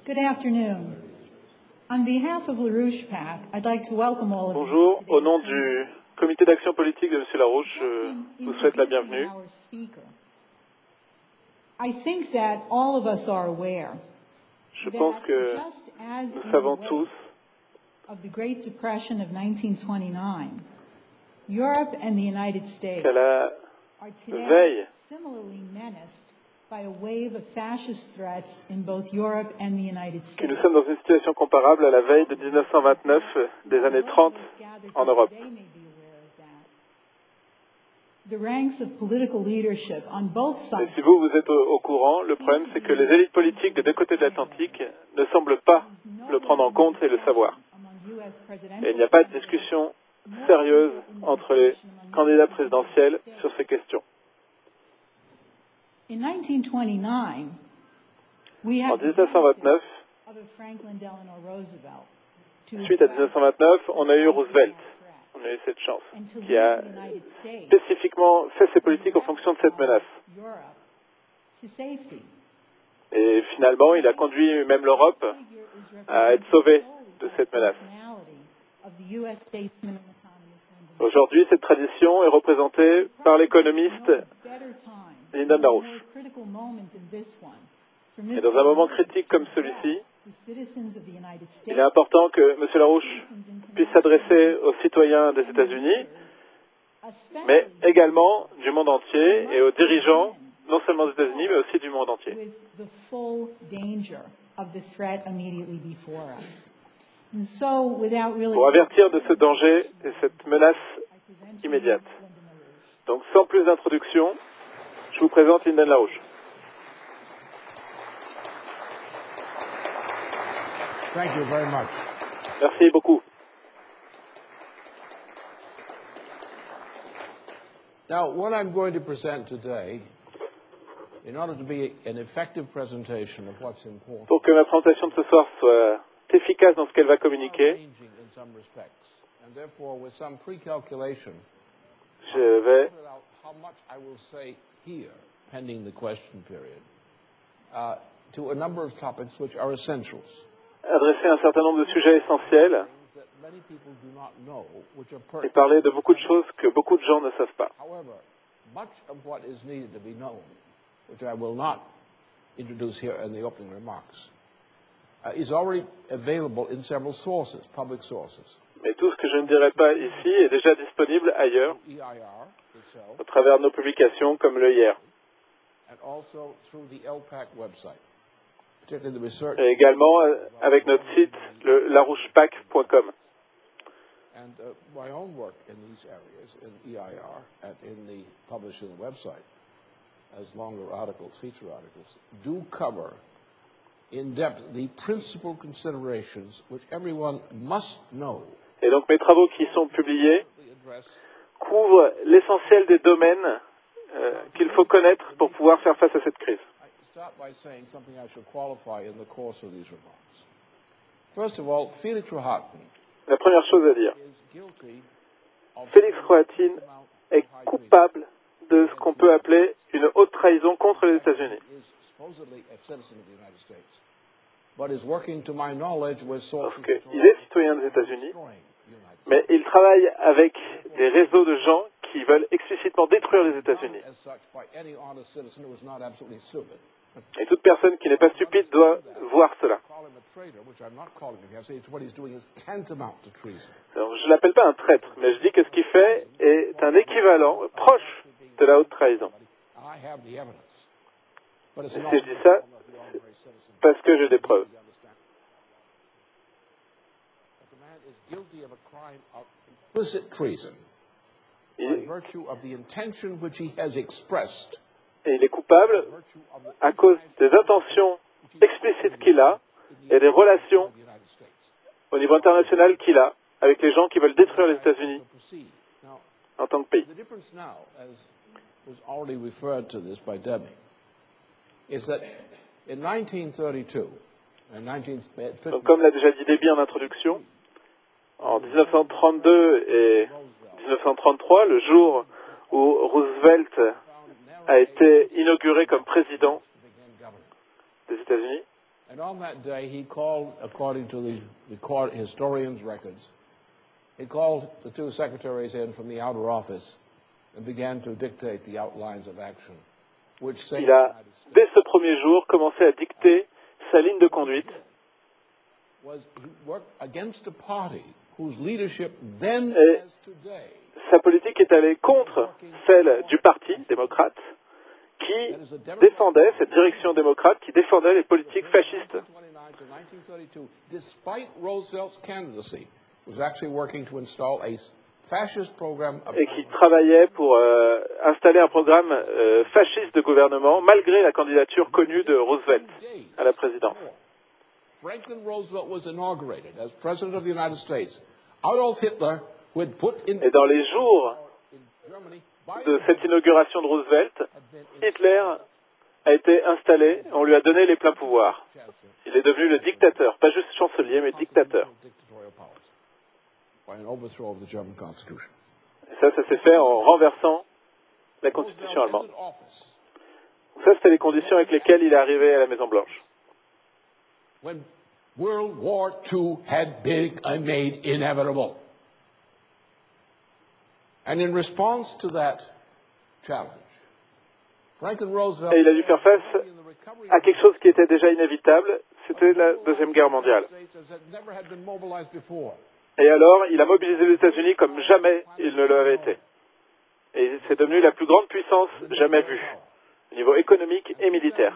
Good afternoon. On behalf of LaRouche PAC, I'd like to welcome all of you. Bonjour, au nom du comité d'action politique de M. Larouche, je vous souhaite la bienvenue. I think that all of us are aware Je pense que nous savons tous of the Great Depression of 1929, Europe and the United States qu'à la are today veille similarly menaced by a wave of fascist threats in both Europe and the United que States. nous sommes dans une situation comparable à la veille de 1929 des années 30 en Europe. The ranks of political leadership on both Et sides si vous êtes au courant, le problème c'est que les élites politiques des deux côtés de l'Atlantique ne semblent pas le prendre en compte et le savoir. Et il n'y a pas de discussion sérieuse entre les candidats présidentiels sur ces questions. In 1929, we En had the 1929, of a Franklin Delano Roosevelt to suite à address 1929, on a eu Roosevelt. threat On a eu cette chance, and to qui a lead the United States spécifiquement fait ses politiques en fonction de cette menace. Europe to safety. Et finalement, il a conduit même l'Europe à être sauvée de cette menace. Aujourd'hui, cette tradition est représentée par l'économiste Lyndon LaRouche. Et dans un moment critique comme celui-ci, il est important que M. LaRouche puisse s'adresser aux citoyens des États-Unis, mais également du monde entier et aux dirigeants, non seulement des États-Unis, mais aussi du monde entier. Pour avertir de ce danger et cette menace immédiate. Donc, sans plus d'introduction, je vous présente Lyndon LaRouche. Thank you very much. Merci beaucoup. Now, what I'm going to present today, in order to be an effective presentation of what's important, Pour que ma présentation de ce soir soit efficace dans ce qu'elle va communiquer, changing in some respects, and therefore with some pre-calculation, je vais put out how much I will say here, pending the question period, to a number of topics which are essentials. adresser un certain nombre de sujets essentiels Things that many people do not know, which are et pertinent. parler de beaucoup de choses que beaucoup de gens ne savent pas. However, much of what is needed to be known, which I will not introduce here in the opening remarks, is already available in several sources, public sources. Mais tout ce que je ne dirai pas ici est déjà disponible ailleurs, EIR itself, au travers de nos publications comme l'EIR, and also through the LPAC website, particularly the research et également avec notre site, le larouchepac.com. and my own work in these areas, in EIR and in the publishing website, as longer articles, feature articles, do cover in depth the principal considerations which everyone must know. Et donc mes travaux qui sont publiés We address couvrent l'essentiel des domaines qu'il faut connaître pour pouvoir faire face à cette crise. I start by saying something I should qualify in the course of these remarks. First of all, Felix Rohatyn La première chose à dire, is guilty of Félix Rohatyn est coupable de ce qu'on peut appeler une haute trahison contre les États-Unis. He is supposedly a citizen of the United States, but is working, to my knowledge, with Parce sources qu'il est citoyen des États-Unis, destroying the United States. mais il travaille avec des réseaux de gens qui veulent explicitement détruire les États-Unis. Done as such by any honest citizen who is not absolutely stupid. Et toute personne qui n'est pas stupide doit voir cela. Call him a traitor, which I'm not calling him. I say what he's doing is tantamount to treason. Alors, je ne l'appelle pas un traître, mais je dis que ce qu'il fait est un équivalent proche de la haute trahison. And I have the evidence. But it's Et not si je dis ça, of the ordinary citizen. parce que j'ai des preuves. You understand? But the man is guilty of a crime of implicit treason by Il, virtue of the intention which he has expressed, et il est coupable virtue of the à cause des intentions explicites qu'il a et des relations of the United States. au niveau international qu'il a avec les gens qui veulent détruire les États-Unis So proceed. Now, en tant que pays. the difference now, as was already referred to this by Deming, is that in 1932 and 1950, Donc, comme l'a déjà dit Déby en introduction, en 1932 et 1933, le jour où Roosevelt a été inauguré comme président des États-Unis, And on that day, he called, according to the historians' records, he called the two secretaries in from the outer office and began to dictate the outlines of action, which saved Il a, dès ce premier jour, commencé à dicter sa ligne de conduite. Et sa politique est allée contre celle du Parti démocrate, qui défendait, cette direction démocrate, qui défendait les politiques fascistes. Et qui travaillait pour installer un programme fasciste de gouvernement, malgré la candidature connue de Roosevelt à la présidence. Franklin Roosevelt was inaugurated as President of the United States. Adolf Hitler, who had put in Et dans les jours de cette inauguration de Roosevelt, Hitler a été installé, on lui a donné les pleins pouvoirs. Il est devenu le dictateur, pas juste chancelier, mais dictateur. Et ça s'est fait en renversant la constitution allemande. Ça, c'était les conditions avec lesquelles il est arrivé à la Maison-Blanche. When World War II had been made inevitable. And in response to that challenge, Franklin Roosevelt... Et il a dû faire face à quelque chose qui était déjà inévitable, c'était la Deuxième Guerre mondiale. Et alors, il a mobilisé les États-Unis comme jamais il ne l'avait été. Et c'est devenu la plus grande puissance jamais vue, au niveau économique et militaire.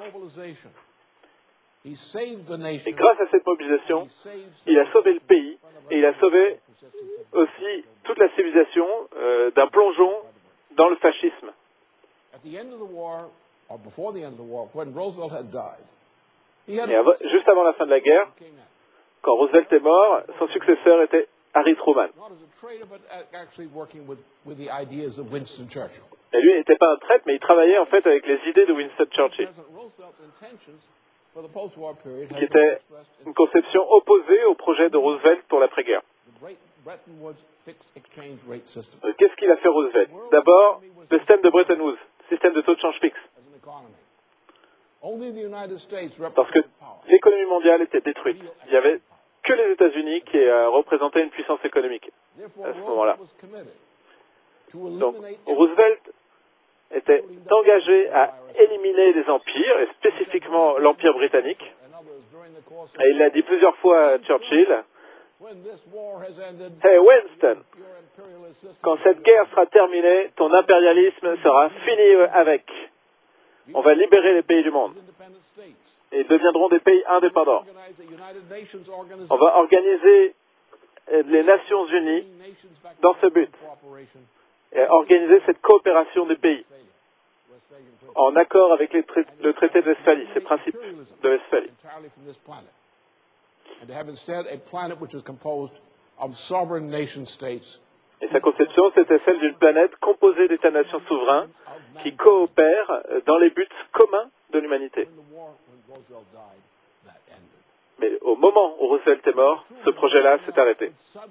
Et grâce à cette mobilisation, il a sauvé le pays et il a sauvé aussi toute la civilisation d'un plongeon dans le fascisme. Et juste avant la fin de la guerre, quand Roosevelt est mort, son successeur était Harry Truman. Et lui n'était pas un traître, mais il travaillait en fait avec les idées de Winston Churchill, qui était une conception opposée au projet de Roosevelt pour l'après-guerre. Qu'est-ce qu'il a fait Roosevelt? D'abord, le système de Bretton Woods, système de taux de change fixe. Parce que l'économie mondiale était détruite. Il n'y avait que les États-Unis qui représentaient une puissance économique à ce moment-là. Donc, Roosevelt était engagé à éliminer les empires, et spécifiquement l'Empire britannique. Et il l'a dit plusieurs fois à Churchill, « Hey Winston, quand cette guerre sera terminée, ton impérialisme sera fini avec. On va libérer les pays du monde. Et ils deviendront des pays indépendants. On va organiser les Nations Unies dans ce but. Et organiser cette coopération des pays en accord avec le traité de Westphalie, ces principes de Westphalie. Et sa conception, c'était celle d'une planète composée d'États-nations souverains qui coopèrent dans les buts communs de l'humanité. Mais au moment où Roosevelt est mort, ce projet-là s'est arrêté.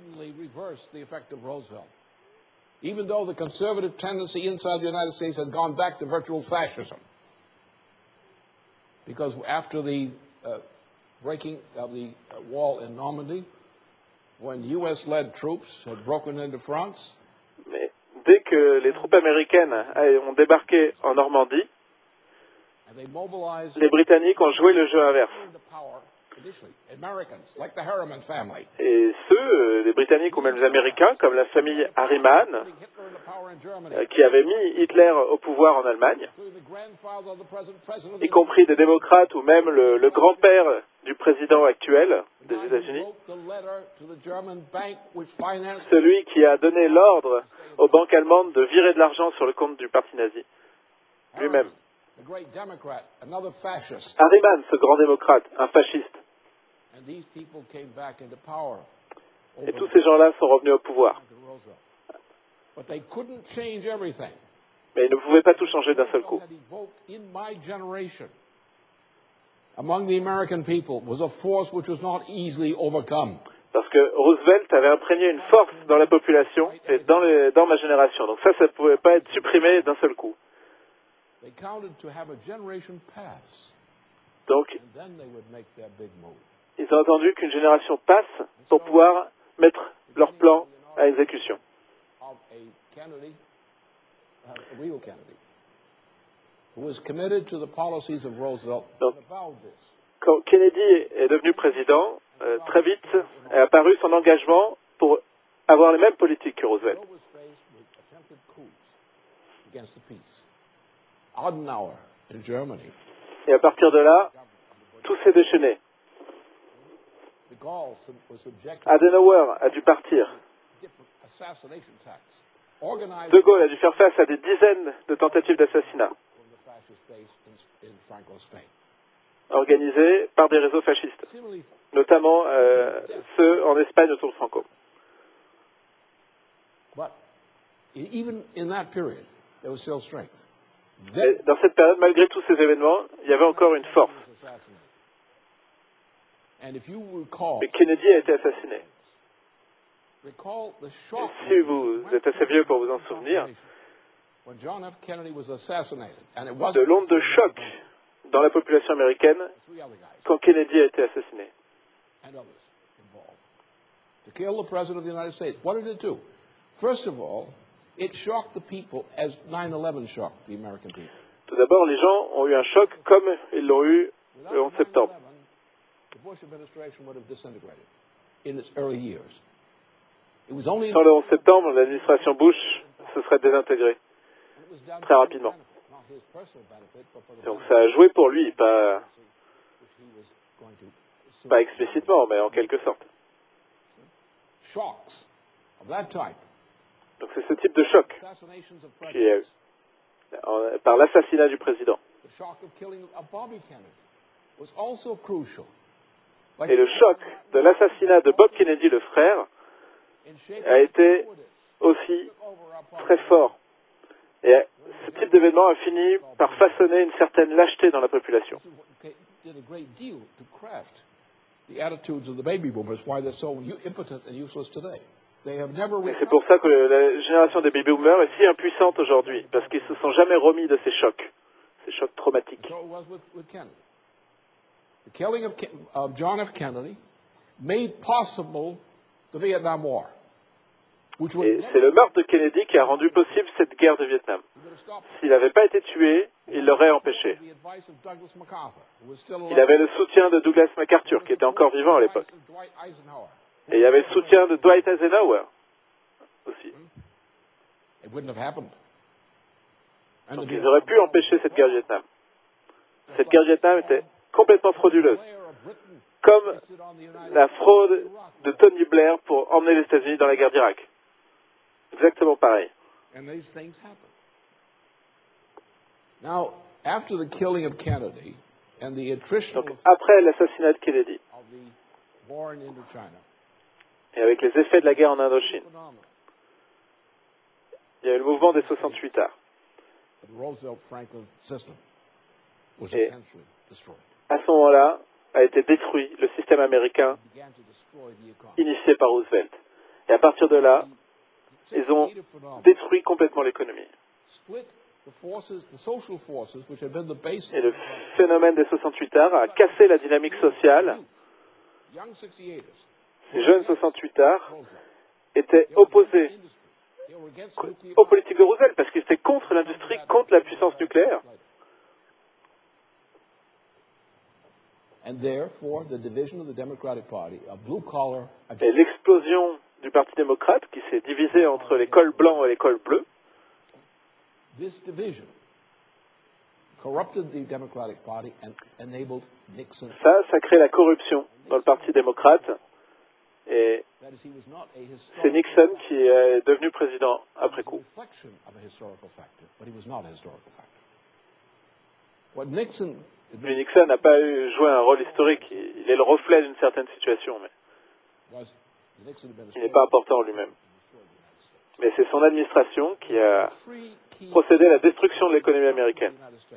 Even though the conservative tendency inside the United States had gone back to virtual fascism. Because after the breaking of the wall in Normandy, when US-led troops had broken into France, mais dès que les troupes américaines ont débarqué en Normandie, les Britanniques ont joué le jeu inverse. Et ceux, les Britanniques ou même les Américains, comme la famille Harriman, qui avait mis Hitler au pouvoir en Allemagne, y compris des démocrates ou même le grand-père du président actuel des États-Unis, celui qui a donné l'ordre aux banques allemandes de virer de l'argent sur le compte du parti nazi, lui-même. Harriman, ce grand démocrate, un fasciste. Et tous ces gens-là sont revenus au pouvoir. Mais ils ne pouvaient pas tout changer d'un seul coup. Parce que Roosevelt avait imprégné une force dans la population et dans ma génération. Donc ça ne pouvait pas être supprimé d'un seul coup. Donc, ils ont attendu qu'une génération passe pour pouvoir mettre leur plan à exécution. Donc, quand Kennedy est devenu président, très vite est apparu son engagement pour avoir les mêmes politiques que Roosevelt. Et à partir de là, tout s'est déchaîné. Adenauer a dû partir. De Gaulle a dû faire face à des dizaines de tentatives d'assassinat organisées par des réseaux fascistes, notamment ceux en Espagne autour de Franco. Et dans cette période, malgré tous ces événements, il y avait encore une force. Et Kennedy a été assassiné. Et si vous êtes assez vieux pour vous en souvenir, de l'onde de choc dans la population américaine quand Kennedy a été assassiné. Tout d'abord, les gens ont eu un choc comme ils l'ont eu le 11 septembre. Sans le 11 septembre, l'administration Bush se serait désintégrée très rapidement. Donc ça a joué pour lui, pas explicitement, mais en quelque sorte. Donc c'est ce type de choc qui est par l'assassinat du président. Et le choc de l'assassinat de Bob Kennedy, le frère, a été aussi très fort. Et ce type d'événement a fini par façonner une certaine lâcheté dans la population. Et c'est pour ça que la génération des baby-boomers est si impuissante aujourd'hui, parce qu'ils ne se sont jamais remis de ces chocs traumatiques. The killing of John F. Kennedy made possible the Vietnam War. Et c'est le meurtre de Kennedy qui a rendu possible cette guerre de Vietnam. S'il n'avait pas été tué, il l'aurait empêché. Il avait le soutien de Douglas MacArthur, qui était encore vivant à l'époque. Et il y avait le soutien de Dwight Eisenhower aussi. Donc ils auraient pu empêcher cette guerre de Vietnam. Cette guerre de Vietnam était complètement frauduleuse, comme la fraude de Tony Blair pour emmener les États-Unis dans la guerre d'Irak. Exactement pareil. Donc, après l'assassinat de Kennedy, et avec les effets de la guerre en Indochine, il y a eu le mouvement des 68 arts. Et à ce moment-là, a été détruit le système américain initié par Roosevelt. Et à partir de là, ils ont détruit complètement l'économie. Et le phénomène des 68 arts a cassé la dynamique sociale. Ces jeunes 68 arts étaient opposés aux politiques de Roosevelt parce qu'ils étaient contre l'industrie, contre la puissance nucléaire. Et l'explosion du Parti démocrate, qui s'est divisé entre les cols blancs et les cols bleus, ça crée la corruption dans le Parti démocrate. Et c'est Nixon qui est devenu président après coup. Mais Nixon n'a pas joué un rôle historique. Il est le reflet d'une certaine situation, mais il n'est pas important en lui-même. Mais c'est son administration qui a procédé à la destruction de l'économie américaine.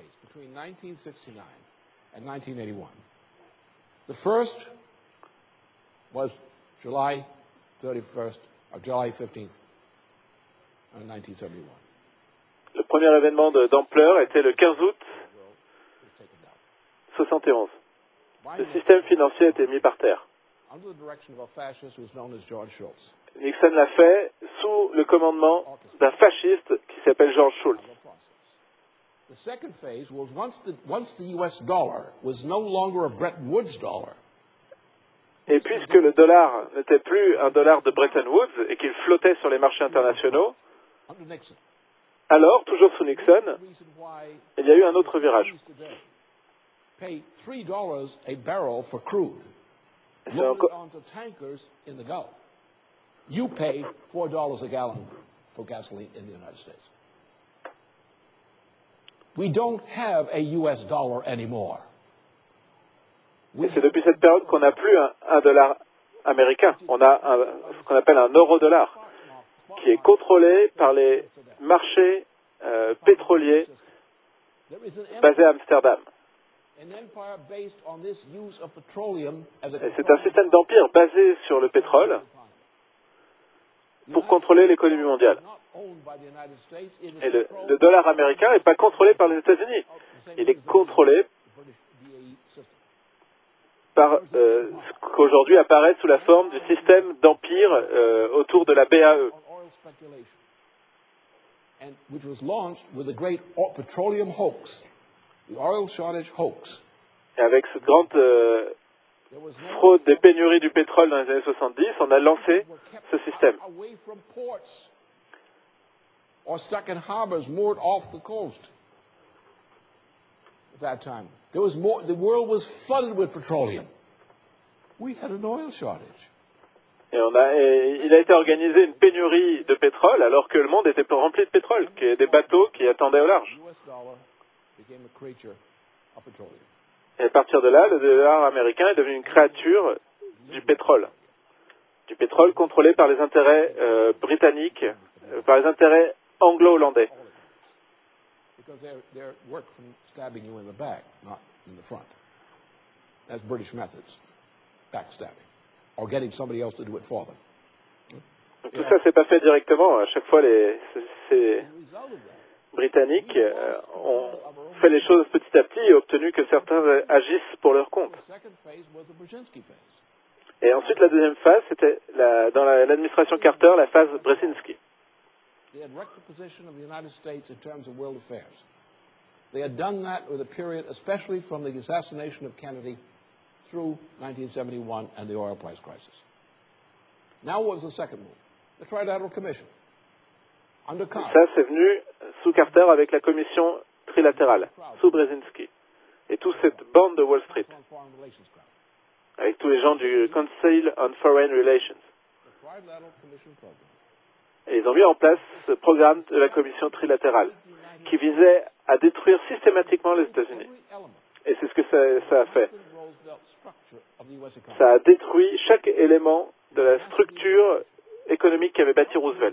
The first was July 31st, or July 15th, 1971. Le premier événement d'ampleur était le 15 août 71. le système financier a été mis par terre. Nixon l'a fait sous le commandement d'un fasciste qui s'appelle George Shultz. The second phase was once the US dollar was no longer a Bretton Woods dollar. Et puisque le dollar n'était plus un dollar de Bretton Woods et qu'il flottait sur les marchés internationaux, alors, toujours sous Nixon, il y a eu un autre virage. Pay $3 a barrel for crude. Load it onto tankers in the Gulf. You pay $4 a gallon for gasoline in the United States. We don't have a US dollar anymore. Et c'est depuis cette période qu'on n'a plus un dollar américain. On a ce qu'on appelle un euro-dollar, qui est contrôlé par les marchés pétroliers basés à Amsterdam. Et c'est un système d'empire basé sur le pétrole pour contrôler l'économie mondiale. Et le dollar américain n'est pas contrôlé par les États-Unis. Il est contrôlé par ce qu'aujourd'hui apparaît sous la forme du système d'empire autour de la BAE. Et avec cette grande fraude des pénuries du pétrole dans les années 70, on a lancé ce système. Or stuck in harbors moored off the coast at that time. There was more, the world was flooded with petroleum. We had an oil shortage. Et il a été organisé une pénurie de pétrole alors que le monde était rempli de pétrole, qu'il y avait des bateaux qui attendaient au large. Et à partir de là, le dollar américain est devenu une créature du pétrole contrôlé par les intérêts britanniques, par les intérêts anglo-hollandais. Because they're work from stabbing you in the back, not in the front. That's British methods, backstabbing, or getting somebody else to do it for them. Donc, tout ça, c'est pas fait directement. À chaque fois, ces Britanniques ont fait les choses petit à petit et obtenu que certains agissent pour leur compte. Et ensuite, la deuxième phase, c'était dans l'administration Carter, la phase Brzezinski. They had wrecked the position of the United States in terms of world affairs. They had done that with a period, especially from the assassination of Kennedy through 1971 and the oil price crisis. Now what was the second move? The Trilateral Commission. Under Carter. Ça, c'est venu sous Carter avec la commission trilatérale, sous Brzezinski. Et toute cette bande de Wall Street, avec tous les gens du Council on Foreign Relations. The Trilateral Commission program. Et ils ont mis en place ce programme de la commission trilatérale qui visait à détruire systématiquement les États-Unis. Et c'est ce que ça a fait. Ça a détruit chaque élément de la structure économique qu'avait bâti Roosevelt.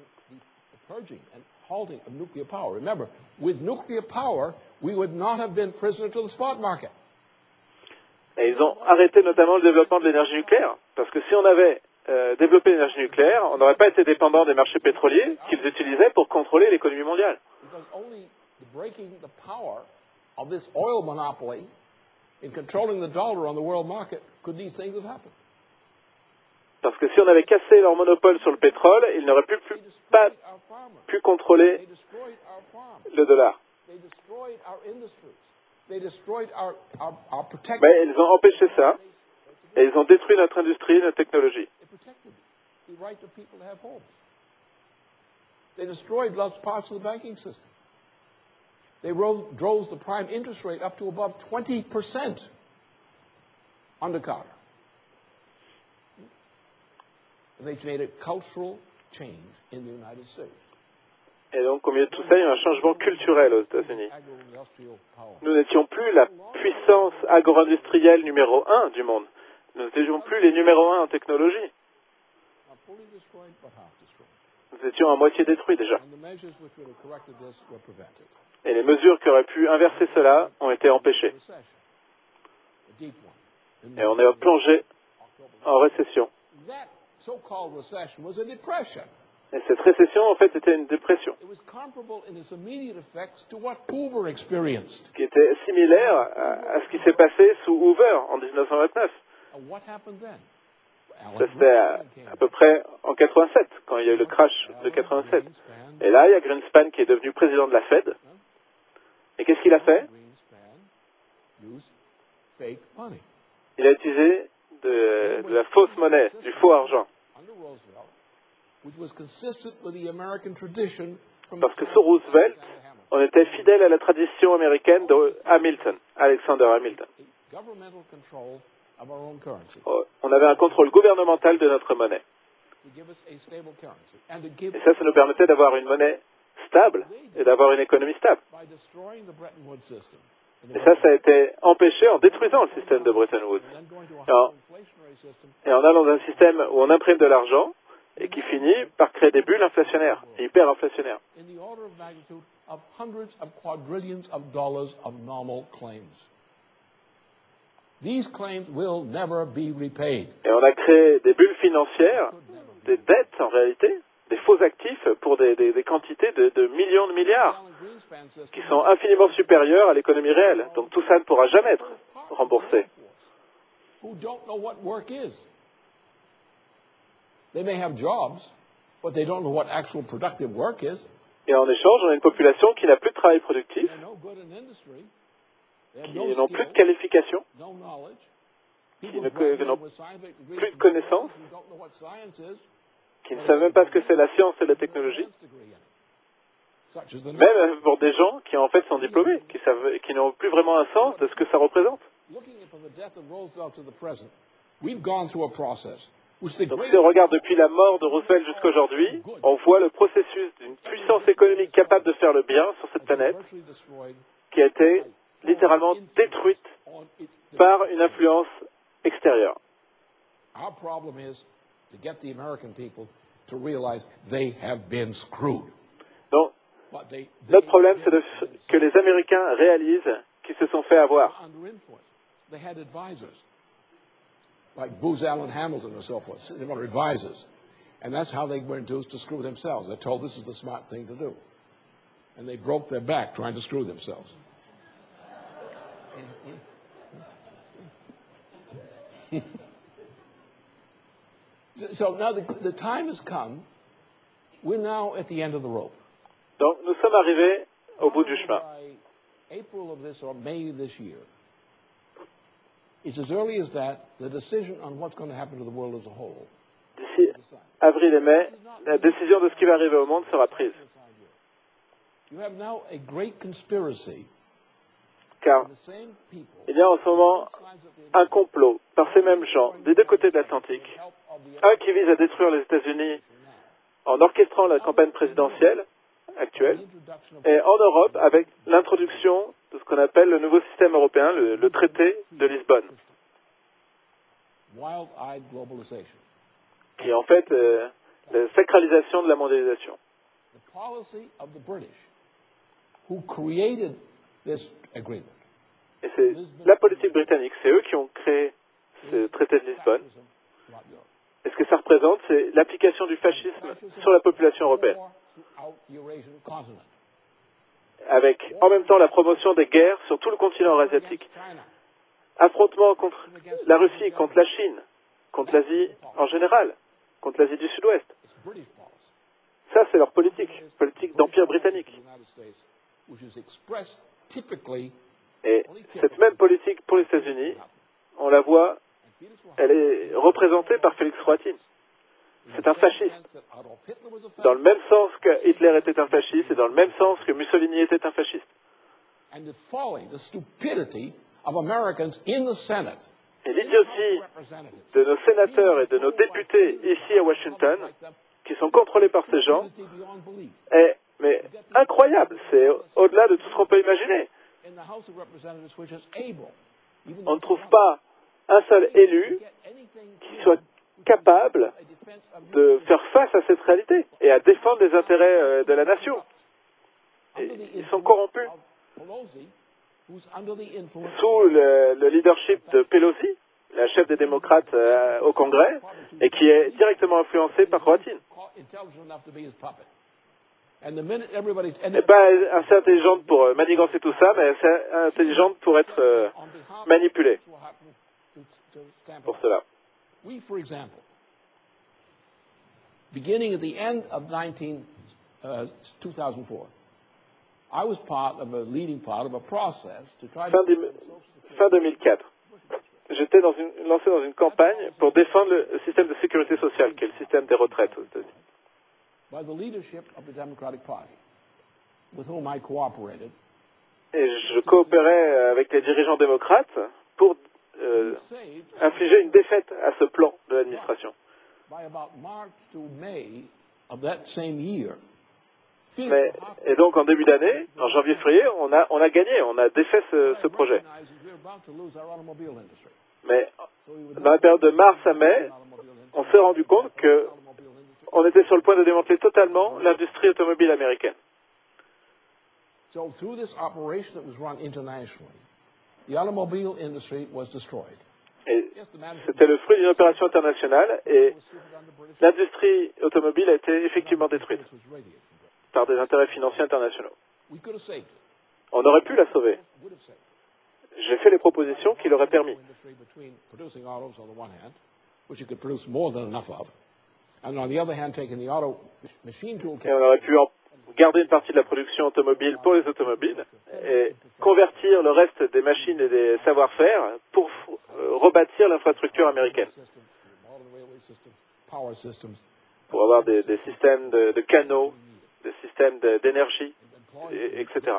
Et ils ont arrêté notamment le développement de l'énergie nucléaire, parce que si on avait développer l'énergie nucléaire, on n'aurait pas été dépendant des marchés pétroliers qu'ils utilisaient pour contrôler l'économie mondiale. Parce que si on avait cassé leur monopole sur le pétrole, ils n'auraient pas pu contrôler le dollar. Mais ils ont empêché ça et ils ont détruit notre industrie, notre technologie. The right of people to have homes. They destroyed large parts of the banking system. They drove the prime interest rate up to above 20% under Carter. And they made a cultural change in the United States. Et donc, au milieu de tout ça, il y a un changement culturel aux États-Unis. Nous n'étions plus la puissance agro-industrielle numéro 1 du monde. Nous n'étions plus les numéros 1 en technologie. Nous étions à moitié détruits déjà. Et les mesures qui auraient pu inverser cela ont été empêchées. Et on est plongé en récession. Et cette récession, en fait, était une dépression, qui était similaire à ce qui s'est passé sous Hoover en 1929. Ça, c'était à peu près en 87, quand il y a eu le crash de 87. Et là, il y a Greenspan qui est devenu président de la Fed. Et qu'est-ce qu'il a fait? Il a utilisé de la fausse monnaie, du faux argent. Parce que sous Roosevelt, on était fidèle à la tradition américaine de Hamilton, Alexander Hamilton. On avait un contrôle gouvernemental de notre monnaie. Et ça nous permettait d'avoir une monnaie stable et d'avoir une économie stable. Et ça a été empêché en détruisant le système de Bretton Woods. Et en allant dans un système où on imprime de l'argent et qui finit par créer des bulles inflationnaires, hyperinflationnaires. Et on a créé des bulles financières, des dettes en réalité, des faux actifs pour des quantités de millions de milliards qui sont infiniment supérieures à l'économie réelle. Donc tout ça ne pourra jamais être remboursé. Et en échange, on a une population qui n'a plus de travail productif, qui n'ont plus de qualification, qui n'ont plus de connaissances, qui ne savent même pas ce que c'est la science et la technologie, même pour des gens qui en fait sont diplômés, qui n'ont plus vraiment un sens de ce que ça représente. Donc si on regarde depuis la mort de Roosevelt jusqu'à aujourd'hui, on voit le processus d'une puissance économique capable de faire le bien sur cette planète qui a été littéralement détruite par une influence extérieure. Donc, notre problème, c'est que les Américains réalisent qu'ils se sont fait avoir. Like Booz Allen Hamilton and so forth. They were advisors. And that's how they were induced to screw themselves. They're told this is the smart thing to do. And they broke their back trying to screw themselves. So now the time has come. We're now at the end of the rope. Donc nous sommes arrivés au bout du chemin. By April of this or May of this year, it's as early as that, the decision on what's going to happen to the world as a whole. D'ici avril et mai, la décision de ce qui va arriver au monde sera prise. You have now a great conspiracy. Car il y a en ce moment un complot par ces mêmes gens des deux côtés de l'Atlantique. Un qui vise à détruire les États-Unis en orchestrant la campagne présidentielle actuelle, et en Europe avec l'introduction de ce qu'on appelle le nouveau système européen, le traité de Lisbonne, qui est en fait la sacralisation de la mondialisation. Et c'est la politique britannique, c'est eux qui ont créé ce traité de Lisbonne. Et ce que ça représente, c'est l'application du fascisme sur la population européenne, avec en même temps la promotion des guerres sur tout le continent eurasiatique, affrontements contre la Russie, contre la Chine, contre l'Asie en général, contre l'Asie du Sud-Ouest. Ça, c'est leur politique d'empire britannique. Et cette même politique pour les États-Unis, on la voit, elle est représentée par Félix Rohatyn. C'est un fasciste, dans le même sens que Hitler était un fasciste et dans le même sens que Mussolini était un fasciste. Et l'idiotie de nos sénateurs et de nos députés ici à Washington, qui sont contrôlés par ces gens, est incroyable. C'est au-delà de tout ce qu'on peut imaginer. On ne trouve pas un seul élu qui soit capable de faire face à cette réalité et à défendre les intérêts de la nation. Et ils sont corrompus sous le leadership de Pelosi, la chef des démocrates au Congrès, et qui est directement influencée par Rohatyn. Elle n'est pas assez intelligente pour manigancer tout ça, mais assez intelligente pour être manipulée. Pour cela. We, for example, beginning at the end of 2004, I was leading part of a process to try to... Fin 2004. J'étais lancé dans une campagne pour défendre le système de sécurité sociale, qui est le système des retraites aux États-Unis. By the leadership of the Democratic Party, with whom I cooperated. Et je coopérais avec les dirigeants démocrates pour infliger une défaite à ce plan de l'administration. Et donc en début d'année, en janvier-février, on a gagné, on a défait ce projet. Mais dans la période de mars à mai, on s'est rendu compte qu'on était sur le point de démanteler totalement l'industrie automobile américaine. So through this operation that was run internationally, the automobile industry was destroyed. Et c'était le fruit d'une opération internationale et l'industrie automobile a été effectivement détruite par des intérêts financiers internationaux. On aurait pu la sauver. J'ai fait les propositions qui l'auraient permis. Et on aurait pu garder une partie de la production automobile pour les automobiles et convertir le reste des machines et des savoir-faire pour rebâtir l'infrastructure américaine. Pour avoir des systèmes de canaux, des systèmes d'énergie, etc.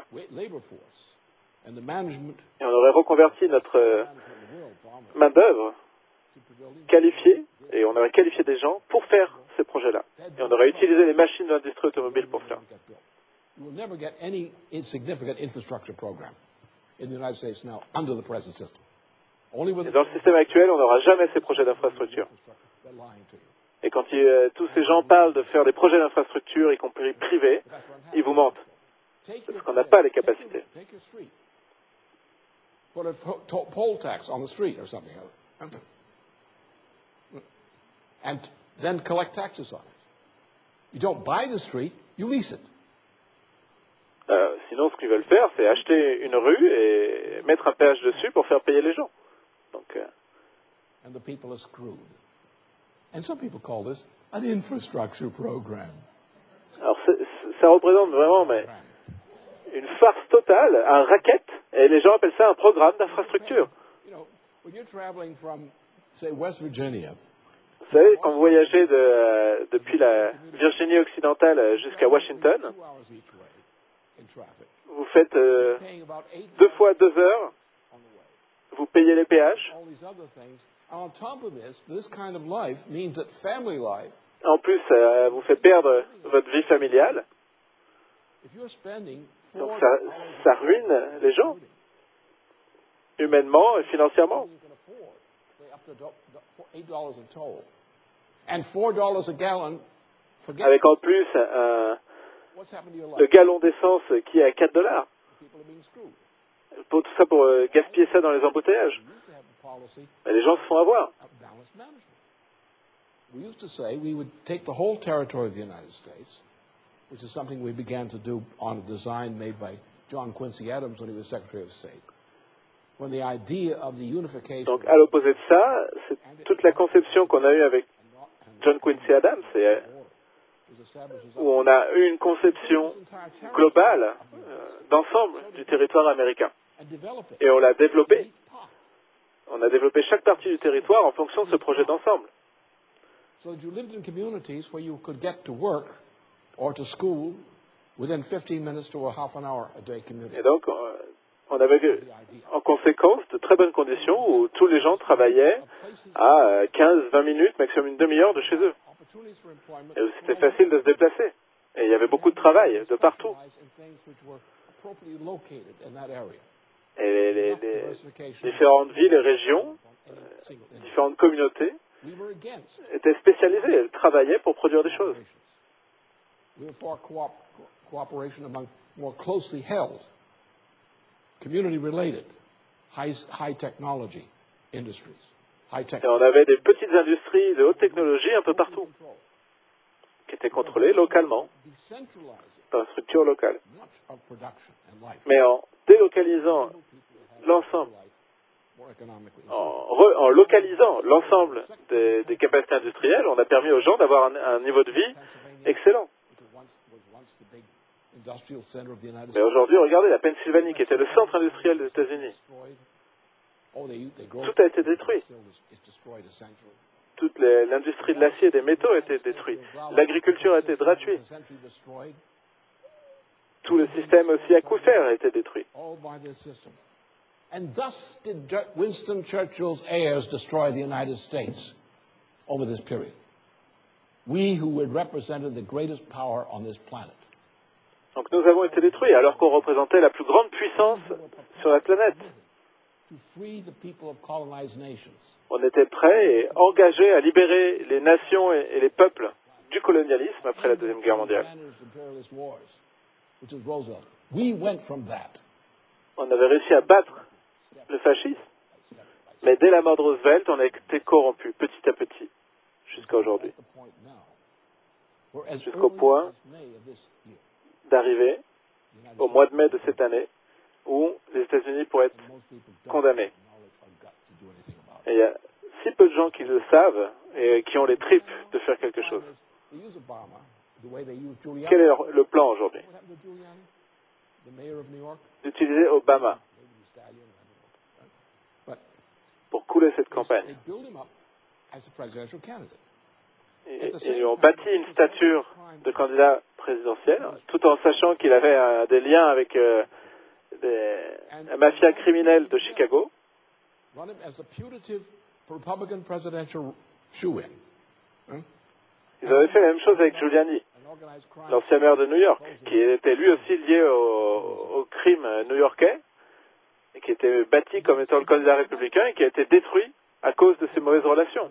Et on aurait reconverti notre main-d'œuvre qualifiée, et on aurait qualifié des gens pour faire ces projets-là. Et on aurait utilisé les machines de l'industrie automobile pour cela. Et dans le système actuel, on n'aura jamais ces projets d'infrastructure. Et quand tous ces gens parlent de faire des projets d'infrastructure, y compris privés, ils vous mentent. Parce qu'on n'a pas les capacités. And then collect taxes on it. You don't buy the street, you lease it. Sinon, ce qu'ils veulent faire, c'est acheter une rue et mettre un péage dessus pour faire payer les gens. Donc, and the people are screwed. And some people call this an infrastructure program. Alors, ça représente vraiment une farce totale, un racket, et les gens appellent ça un programme d'infrastructure. You know, when you're traveling from, say, West Virginia. Vous savez, quand vous voyagez depuis la Virginie occidentale jusqu'à Washington, vous faites 2 fois 2 heures, vous payez les péages. En plus, ça vous fait perdre votre vie familiale. Donc ça ruine les gens, humainement et financièrement. Avec en plus le gallon d'essence qui est à $4. Tout ça pour gaspiller ça dans les embouteillages. Mais les gens se font avoir. We used to say we would take the whole territory of the United States, which is something we began to do on a design made by John Quincy Adams when he was Secretary of State. When the idea of the unification. Donc, à l'opposé de ça, c'est toute la conception qu'on a eue avec John Quincy Adams, où on a eu une conception globale d'ensemble du territoire américain. Et on l'a développé. On a développé chaque partie du territoire en fonction de ce projet d'ensemble. So you lived in communities where you could get to work or to school within 15 minutes to a half an hour a day community. Et donc, on avait en conséquence de très bonnes conditions où tous les gens travaillaient à 15-20 minutes, maximum une demi-heure de chez eux. Et où c'était facile de se déplacer. Et il y avait beaucoup de travail de partout. Et les différentes villes et régions, différentes communautés, étaient spécialisées. Elles travaillaient pour produire des choses. Community-related, high technology industries. Et on avait des petites industries de haute technologie un peu partout. qui étaient contrôlés localement, par une structure locale. Mais en délocalisant l'ensemble, en localisant l'ensemble des capacités industrielles, on a permis aux gens d'avoir un niveau de vie excellent. Mais aujourd'hui, regardez la Pennsylvanie, qui était le centre industriel des États-Unis. Tout a été détruit. Toute l'industrie de l'acier et des métaux a été détruite. L'agriculture a été gratuite. Tout le système aussi aquifère a été détruit. And thus did Winston Churchill's heirs destroy the United States over this period. We who had represented the greatest power on this planet. Donc nous avons été détruits alors qu'on représentait la plus grande puissance sur la planète. To free the people of colonized nations. On était prêts et engagés à libérer les nations et les peuples du colonialisme après la Deuxième Guerre mondiale. On avait réussi à battre le fascisme, mais dès la mort de Roosevelt, on a été corrompus petit à petit, jusqu'à aujourd'hui. Jusqu'au point d'arriver au mois de mai de cette année où les États-Unis pourraient être condamnés. Et il y a si peu de gens qui le savent et qui ont les tripes de faire quelque chose. Quel est le plan aujourd'hui? D'utiliser Obama pour couler cette campagne. Ils lui ont bâti une stature de candidat présidentiel, tout en sachant qu'il avait des liens avec la mafia criminelle de Chicago. Ils avaient fait la même chose avec Giuliani, l'ancien maire de New York, qui était lui aussi lié au crime new-yorkais, et qui était bâti comme étant le candidat républicain et qui a été détruit à cause de ses mauvaises relations.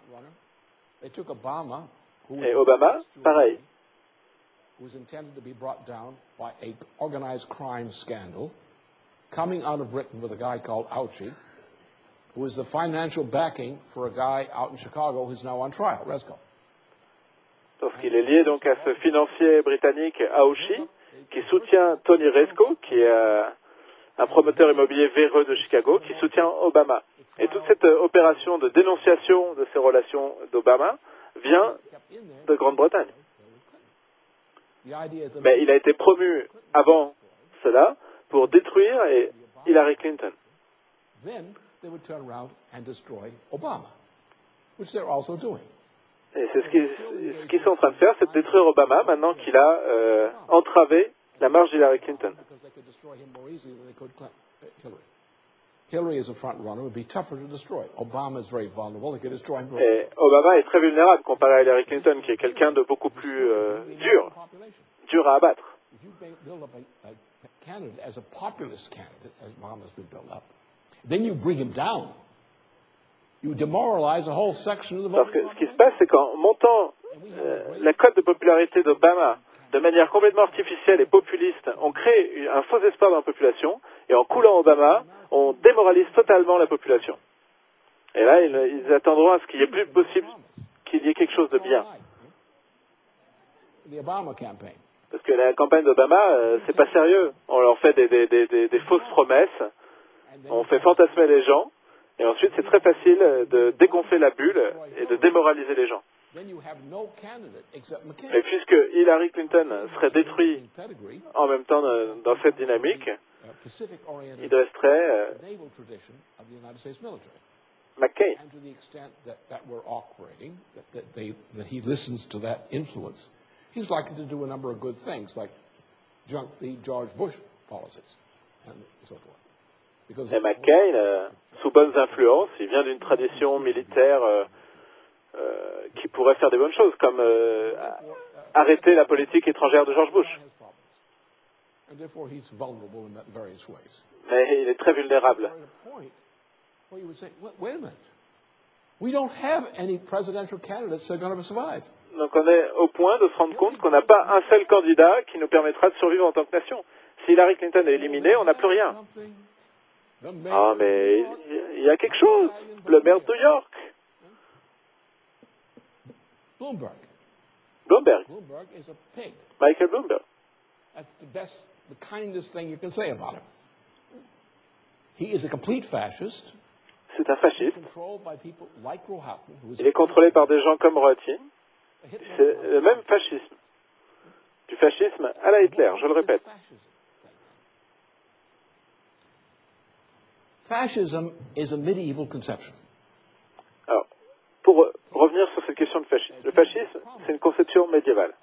Et Obama, pareil. Was intended to be brought down by an organized crime scandal coming out of Britain with a guy called Ouchie, who is the financial backing for a guy out in Chicago who's now on trial, Resco. Sauf qu'il est lié donc à ce financier britannique Ouchie, qui soutient Tony Resco, qui est un promoteur immobilier véreux de Chicago, qui soutient Obama. Et toute cette opération de dénonciation de ces relations d'Obama vient de Grande-Bretagne. Mais il a été promu avant cela pour détruire Hillary Clinton. Et c'est ce qu'ils sont en train de faire, c'est de détruire Obama maintenant qu'il a entravé la marche d'Hillary Clinton. Et Obama est très vulnérable comparé à Hillary Clinton, qui est quelqu'un de beaucoup plus dur à abattre. Parce que ce qui se passe, c'est qu'en montant la cote de popularité d'Obama de manière complètement artificielle et populiste, on crée un faux espoir dans la population, et en coulant Obama, on démoralise totalement la population. Et là, ils attendront à ce qu'il y ait plus possible qu'il y ait quelque chose de bien. Parce que la campagne d'Obama, c'est pas sérieux. On leur fait des fausses promesses, on fait fantasmer les gens, et ensuite c'est très facile de dégonfler la bulle et de démoraliser les gens. Et puisque Hillary Clinton serait détruit en même temps dans cette dynamique, il resterait McCain. He's likely to do a number of good things, like junk the George Bush policies and so forth. Et McCain, sous bonnes influences, il vient d'une tradition militaire qui pourrait faire des bonnes choses, comme arrêter la politique étrangère de George Bush. Mais il est très vulnérable. Donc on est au point de se rendre compte qu'on n'a pas un seul candidat qui nous permettra de survivre en tant que nation. Si Hillary Clinton est éliminée, on n'a plus rien. Ah, mais il y a quelque chose. Le maire de New York. Bloomberg. Bloomberg is a pig. Michael Bloomberg. That's the kindest thing you can say about him. He is a complete fascist. C'est un fasciste. Controlled by people like Rohatyn, who is Il est contrôlé par des gens comme Rohatyn. C'est le même fascisme. Du fascisme à la Hitler, je le répète. Fascism is a medieval conception. Alors, pour revenir sur cette question de fascisme, le fascisme, c'est une conception médiévale.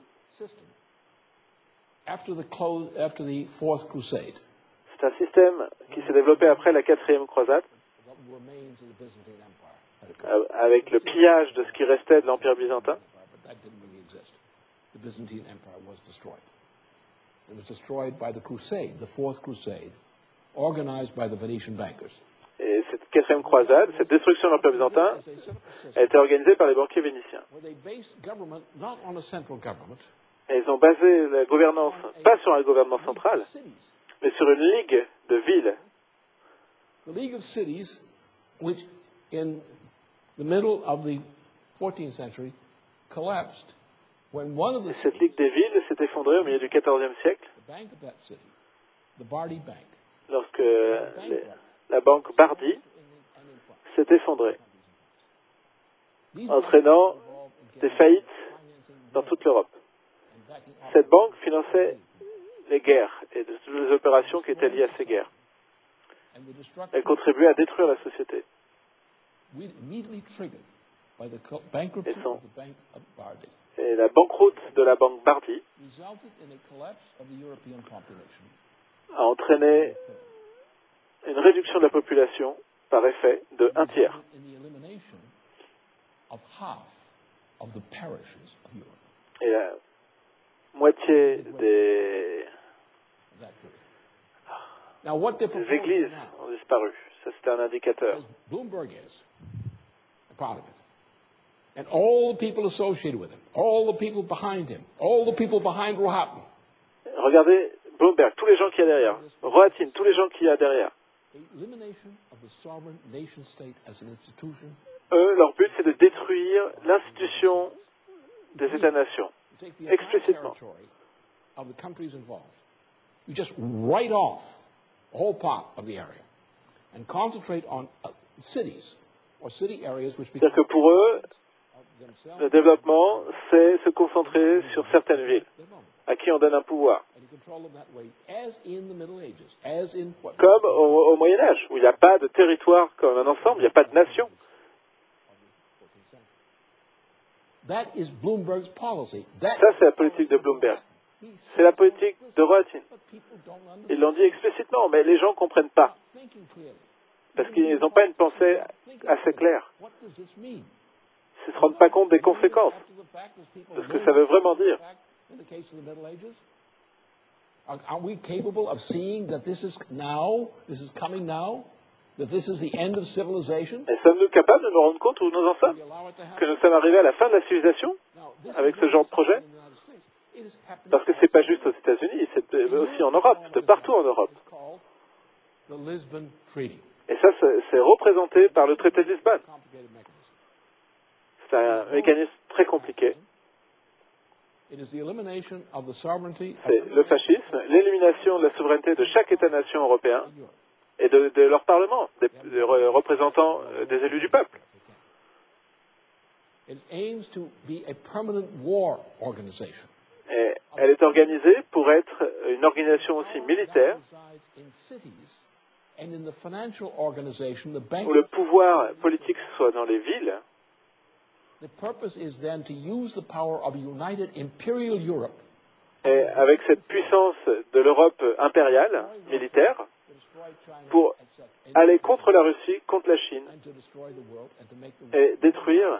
After the Fourth Crusade, c'est un système qui s'est développé après la 4e croisade, avec le pillage de ce qui restait de l'Empire byzantin. The Byzantine Empire was destroyed. It was destroyed by the Crusade, the Fourth Crusade, organized by the Venetian bankers. Et cette 4e croisade, cette destruction de l'Empire byzantin, a été organisée par les banquiers vénitiens. Et ils ont basé la gouvernance, pas sur la gouvernance centrale, mais sur une ligue de villes. The League of Cities, which in the middle of the 14th century collapsed. Et cette ligue des villes s'est effondrée au milieu du XIVe siècle, lorsque la banque Bardi s'est effondrée, entraînant des faillites dans toute l'Europe. Cette banque finançait les guerres et toutes les opérations qui étaient liées à ces guerres. Elle contribuait à détruire la société. Et la banqueroute de la banque Bardi a entraîné une réduction de la population par effet de 1/3. Et la moitié des églises ont disparu. Ça, c'était un indicateur. And all the people associated with him, all the people behind him, all the people behind Rohatyn. Regardez Bloomberg, tous les gens qu'il y a derrière. Rohatyn, tous les gens qu'il y a derrière. Eux, leur but, c'est de détruire l'institution des États-nations, explicitement. You just write off a whole part of the area and concentrate on cities or city areas which become. C'est-à-dire que pour eux, le développement, c'est se concentrer sur certaines villes, à qui on donne un pouvoir. Comme au Moyen-Âge, où il n'y a pas de territoire comme un ensemble, il n'y a pas de nation. Ça, c'est la politique de Bloomberg. C'est la politique de Rohatyn. Ils l'ont dit explicitement, mais les gens ne comprennent pas. Parce qu'ils n'ont pas une pensée assez claire. Ils ne se rendent pas compte des conséquences, de ce que ça veut vraiment dire. Are we capable of seeing that this is coming now, that this is the end of civilization? Et sommes-nous capables de nous rendre compte, ou nous en sommes, que nous sommes arrivés à la fin de la civilisation avec ce genre de projet? Parce que ce n'est pas juste aux États-Unis, c'est aussi en Europe, de partout en Europe. Et ça, c'est représenté par le traité de Lisbonne. C'est un mécanisme très compliqué. C'est le fascisme, l'élimination de la souveraineté de chaque État-nation européen et de leur Parlement, des représentants des élus du peuple. Et elle est organisée pour être une organisation aussi militaire, où le pouvoir politique soit dans les villes. Et avec cette puissance de l'Europe impériale, militaire, pour aller contre la Russie, contre la Chine, et détruire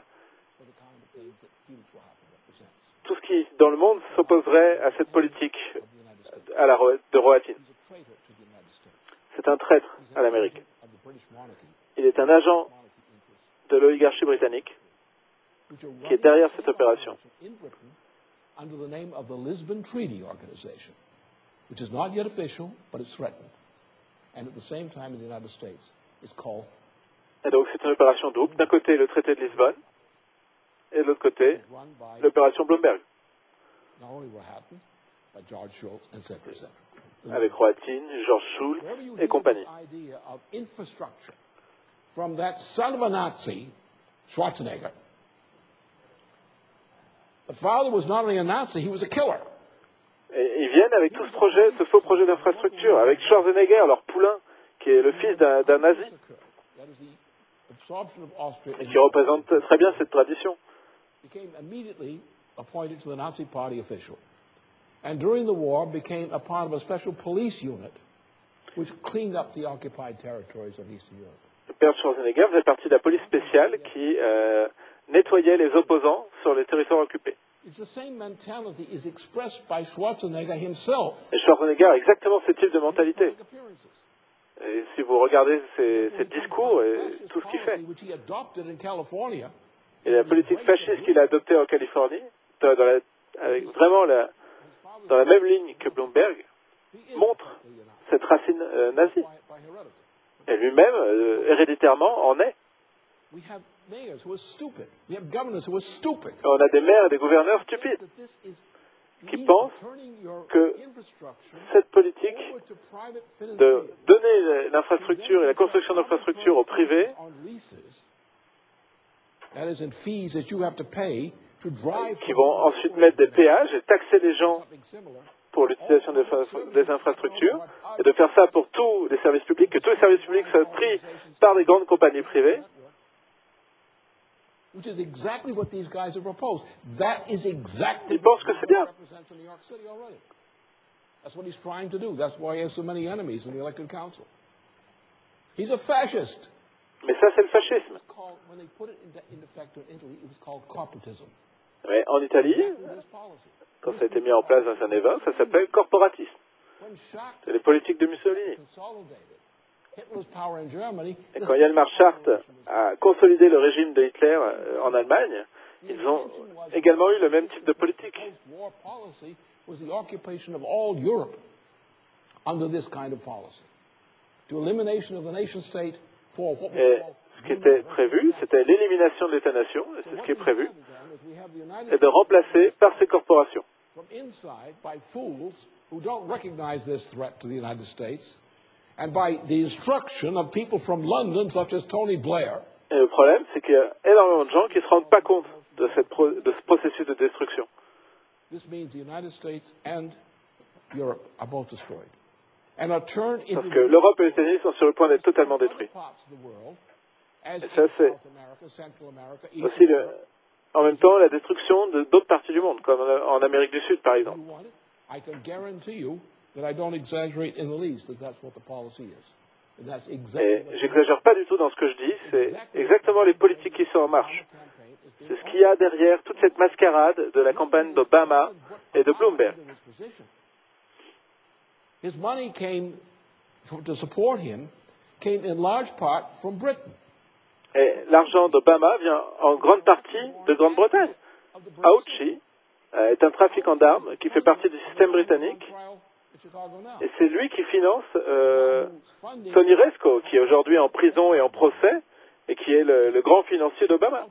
tout ce qui, dans le monde, s'opposerait à cette politique de Rohatyn. C'est un traître à l'Amérique. Il est un agent de l'oligarchie britannique qui est derrière cette opération. Under the name of the Lisbon Treaty Organization, which is not yet official, but it's threatened. And at the same time, in the United States, it's called. Et donc, c'est une opération double. D'un côté, le traité de Lisbonne, et de l'autre côté, l'opération Bloomberg. Avec Rohatyn, George Shultz et compagnie. From that son of a Nazi, Schwarzenegger. The father was not only a Nazi, he was a killer. Et ils viennent avec tout ce projet, ce faux projet d'infrastructure, avec Schwarzenegger, leur poulain, qui est le fils d'un nazi, et qui représente très bien cette tradition. Became immediately appointed to the Nazi Party official, and during the war became a part of a special police unit, which cleaned up the occupied territories of Eastern Europe. Le père Schwarzenegger faisait partie de la police spéciale qui nettoyait les opposants sur les territoires occupés. It's the same mentality is expressed by Schwarzenegger himself. Et Schwarzenegger a exactement ce type de mentalité. Et si vous regardez ses discours et tout ce qu'il fait, et la politique fasciste qu'il a adoptée en Californie, vraiment dans la même ligne que Bloomberg, montre cette racine nazie. Et lui-même, héréditairement, en est. On a des maires et des gouverneurs stupides qui pensent que cette politique de donner l'infrastructure et la construction d'infrastructures au privé, qui vont ensuite mettre des péages et taxer les gens pour l'utilisation des infrastructures, et de faire ça pour tous les services publics, que tous les services publics soient pris par des grandes compagnies privées. Which is exactly what these guys have proposed. That is exactly Ils pensent que c'est bien. That's what he's trying to do. That's why he has so many enemies in the elected council. He's a fascist. Mais ça, c'est le fascisme. When they put it into effect in Italy, it was called corporatism. Mais en Italie, quand ça a été mis en place dans les années 20, ça s'appelle corporatisme. C'est les politiques de Mussolini. Et quand Hjalmar Schacht a consolidé le régime de Hitler en Allemagne, ils ont également eu le même type de politique. Et ce qui était prévu, c'était l'élimination de l'État-nation, et c'est ce qui est prévu, et de remplacer par ces corporations. Et le problème, c'est qu'il y a énormément de gens qui ne se rendent pas compte de ce processus de destruction. Parce que l'Europe et les États-Unis sont sur le point d'être totalement détruits. Et ça, c'est aussi en même temps la destruction d'autres parties du monde, comme en Amérique du Sud, par exemple. Et j'exagère pas du tout dans ce que je dis, c'est exactement les politiques qui sont en marche. C'est ce qu'il y a derrière toute cette mascarade de la campagne d'Obama et de Bloomberg. His money came to support him came in large part from Britain. Et l'argent d'Obama vient en grande partie de Grande-Bretagne. Auchi est un trafiquant d'armes qui fait partie du système britannique. Et c'est lui qui finance Tony Resco, qui est aujourd'hui en prison et en procès, et qui est le grand financier d'Obama.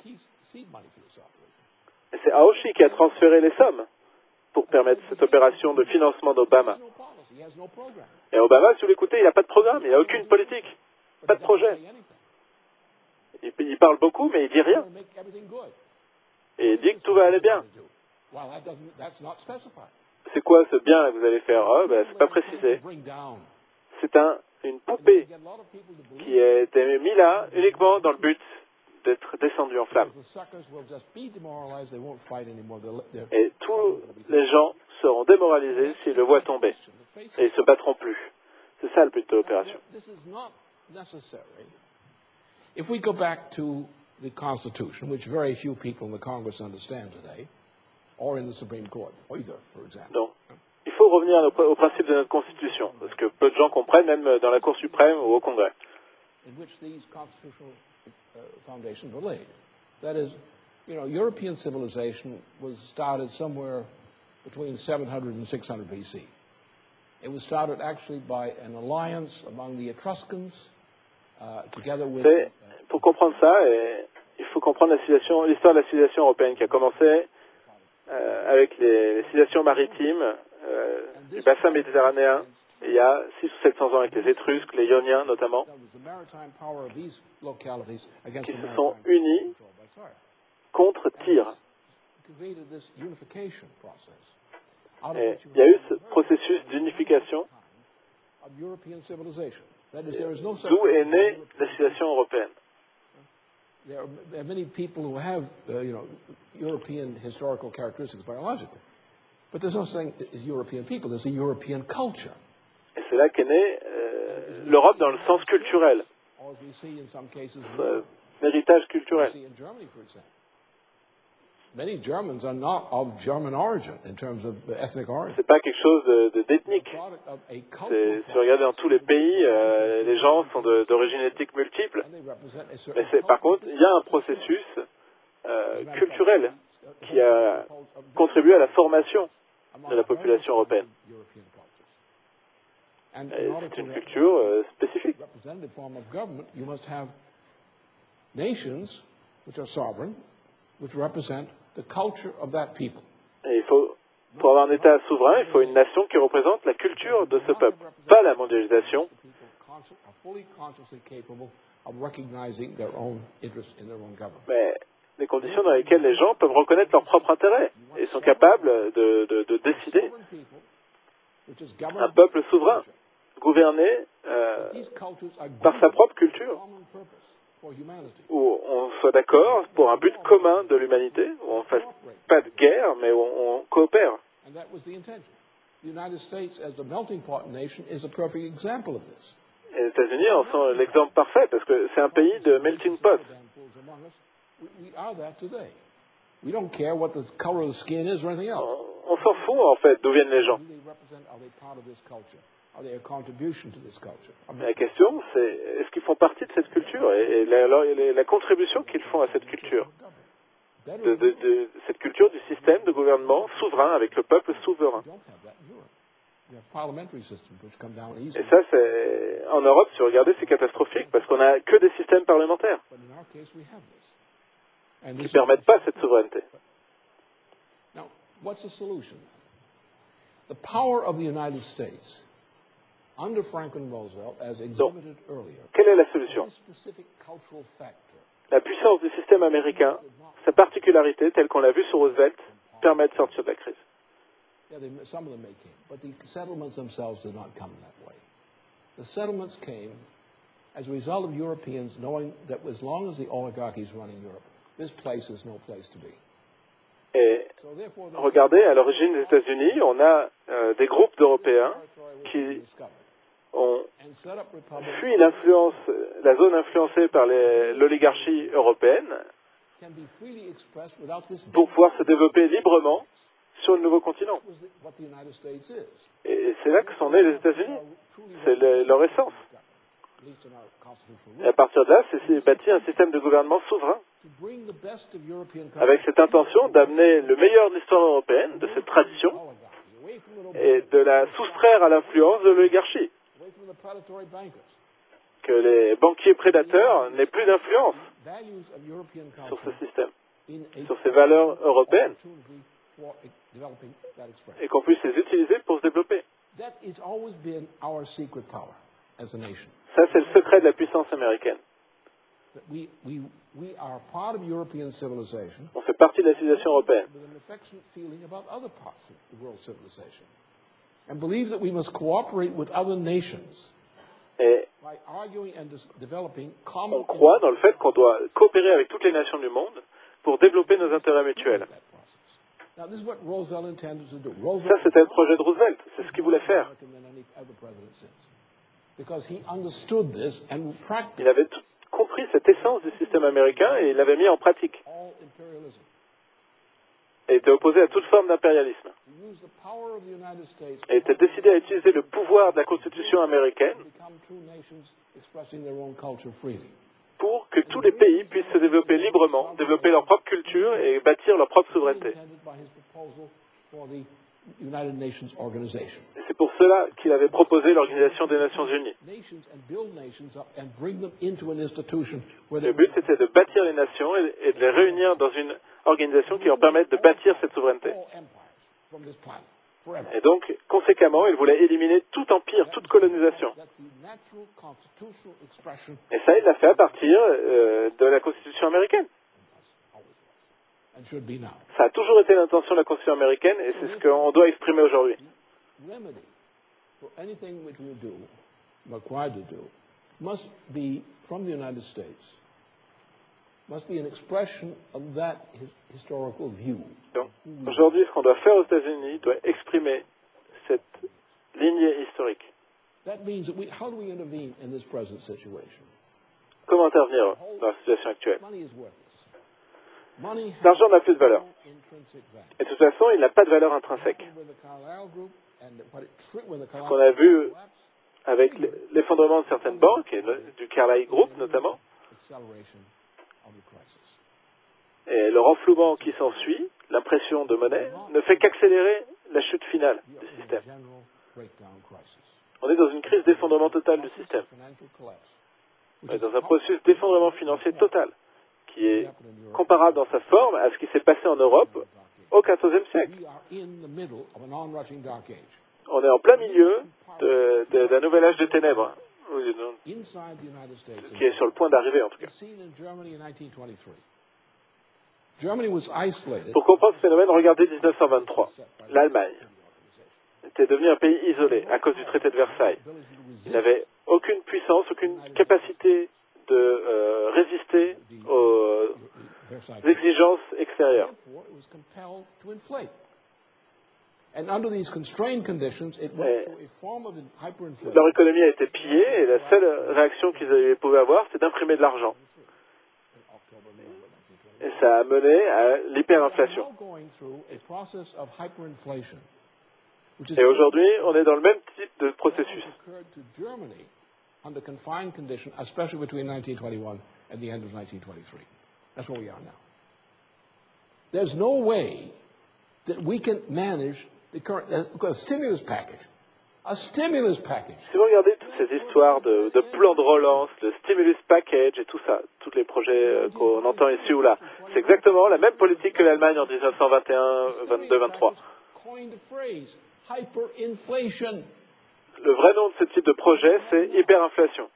Et c'est Aoshi qui a transféré les sommes pour permettre cette opération de financement d'Obama. Et Obama, si vous l'écoutez, il n'a pas de programme, il n'a aucune politique, pas de projet. Il parle beaucoup, mais il dit rien. Et il dit que tout va aller bien. C'est quoi ce bien que vous allez faire? C'est pas précisé. C'est une poupée qui a été mise là uniquement dans le but d'être descendue en flammes. Et tous les gens seront démoralisés s'ils le voient tomber. Et ils ne se battront plus. C'est ça le but de l'opération. If we go back to the Constitution, which very few people in the Congress understand today, or in the Supreme Court, either, for example. Donc, il faut revenir au principe de notre Constitution, parce que peu de gens comprennent, même dans la Cour suprême ou au Congrès. In which these constitutional foundations were laid. That is, European civilization was started somewhere between 700 and 600 BC. It was started actually by an alliance among the Etruscans, together with... Pour comprendre ça, il faut comprendre l'histoire de la civilisation européenne qui a commencé avec les civilisations maritimes du bassin méditerranéen, il y a 600 ou 700 ans avec les Étrusques, les Ioniens notamment, qui se sont unis contre Tyr. Et il y a eu ce processus d'unification d'où est née la civilisation européenne. There are many people who have, European historical characteristics biologically, but there's no such thing as European people. There's a European culture. Et c'est là qu'est née l'Europe dans le sens culturel, l'héritage culturel. Many Germans are not of German origin in terms of ethnic origin. C'est pas quelque chose d'ethnique. Si vous regardez dans tous les pays, les gens sont d'origine ethnique multiple. Mais par contre, il y a un processus culturel qui a contribué à la formation de la population européenne. Et c'est une culture spécifique. Nations which are sovereign, which represent the culture of that people. Et pour avoir un État souverain, il faut une nation qui représente la culture de ce peuple, pas la mondialisation. Mais les conditions dans lesquelles les gens peuvent reconnaître leur propre intérêt et sont capables de décider. Un peuple souverain, gouverné par sa propre culture, où on soit d'accord pour un but commun de l'humanité, où on ne fasse pas de guerre, mais où on coopère. Et les États-Unis en sont l'exemple parfait, parce que c'est un pays de melting pot. On s'en fout, en fait, d'où viennent les gens. La question, c'est est-ce qu'ils font partie de cette culture et la contribution qu'ils font à cette culture, de cette culture du système de gouvernement souverain avec le peuple souverain. Et ça, c'est en Europe, si vous regardez, c'est catastrophique parce qu'on n'a que des systèmes parlementaires qui ne permettent pas cette souveraineté. The power of the United States under Franklin Roosevelt, as exhibited earlier, quelle est la solution? La puissance du système américain, sa particularité, telle qu'on l'a vu sur Roosevelt, permet de sortir de la crise. Some of them may came, but the settlements themselves did not come that way. The settlements came as a result of Europeans knowing that as long as the oligarchy is running Europe, this place is no place to be. Et regardez, à l'origine des États-Unis, on a des groupes d'Européens qui ont fui la zone influencée par l'oligarchie européenne pour pouvoir se développer librement sur le nouveau continent. Et c'est là que sont nés les États-Unis. C'est leur essence. Et à partir de là, c'est bâti un système de gouvernement souverain, avec cette intention d'amener le meilleur de l'histoire européenne, de cette tradition, et de la soustraire à l'influence de l'oligarchie. Que les banquiers prédateurs n'aient plus d'influence sur ce système, sur ces valeurs européennes, et qu'on puisse les utiliser pour se développer. Ça, c'est le secret de la puissance américaine. On fait partie de la civilisation européenne. Et on croit dans le fait qu'on doit coopérer avec toutes les nations du monde pour développer nos intérêts mutuels. Ça, c'était le projet de Roosevelt. C'est ce qu'il voulait faire. Il avait compris cette essence du système américain et il l'avait mis en pratique. Et était opposé à toute forme d'impérialisme. Et était décidé à utiliser le pouvoir de la Constitution américaine pour que tous les pays puissent se développer librement, développer leur propre culture et bâtir leur propre souveraineté. United Nations Organization. Et c'est pour cela qu'il avait proposé l'Organisation des Nations Unies. Le but, c'était de bâtir les nations et de les réunir dans une organisation qui leur permette de bâtir cette souveraineté. Et donc, conséquemment, il voulait éliminer tout empire, toute colonisation. Et ça, il l'a fait à partir de la Constitution américaine. Ça a toujours été l'intention de la Constitution américaine et c'est ce qu'on doit exprimer aujourd'hui. Donc, aujourd'hui, ce qu'on doit faire aux États-Unis doit exprimer cette lignée historique. Comment intervenir dans la situation actuelle? L'argent n'a plus de valeur. Et de toute façon, il n'a pas de valeur intrinsèque. Ce qu'on a vu avec l'effondrement de certaines banques, et du Carlyle Group notamment, et le renflouement qui s'ensuit, l'impression de monnaie, ne fait qu'accélérer la chute finale du système. On est dans une crise d'effondrement total du système. On est dans un processus d'effondrement financier total, qui est comparable dans sa forme à ce qui s'est passé en Europe au XIVe siècle. On est en plein milieu d'un nouvel âge de ténèbres, qui est sur le point d'arriver en tout cas. Pour comprendre ce phénomène, regardez 1923. L'Allemagne était devenue un pays isolé à cause du traité de Versailles. Il n'avait aucune puissance, aucune capacité de résister aux exigences extérieures. Leur économie a été pillée et la seule réaction qu'ils pouvaient avoir, c'est d'imprimer de l'argent. Et ça a mené à l'hyperinflation. Et aujourd'hui, on est dans le même type de processus. Under confined conditions, especially between 1921 and the end of 1923. That's where we are now. There's no way that we can manage the current stimulus package. A stimulus package. Si vous regardez toutes ces histoires de plans de relance, de stimulus package et tout ça, tous les projets qu'on entend ici ou là, c'est exactement la même politique que l'Allemagne en 1921, 22, 23. Hyperinflation. Le vrai nom de ce type de projet, c'est hyperinflation.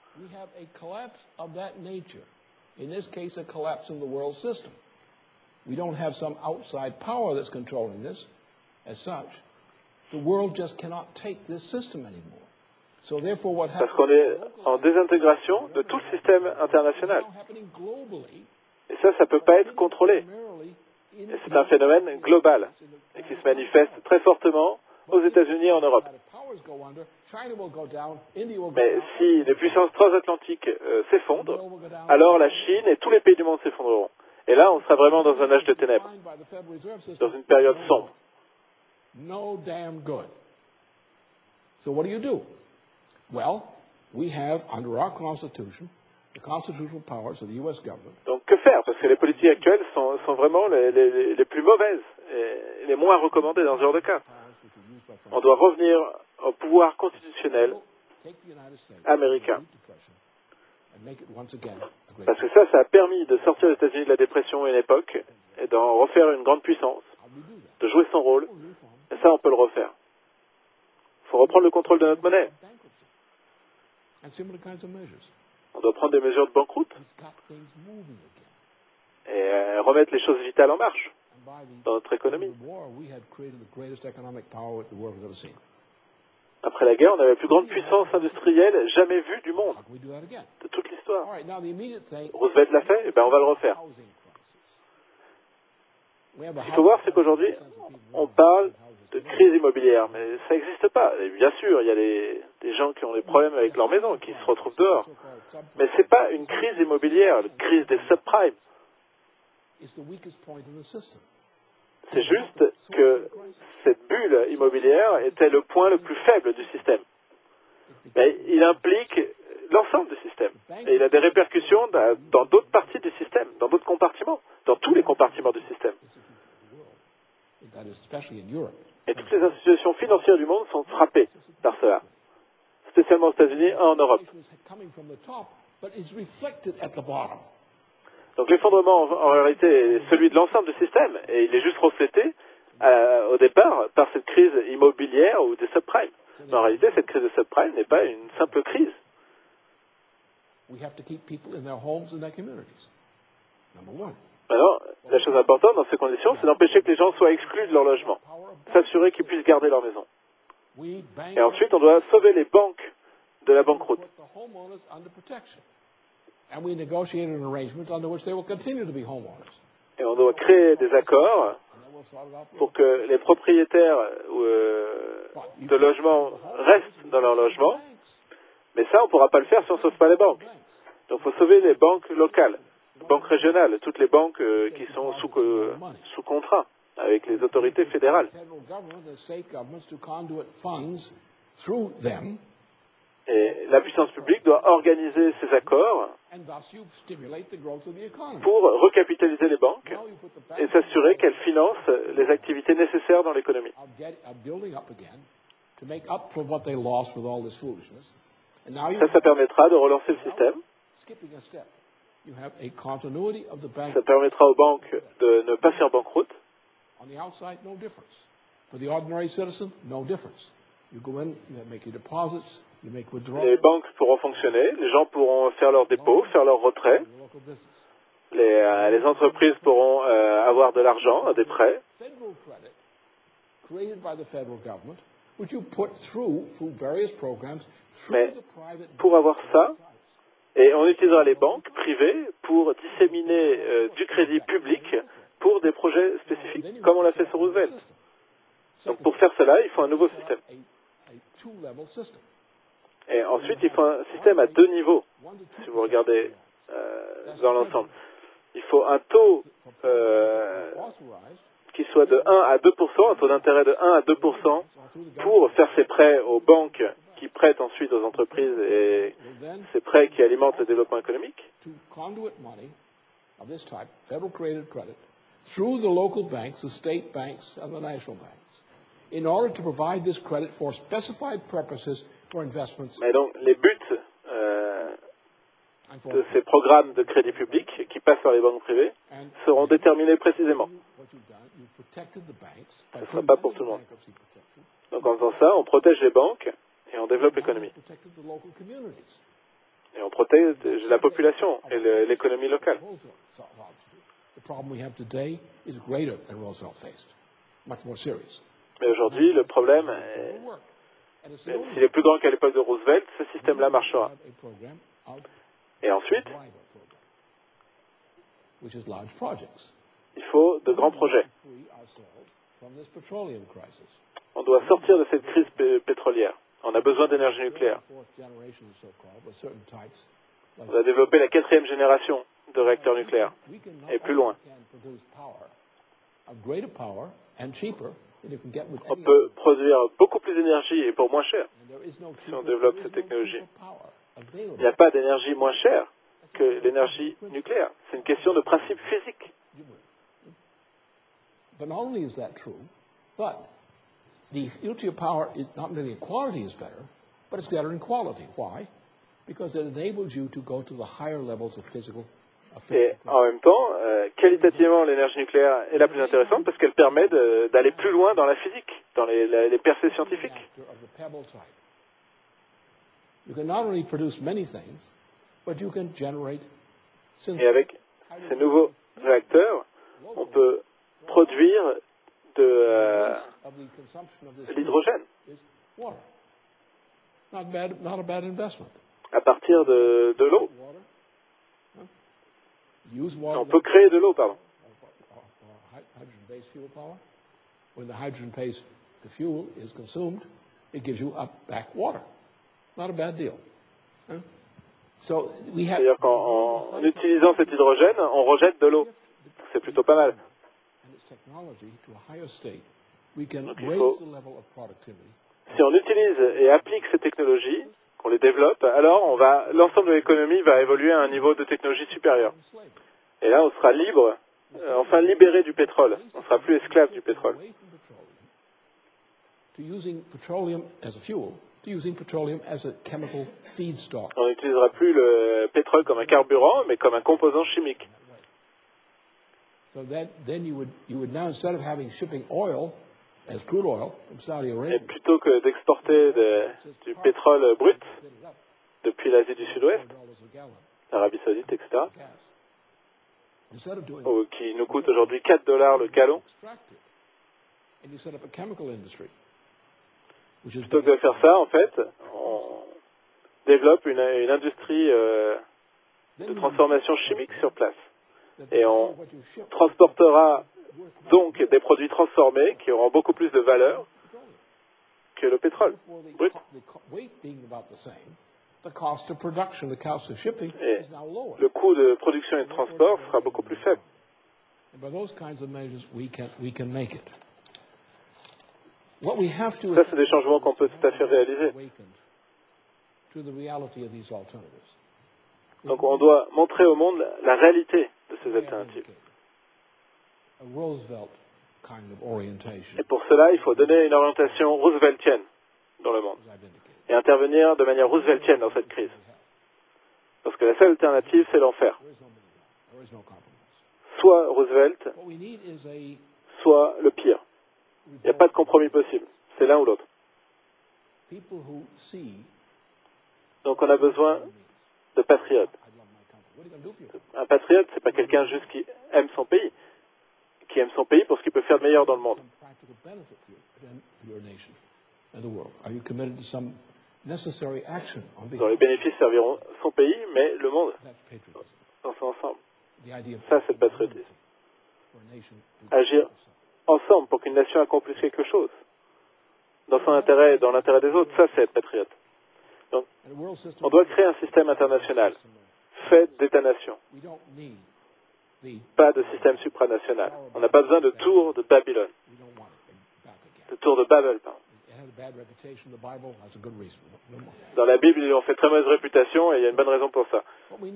In this case, a collapse in the world system. We don't have some outside power that's controlling this as such. The world just cannot take this system anymore. So therefore, what happens? Parce qu'on est en désintégration de tout le système international. Et ça ne peut pas être contrôlé. Et c'est un phénomène global et qui se manifeste très fortement aux États-Unis et en Europe. Mais si les puissances transatlantiques s'effondrent, alors la Chine et tous les pays du monde s'effondreront. Et là, on sera vraiment dans un âge de ténèbres, dans une période sombre. No damn good. So what do? Well, we have, under our Constitution, the constitutional powers of the U.S. government. Donc que faire? Parce que les politiques actuelles sont vraiment les plus mauvaises et les moins recommandées dans ce genre de cas. On doit revenir au pouvoir constitutionnel américain. Parce que ça a permis de sortir les États-Unis de la dépression à une époque et d'en refaire une grande puissance, de jouer son rôle. Et ça, on peut le refaire. Il faut reprendre le contrôle de notre monnaie. On doit prendre des mesures de banqueroute et remettre les choses vitales en marche dans notre économie. Après la guerre, on avait la plus grande puissance industrielle jamais vue du monde, de toute l'histoire. Roosevelt l'a fait, et bien on va le refaire. Ce qu'il faut voir, c'est qu'aujourd'hui, on parle de crise immobilière, mais ça n'existe pas. Et bien sûr, il y a des gens qui ont des problèmes avec leur maison, qui se retrouvent dehors. Mais ce n'est pas une crise immobilière, une crise des subprimes. C'est juste que cette bulle immobilière était le point le plus faible du système. Mais il implique l'ensemble du système. Et il a des répercussions dans d'autres parties du système, dans d'autres compartiments, dans tous les compartiments du système. Et toutes les institutions financières du monde sont frappées par cela, spécialement aux États-Unis et en Europe. Donc l'effondrement, en réalité, est celui de l'ensemble du système, et il est juste reflété au départ par cette crise immobilière ou des subprimes. Mais en réalité, cette crise de subprime n'est pas une simple crise. Maintenant, la chose importante dans ces conditions, c'est d'empêcher que les gens soient exclus de leur logement, s'assurer qu'ils puissent garder leur maison. Et ensuite, on doit sauver les banques de la banqueroute. Et on doit créer des accords pour que les propriétaires de logements restent dans leur logement. Mais ça, on ne pourra pas le faire si on ne sauve pas les banques. Donc il faut sauver les banques locales, les banques régionales, toutes les banques qui sont sous contrat avec les autorités fédérales. Et la puissance publique doit organiser ces accords pour recapitaliser les banques et s'assurer qu'elles financent les activités nécessaires dans l'économie. Ça permettra de relancer le système. Ça permettra aux banques de ne pas faire banqueroute. Les banques pourront fonctionner, les gens pourront faire leurs dépôts, faire leurs retraits, les entreprises pourront avoir de l'argent, des prêts. Mais pour avoir ça, et on utilisera les banques privées pour disséminer du crédit public pour des projets spécifiques, comme on l'a fait sur Roosevelt. Donc pour faire cela, il faut un nouveau système. Et ensuite, il faut un système à 2 niveaux, si vous regardez dans l'ensemble. Il faut un taux qui soit de 1 à 2%, un taux d'intérêt de 1 à 2% pour faire ces prêts aux banques qui prêtent ensuite aux entreprises et ces prêts qui alimentent le développement économique. Through the local banks, the state banks, and the national banks, in order to provide this credit for specified purposes for investments. Mais donc, les buts de ces programmes de crédit public qui passent par les banques privées seront déterminés précisément. Ce ne sera pas pour tout le monde. Donc, en faisant ça, on protège les banques et on développe l'économie. Et on protège la population et l'économie locale. Mais aujourd'hui, le problème, même s'il est plus grand qu'à l'époque de Roosevelt, ce système-là marchera. Et ensuite, il faut de grands projets. On doit sortir de cette crise pétrolière. On a besoin d'énergie nucléaire. On va développer la 4e génération de réacteurs nucléaires, et plus loin. On peut produire beaucoup plus d'énergie et pour moins cher si on développe cette technologie. Il n'y a pas d'énergie moins chère que l'énergie nucléaire. C'est une question de principe physique. The nuclear power is not only in quality is better, but it's better in quality. Why? Because it enables you to go to the higher levels of physical. Et en même temps, qualitativement, l'énergie nucléaire est la plus intéressante parce qu'elle permet d'aller plus loin dans la physique, dans les percées scientifiques. Et avec ces nouveaux réacteurs, on peut produire de l'hydrogène à partir de l'eau. On peut créer de l'eau, pardon. C'est-à-dire qu'en utilisant cet hydrogène, on rejette de l'eau. C'est plutôt pas mal. Donc il faut, si on utilise et applique ces technologies, qu'on les développe, alors l'ensemble de l'économie va évoluer à un niveau de technologie supérieur. Et là, on sera libre, enfin libéré du pétrole. On ne sera plus esclave du pétrole. to using petroleum as a fuel, to using petroleum as a chemical feedstock. On n'utilisera plus le pétrole comme un carburant, mais comme un composant chimique. So then you would now, instead of having shipping oil as crude oil from Saudi Arabia, et plutôt que d'exporter du pétrole brut depuis l'Asie du Sud-Ouest, l'Arabie Saoudite, etc., qui nous coûte aujourd'hui $4 le gallon, plutôt que de faire ça, en fait, on développe une industrie de transformation chimique sur place. Et on transportera donc des produits transformés qui auront beaucoup plus de valeur que le pétrole brut. Et le coût de production et de transport sera beaucoup plus faible. Ça, c'est des changements qu'on peut tout à fait réaliser. Donc on doit montrer au monde la réalité de ces alternatives. Et pour cela, il faut donner une orientation rooseveltienne dans le monde et intervenir de manière rooseveltienne dans cette crise. Parce que la seule alternative, c'est l'enfer. Soit Roosevelt, soit le pire. Il n'y a pas de compromis possible. C'est l'un ou l'autre. Donc on a besoin de patriotes. Un patriote, c'est pas quelqu'un juste qui aime son pays, pour ce qu'il peut faire de meilleur dans le monde. Dont les bénéfices serviront son pays, mais le monde dans son ensemble. Ça, c'est le patriotisme. Agir ensemble pour qu'une nation accomplisse quelque chose, dans son intérêt et dans l'intérêt des autres, ça, c'est être patriote. Donc, on doit créer un système international fait d'États-nations. Pas de système supranational. On n'a pas besoin de tour de Babylone. De tour de Babel, pardon. Dans la Bible, ils ont fait très mauvaise réputation et il y a une bonne raison pour ça.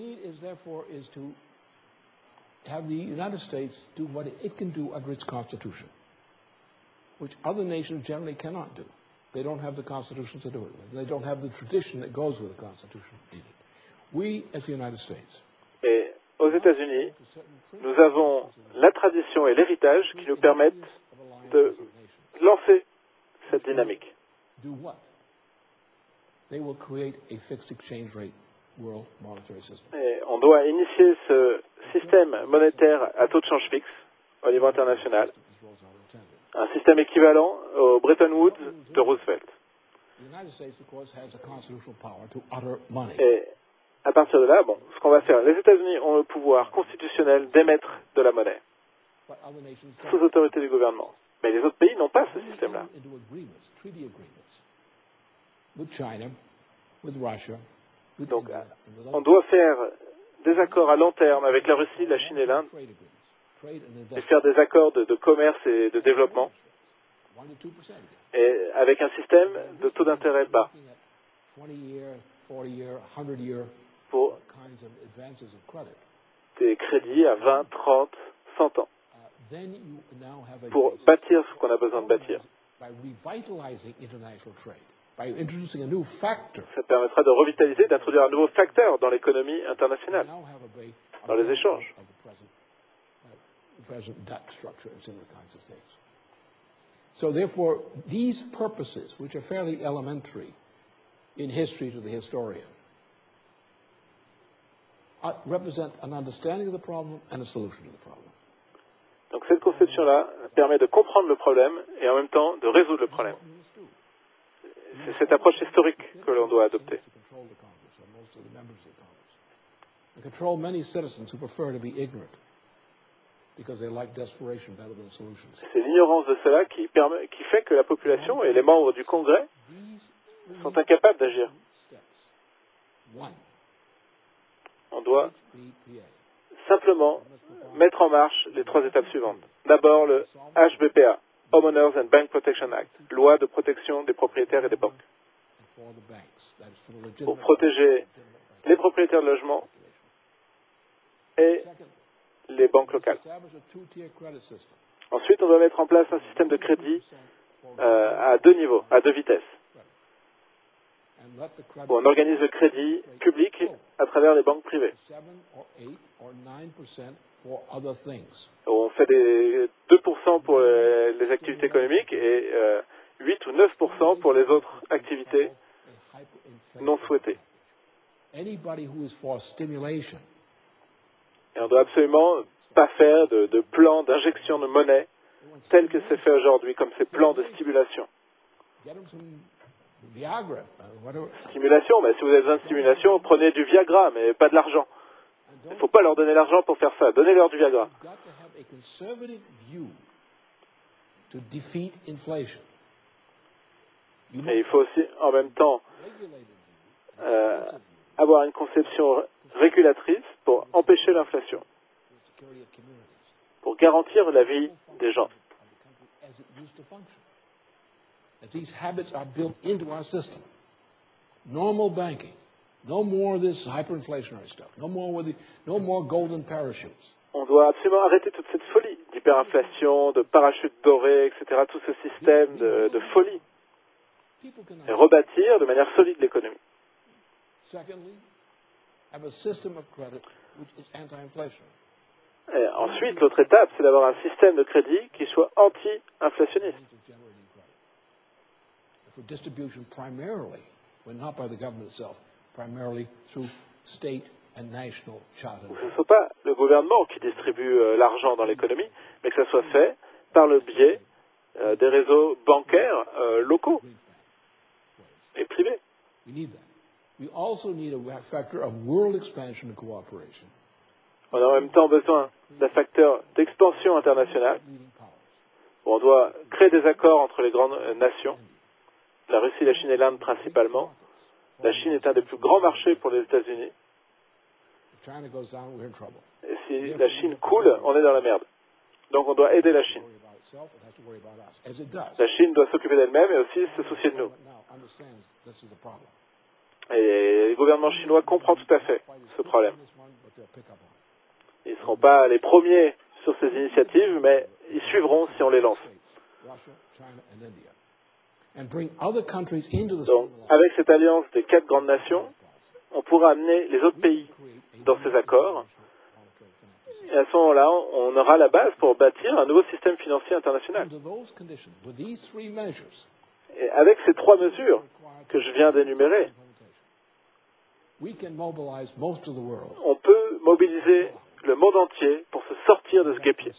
Have the United States do what it can do under its Constitution, which other nations generally cannot do. They don't have the Constitution to do it. They don't have the tradition that goes with the Constitution needed. We, as the United States, et aux États-Unis, nous avons la tradition et l'héritage qui nous permettent de lancer cette dynamique. Do what? They will create a fixed exchange rate world monetary system. Et on doit initier ce système monétaire à taux de change fixe au niveau international. Un système équivalent au Bretton Woods de Roosevelt. Et à partir de là, ce qu'on va faire, les États-Unis ont le pouvoir constitutionnel d'émettre de la monnaie sous autorité du gouvernement. Mais les autres pays n'ont pas ce système-là. Donc, on doit faire des accords à long terme avec la Russie, la Chine et l'Inde, et faire des accords de commerce et de développement, et avec un système de taux d'intérêt bas pour des crédits à 20, 30, 100 ans, pour bâtir ce qu'on a besoin de bâtir. Ça permettra de revitaliser, d'introduire un nouveau facteur dans l'économie internationale, dans les échanges. So therefore, these purposes, which are fairly elementary in history to the historian, represent an understanding of the problem and a solution to the problem. Donc cette conception-là permet de comprendre le problème et en même temps de résoudre le problème. C'est cette approche historique que l'on doit adopter. Control many citizens who prefer to be ignorant because they like desperation better than solutions. C'est l'ignorance de cela qui fait que la population et les membres du Congrès sont incapables d'agir. On doit simplement mettre en marche les 3 étapes suivantes. D'abord, le HBPA, Homeowners and Bank Protection Act, loi de protection des propriétaires et des banques, pour protéger les propriétaires de logements et les banques locales. Ensuite, on doit mettre en place un système de crédit à deux niveaux, à deux vitesses. Où on organise le crédit public à travers les banques privées. Où on fait des 2% pour les activités économiques et 8 ou 9% pour les autres activités non souhaitées. Et on ne doit absolument pas faire de plan d'injection de monnaie tel que c'est fait aujourd'hui, comme ces plans de stimulation. Stimulation, mais si vous avez besoin de stimulation, prenez du Viagra, mais pas de l'argent. Il ne faut pas leur donner l'argent pour faire ça. Donnez-leur du Viagra. Et il faut aussi, en même temps, avoir une conception régulatrice pour empêcher l'inflation, pour garantir la vie des gens. These habits are built into our system. Normal banking. No more of this hyperinflationary stuff. No more golden parachutes. On doit absolument arrêter toute cette folie d'hyperinflation, de parachutes dorés, etc. Tout ce système de folie. Et rebâtir de manière solide l'économie. Secondly, have a system of credit which is anti-inflationary. Et ensuite, l'autre étape, c'est d'avoir un système de crédit qui soit anti-inflationniste. For distribution primarily, when not by the government itself, primarily through state and national charter. Que ce ne soit pas le gouvernement qui distribue l'argent dans l'économie, mais que ça soit fait par le biais des réseaux bancaires locaux et privés. We need that. We also need a factor of world expansion and cooperation. On a en même temps besoin d'un facteur d'expansion internationale. On doit créer des accords entre les grandes nations. La Russie, la Chine et l'Inde principalement. La Chine est un des plus grands marchés pour les États-Unis. Et si la Chine coule, on est dans la merde. Donc on doit aider la Chine. La Chine doit s'occuper d'elle-même et aussi se soucier de nous. Et le gouvernement chinois comprend tout à fait ce problème. Ils ne seront pas les premiers sur ces initiatives, mais ils suivront si on les lance. Donc, avec cette alliance des 4 grandes nations, on pourra amener les autres pays dans ces accords. Et à ce moment-là, on aura la base pour bâtir un nouveau système financier international. Et avec ces 3 mesures que je viens d'énumérer, on peut mobiliser le monde entier pour se sortir de ce guêpier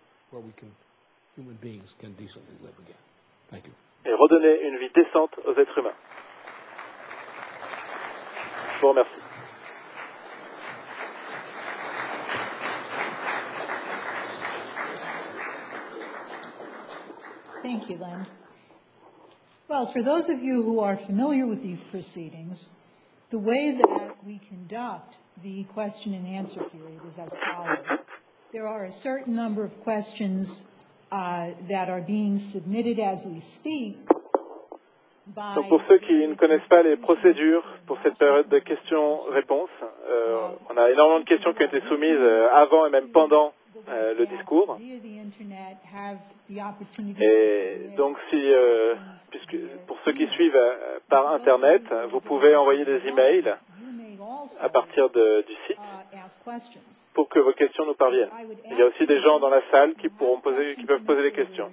et redonner une vie décente aux êtres humains. Je vous remercie. Thank you, Len. Well, for those of you who are familiar with these proceedings, the way that we conduct the question and answer period is as follows. There are a certain number of questions that are being submitted as we speak. Donc pour ceux qui ne connaissent pas les procédures pour cette période de questions-réponses, on a énormément de questions qui ont été soumises avant et même pendant le discours. Et donc pour ceux qui suivent par Internet, vous pouvez envoyer des emails à partir du site pour que vos questions nous parviennent. Il y a aussi des gens dans la salle qui peuvent poser des questions.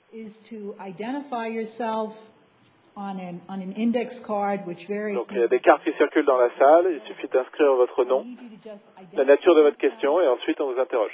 Donc il y a des cartes qui circulent dans la salle, il suffit d'inscrire votre nom, la nature de votre question et ensuite on vous interroge.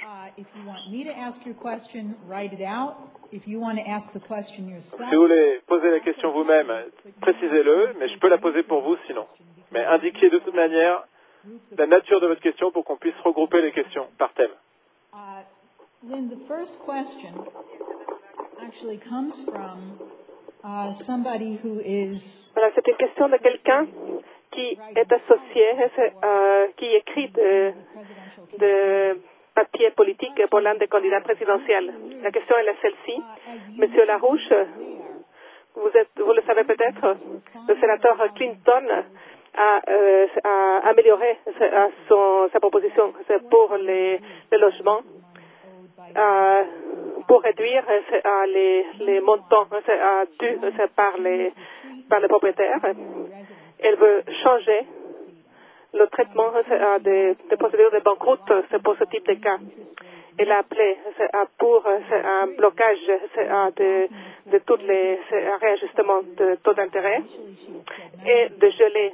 Si vous voulez poser la question vous-même, précisez-le, mais je peux la poser pour vous sinon. Mais indiquez de toute manière la nature de votre question pour qu'on puisse regrouper les questions par thème. Lynn, the first question actually comes from somebody who is... Voilà, c'est une question de quelqu'un qui est associé, qui écrit de papiers politiques pour l'un des candidats présidentiels. La question est celle-ci. Monsieur Larouche, vous le savez peut-être, le sénateur Clinton a amélioré sa proposition pour les logements pour réduire les montants dus par les propriétaires. Elle veut changer le traitement des procédures de banqueroute pour ce type de cas. Elle a appelé pour un blocage de tous les réajustements de taux d'intérêt et de geler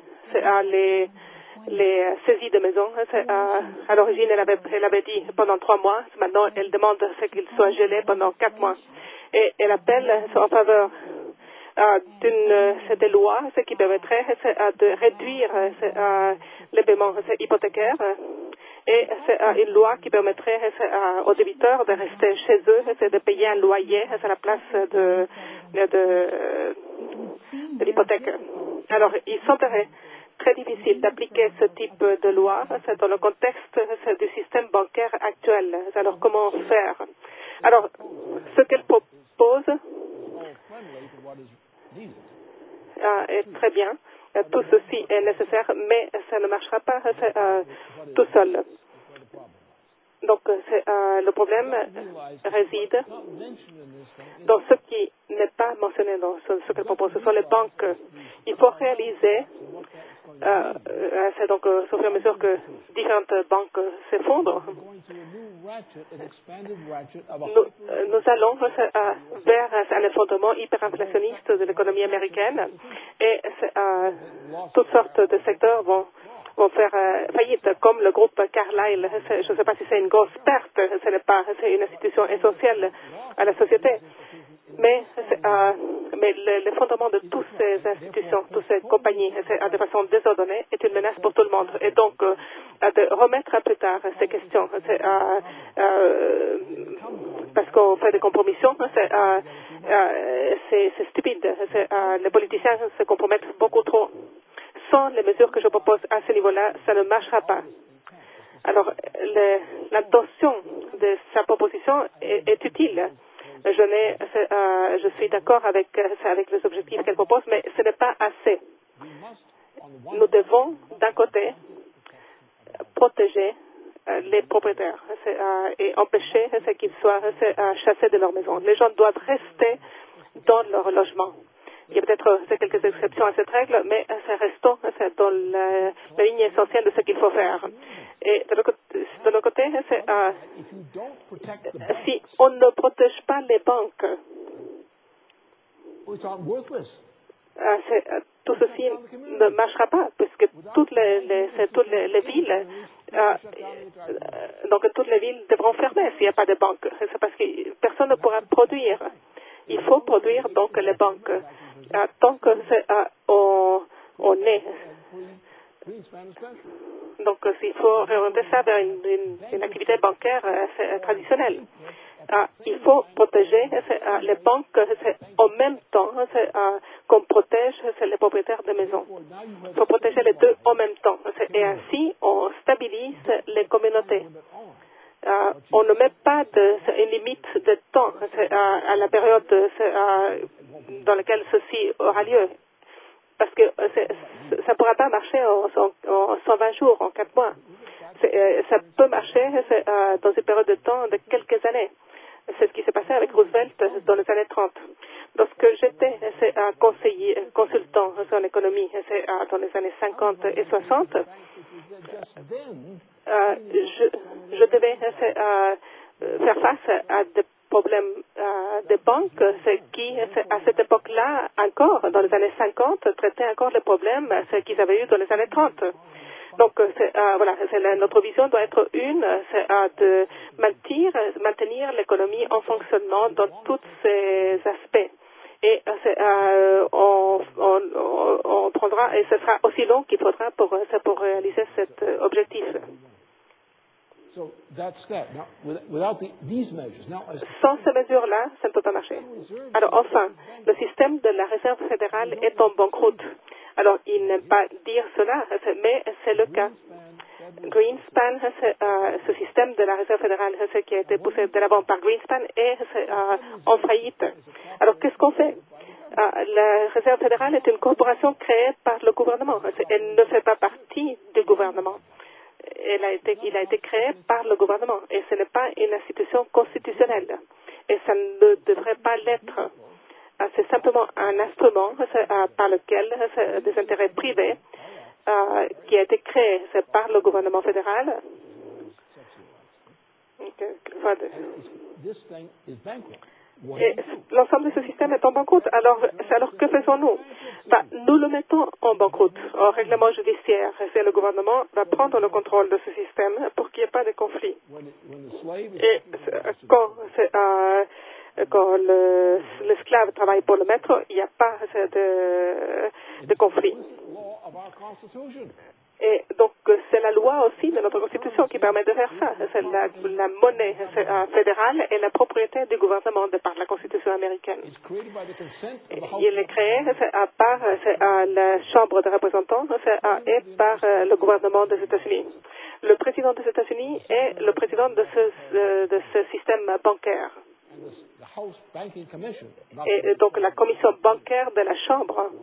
les saisies de maisons. À l'origine, elle avait dit pendant 3 mois. Maintenant, elle demande qu'ils soient gelés pendant 4 mois. Et elle appelle en faveur d'une loi, ce qui permettrait de réduire les paiements hypothécaires et une loi qui permettrait aux débiteurs de rester chez eux, de payer un loyer à la place de l'hypothèque. Alors, il semblerait très difficile d'appliquer ce type de loi dans le contexte du système bancaire actuel. Alors, comment faire? Alors, ce qu'elle propose est très bien. Tout ceci est nécessaire, mais ça ne marchera pas tout seul. Donc, le problème réside dans ce qui n'est pas mentionné dans ce qu'elle propose. Ce sont les banques. Il faut réaliser, c'est donc au fur et à mesure que différentes banques s'effondrent, nous allons vers un effondrement hyperinflationniste de l'économie américaine et toutes sortes de secteurs vont faire faillite, comme le groupe Carlyle. Je ne sais pas si c'est une grosse perte, ce n'est pas, c'est une institution essentielle à la société. Mais l'effondrement de toutes ces institutions, toutes ces compagnies, de façon désordonnée, est une menace pour tout le monde. Et donc, de remettre à plus tard ces questions, parce qu'on fait des compromissions, c'est stupide. Les politiciens se compromettent beaucoup trop. Sans les mesures que je propose à ce niveau-là, ça ne marchera pas. Alors, l'intention de sa proposition est utile. Je suis d'accord avec les objectifs qu'elle propose, mais ce n'est pas assez. Nous devons, d'un côté, protéger les propriétaires et empêcher qu'ils soient chassés de leur maison. Les gens doivent rester dans leur logement. Il y a peut-être quelques exceptions à cette règle, mais restons dans la ligne essentielle de ce qu'il faut faire. Et de l'autre côté, si on ne protège pas les banques, tout ceci ne marchera pas, puisque toutes les villes, donc toutes les villes devront fermer s'il n'y a pas de banques. C'est parce que personne ne pourra produire. Il faut produire donc les banques. Tant que on est. Donc, il faut réorienter ça vers une activité bancaire traditionnelle. Il faut protéger les banques en même temps qu'on protège les propriétaires de maisons. Il faut protéger les deux en même temps. Et ainsi, on stabilise les communautés. On ne met pas une limite de temps à la période dans laquelle ceci aura lieu. Parce que ça ne pourra pas marcher en 120 jours, en 4 mois. Ça peut marcher dans une période de temps de quelques années. C'est ce qui s'est passé avec Roosevelt dans les années 30. Lorsque j'étais consultant en économie dans les années 50 et 60, je devais faire face à des problèmes des banques qui, à cette époque-là, encore, dans les années 50, traitaient encore les problèmes qu'ils avaient eu dans les années 30. Donc, voilà, notre vision doit être de maintenir l'économie en fonctionnement dans tous ses aspects. Et on prendra, et ce sera aussi long qu'il faudra pour réaliser cet objectif. Sans ces mesures-là, ça ne peut pas marcher. Alors enfin, le système de la Réserve fédérale est en banqueroute. Alors, il n'aime pas dire cela, mais c'est le cas. Greenspan, ce système de la Réserve fédérale qui a été poussé de l'avant par Greenspan est en faillite. Alors, qu'est-ce qu'on fait? La Réserve fédérale est une corporation créée par le gouvernement. Elle ne fait pas partie du gouvernement. il a été créé par le gouvernement et ce n'est pas une institution constitutionnelle et ça ne devrait pas l'être. C'est simplement un instrument par lequel des intérêts privés qui a été créé par le gouvernement fédéral. Et l'ensemble de ce système est en banqueroute. Alors que faisons-nous? Nous le mettons en banqueroute, en règlement judiciaire. Et le gouvernement va prendre le contrôle de ce système pour qu'il n'y ait pas de conflit. Et quand l'esclave travaille pour le maître, il n'y a pas de conflit. Et donc, c'est la loi aussi de notre Constitution qui permet de faire ça. C'est la monnaie fédérale et la propriété du gouvernement de par la Constitution américaine. Il est créé par la Chambre des représentants et par le gouvernement des États-Unis. Le président des États-Unis est le président de ce système bancaire. Et donc, la commission bancaire de la Chambre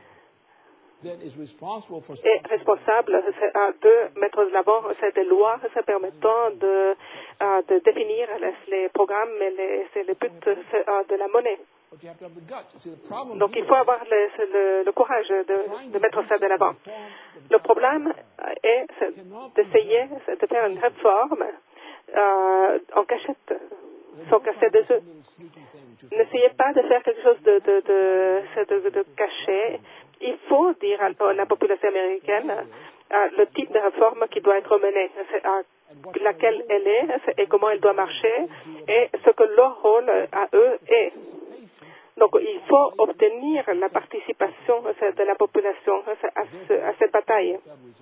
est responsable de mettre de l'avant des lois permettant de définir les programmes et les buts de la monnaie. Donc il faut avoir le courage de mettre ça de l'avant. Le problème est d'essayer de faire une réforme en cachette, sans casser des œufs. N'essayez pas de faire quelque chose de caché. Il faut dire à la population américaine le type de réforme qui doit être menée, laquelle elle est et comment elle doit marcher et ce que leur rôle à eux est. Donc il faut obtenir la participation de la population à cette bataille.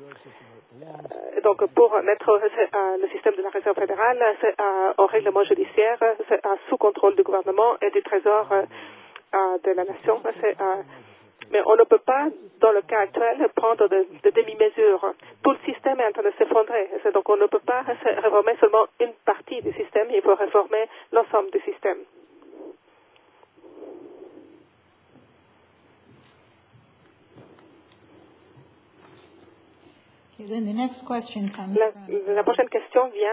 Donc pour mettre le système de la Réserve fédérale au règlement judiciaire sous contrôle du gouvernement et du Trésor de la nation, mais on ne peut pas, dans le cas actuel, prendre de demi-mesures. Tout le système est en train de s'effondrer. Donc on ne peut pas réformer seulement une partie du système, il faut réformer l'ensemble du système. La prochaine question vient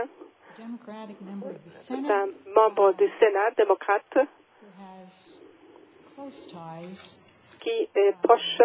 d'un membre du Sénat démocrate qui est proche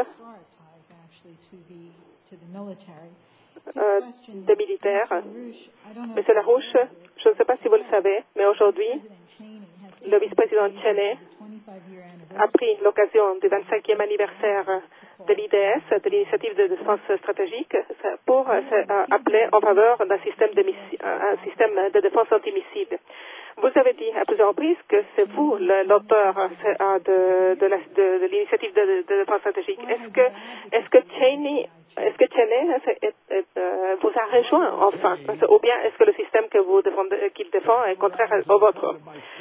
des militaires. Monsieur Larouche, je ne sais pas si vous le savez, mais aujourd'hui, le vice-président Cheney a pris l'occasion du 25e anniversaire de l'IDS, de l'initiative de défense stratégique, pour appeler en faveur d'un système de défense antimissile. Vous avez dit à plusieurs reprises que c'est vous l'auteur de l'initiative de défense stratégique. Est-ce que Cheney vous a rejoint enfin, ou bien est-ce que le système qu'il défend est contraire au vôtre?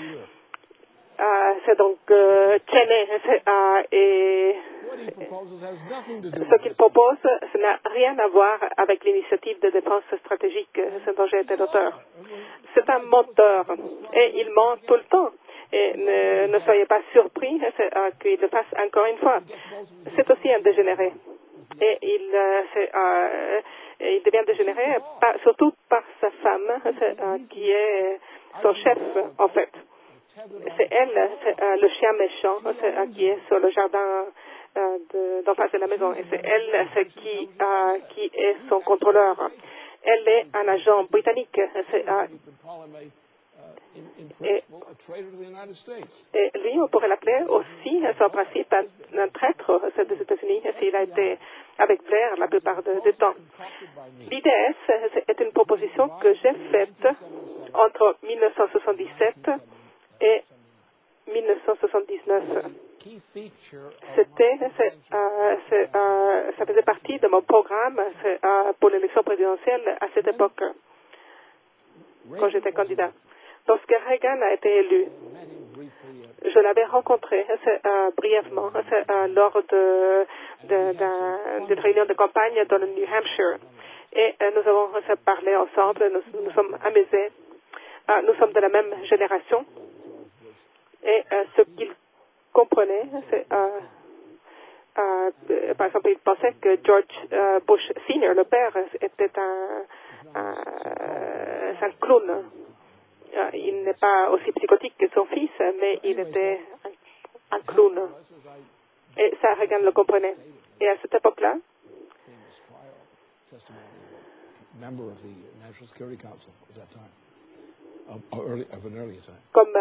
C'est donc Cheney et ce qu'il propose, ça n'a rien à voir avec l'initiative de défense stratégique dont j'ai été l'auteur. C'est un menteur et il ment tout le temps. Et ne soyez pas surpris qu'il le fasse encore une fois. C'est aussi un dégénéré. Et il devient dégénéré surtout par sa femme qui est son chef en fait. C'est elle, le chien méchant qui est sur le jardin d'en face de la maison. Et c'est elle qui est son contrôleur. Elle est un agent britannique. Et lui, on pourrait l'appeler aussi, en principe, un traître des États-Unis, s'il a été avec Blair la plupart du temps. L'IDS est une proposition que j'ai faite entre 1977 et 1979. Ça faisait partie de mon programme pour l'élection présidentielle à cette époque, quand j'étais candidat. Lorsque Reagan a été élu, je l'avais rencontré brièvement lors d'une réunion de campagne dans le New Hampshire. Et nous avons parlé ensemble, nous sommes amusés. Nous sommes de la même génération. Et ce qu'il comprenait, c'est par exemple, il pensait que George Bush Sr., le père, était un clown. Il n'est pas aussi psychotique que son fils, mais il était un clown. Et ça, Reagan le comprenait. Et à cette époque-là, comme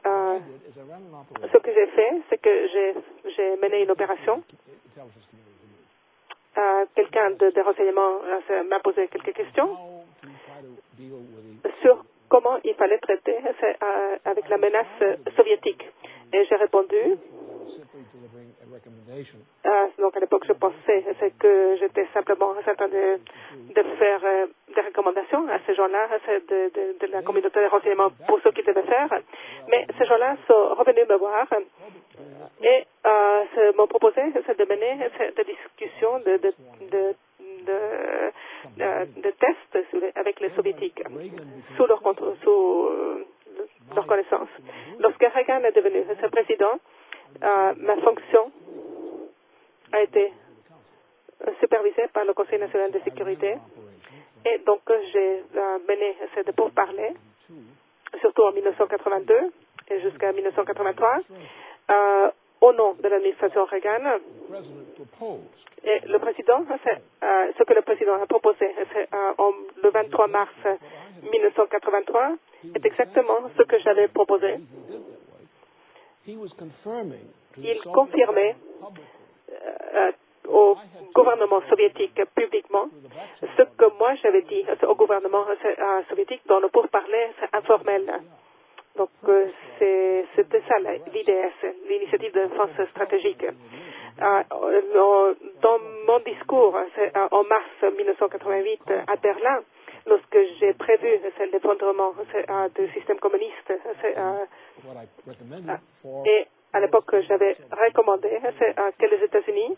ce que j'ai fait, c'est que j'ai mené une opération. Quelqu'un des renseignements m'a posé quelques questions sur comment il fallait traiter avec la menace soviétique. Et j'ai répondu, donc à l'époque je pensais que j'étais simplement en train de faire des recommandations à ces gens-là, de la communauté de renseignement pour ce qu'ils devaient faire. Mais ces gens-là sont revenus me voir et m'ont proposé de mener des discussions, de tests avec les soviétiques sous leur connaissance. Lorsque Reagan est devenu président, ma fonction a été supervisée par le Conseil national de sécurité et donc j'ai mené ces pourparlers, surtout en 1982 et jusqu'à 1983, au nom de l'administration Reagan. Et le président, ce que le président a proposé le 23 mars 1983 est exactement ce que j'avais proposé. Il confirmait au gouvernement soviétique publiquement ce que moi j'avais dit au gouvernement soviétique dans le pourparler informel. Donc c'était ça l'IDS, l'initiative de défense stratégique. Dans mon discours en mars 1988 à Berlin, lorsque j'ai prévu l'effondrement du système communiste, et à l'époque j'avais recommandé que les États-Unis,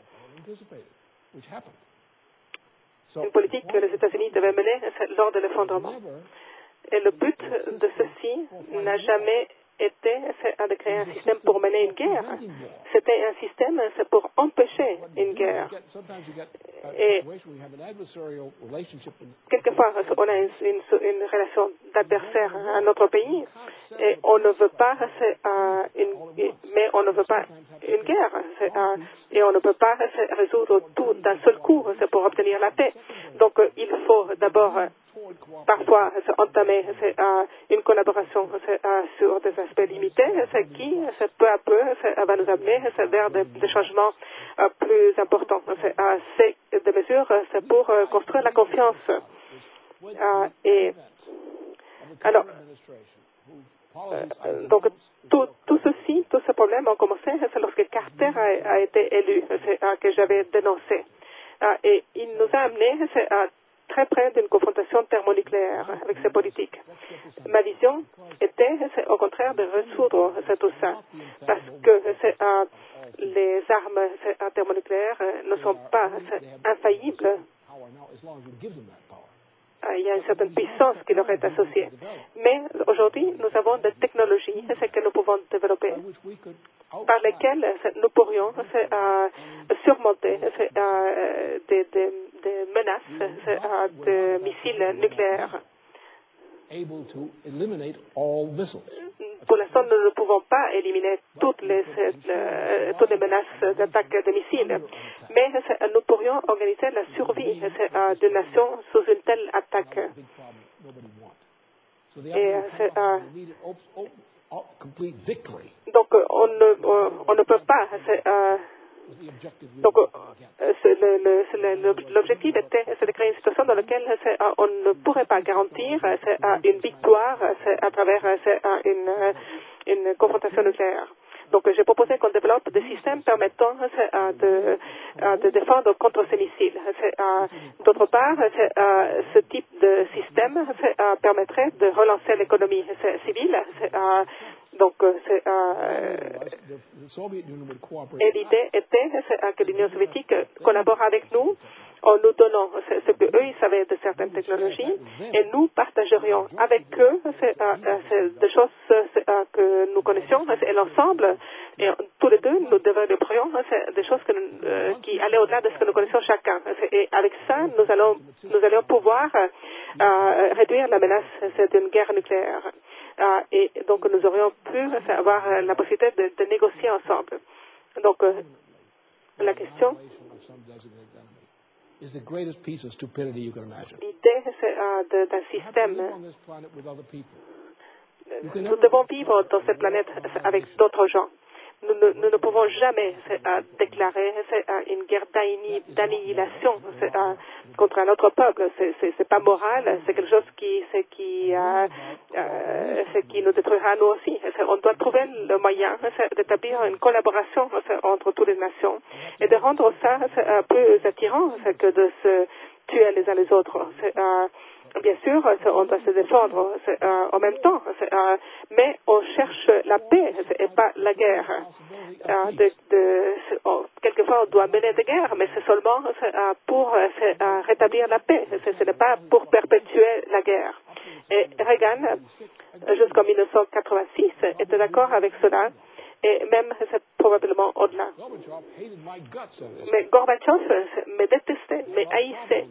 une politique que les États-Unis devaient mener lors de l'effondrement. Et le but de ceci n'a jamais été de créer un système pour mener une guerre. C'était un système pour empêcher une guerre. Et quelquefois, on a une relation d'adversaire à notre pays et on ne veut pas mais on ne veut pas une guerre. Et on ne peut pas résoudre tout d'un seul coup pour obtenir la paix. Donc, il faut d'abord parfois entamer une collaboration sur des aspects limités, qui peu à peu va nous amener vers des changements plus importants. C'est des mesures pour construire la confiance. Et alors, donc tout ce problème a commencé lorsque Carter a été élu, que j'avais dénoncé. Et il nous a amenés très près d'une confrontation thermonucléaire avec ces politiques. Ma vision était, au contraire, de résoudre tout ça, parce que les armes thermonucléaires ne sont pas infaillibles. Il y a une certaine puissance qui leur est associée. Mais aujourd'hui, nous avons des technologies que nous pouvons développer, par lesquelles nous pourrions surmonter des menaces de missiles nucléaires. Pour l'instant, nous ne pouvons pas éliminer toutes les menaces d'attaque de missiles, mais nous pourrions organiser la survie d'une nation sous une telle attaque. Et donc, on ne peut pas. Donc, l'objectif était de créer une situation dans laquelle on ne pourrait pas garantir une victoire à travers une confrontation nucléaire. Donc, j'ai proposé qu'on développe des systèmes permettant de défendre contre ces missiles. D'autre part, ce type de système permettrait de relancer l'économie civile. Donc, et l'idée était que l'Union soviétique collabore avec nous en nous donnant ce qu'eux ils savaient de certaines technologies et nous partagerions avec eux des choses que nous connaissions et l'ensemble Et tous les deux, nous développerions des choses qui allaient au-delà de ce que nous connaissons chacun. Et avec ça, nous allions pouvoir réduire la menace d'une guerre nucléaire. Et donc, nous aurions pu avoir la possibilité de négocier ensemble. Donc, la question, l'idée d'un système. Nous devons vivre dans cette planète avec d'autres gens. Nous ne pouvons jamais déclarer une guerre d'annihilation contre un autre peuple. C'est pas moral, c'est quelque chose qui nous détruira nous aussi. On doit trouver le moyen d'établir une collaboration entre toutes les nations et de rendre ça plus attirant que de se tuer les uns les autres. Bien sûr, on doit se défendre en même temps, mais on cherche la paix et pas la guerre. Quelquefois, on doit mener des guerres, mais c'est seulement pour rétablir la paix. Ce n'est pas pour perpétuer la guerre. Et Reagan, jusqu'en 1986, était d'accord avec cela. Et même, c'est probablement au-delà. Mais Gorbatchev me détestait, me haïssait.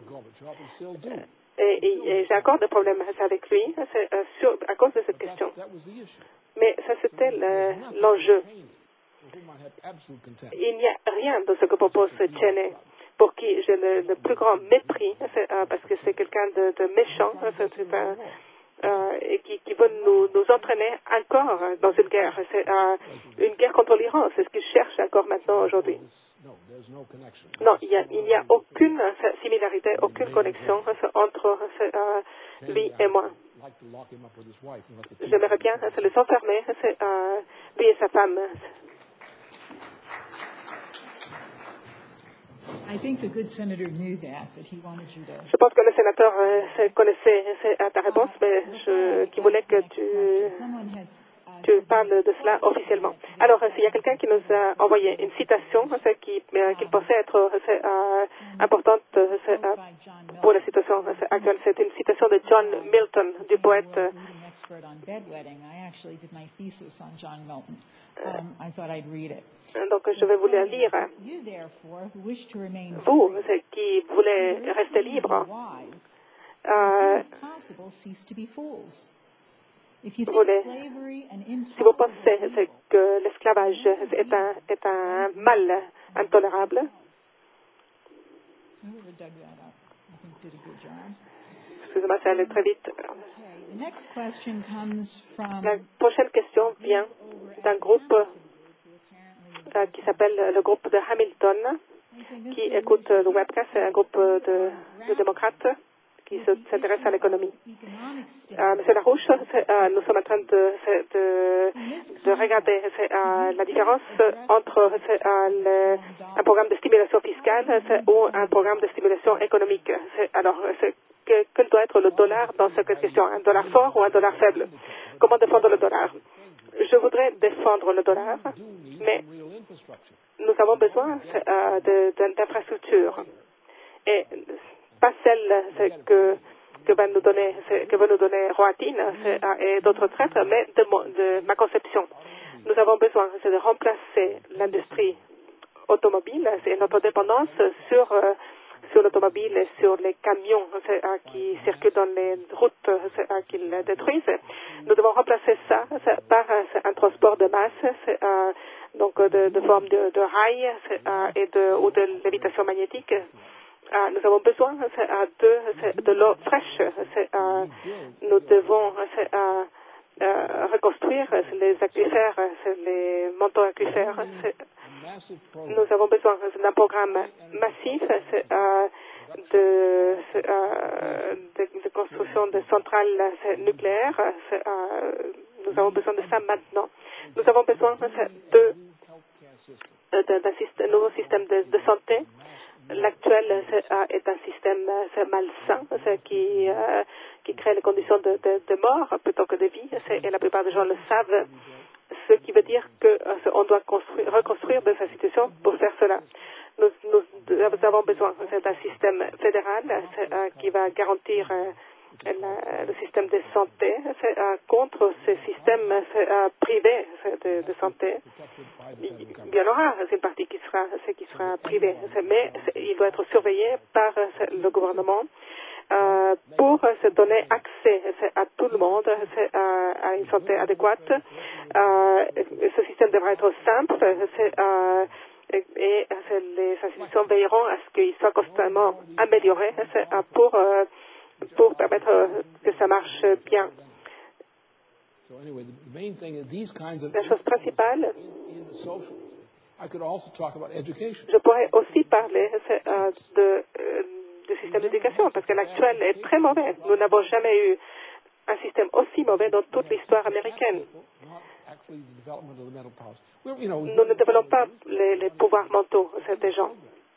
Et j'ai encore des problèmes avec lui à cause de cette question. Mais ça, c'était l'enjeu. Il n'y a rien de ce que propose Cheney, pour qui j'ai le plus grand mépris, parce que c'est quelqu'un de méchant, et qui veut nous entraîner encore dans une guerre. C'est une guerre contre l'Iran, c'est ce qu'il cherche encore maintenant aujourd'hui. Non, il n'y a aucune similarité, aucune connexion entre lui et moi. J'aimerais bien les enfermer, lui et sa femme. Je pense que le sénateur connaissait ta réponse, mais qui voulait que tu parles de cela officiellement. Alors, il y a quelqu'un qui nous a envoyé une citation qu'il pensait être importante pour la situation actuelle. C'est une citation de John Milton, du poète. Donc, je vais vous la lire. Vous, qui voulez rester libre, si vous pensez que l'esclavage est un mal intolérable, excusez-moi, ça allait très vite. La prochaine question vient d'un groupe qui s'appelle le groupe de Hamilton, qui écoute le webcast. C'est un groupe de démocrates qui s'intéresse à l'économie. Monsieur Larouche, nous sommes en train de regarder la différence entre un programme de stimulation fiscale ou un programme de stimulation économique. Alors, quel doit être le dollar dans cette question? Un dollar fort ou un dollar faible? Comment défendre le dollar? Je voudrais défendre le dollar, mais nous avons besoin d'infrastructures. Et pas celle que va nous donner Roatine et d'autres traîtres, mais de ma conception. Nous avons besoin de remplacer l'industrie automobile et notre dépendance sur l'automobile et sur les camions qui circulent dans les routes qu'ils détruisent. Nous devons remplacer ça par un transport de masse, donc de forme de rail ou de lévitation magnétique. Nous avons besoin de l'eau fraîche. Nous devons reconstruire les aquifères, les manteaux aquifères. Nous avons besoin d'un programme massif de construction de centrales nucléaires. Nous avons besoin de ça maintenant. Nous avons besoin d'un nouveau système de santé. L'actuel est un système malsain qui crée les conditions de mort plutôt que de vie, et la plupart des gens le savent, ce qui veut dire qu'on doit reconstruire des institutions pour faire cela. Nous avons besoin d'un système fédéral qui va garantir le système de santé contre ces systèmes privés de santé. Il y en aura une partie qui sera privée, mais il doit être surveillé par le gouvernement pour se donner accès à tout le monde à une santé adéquate. Ce système devra être simple et les institutions veilleront à ce qu'il soit constamment amélioré pour permettre que ça marche bien. La chose principale, je pourrais aussi parler du système d'éducation, parce que l'actuel est très mauvais. Nous n'avons jamais eu un système aussi mauvais dans toute l'histoire américaine. Nous ne développons pas les pouvoirs mentaux des gens.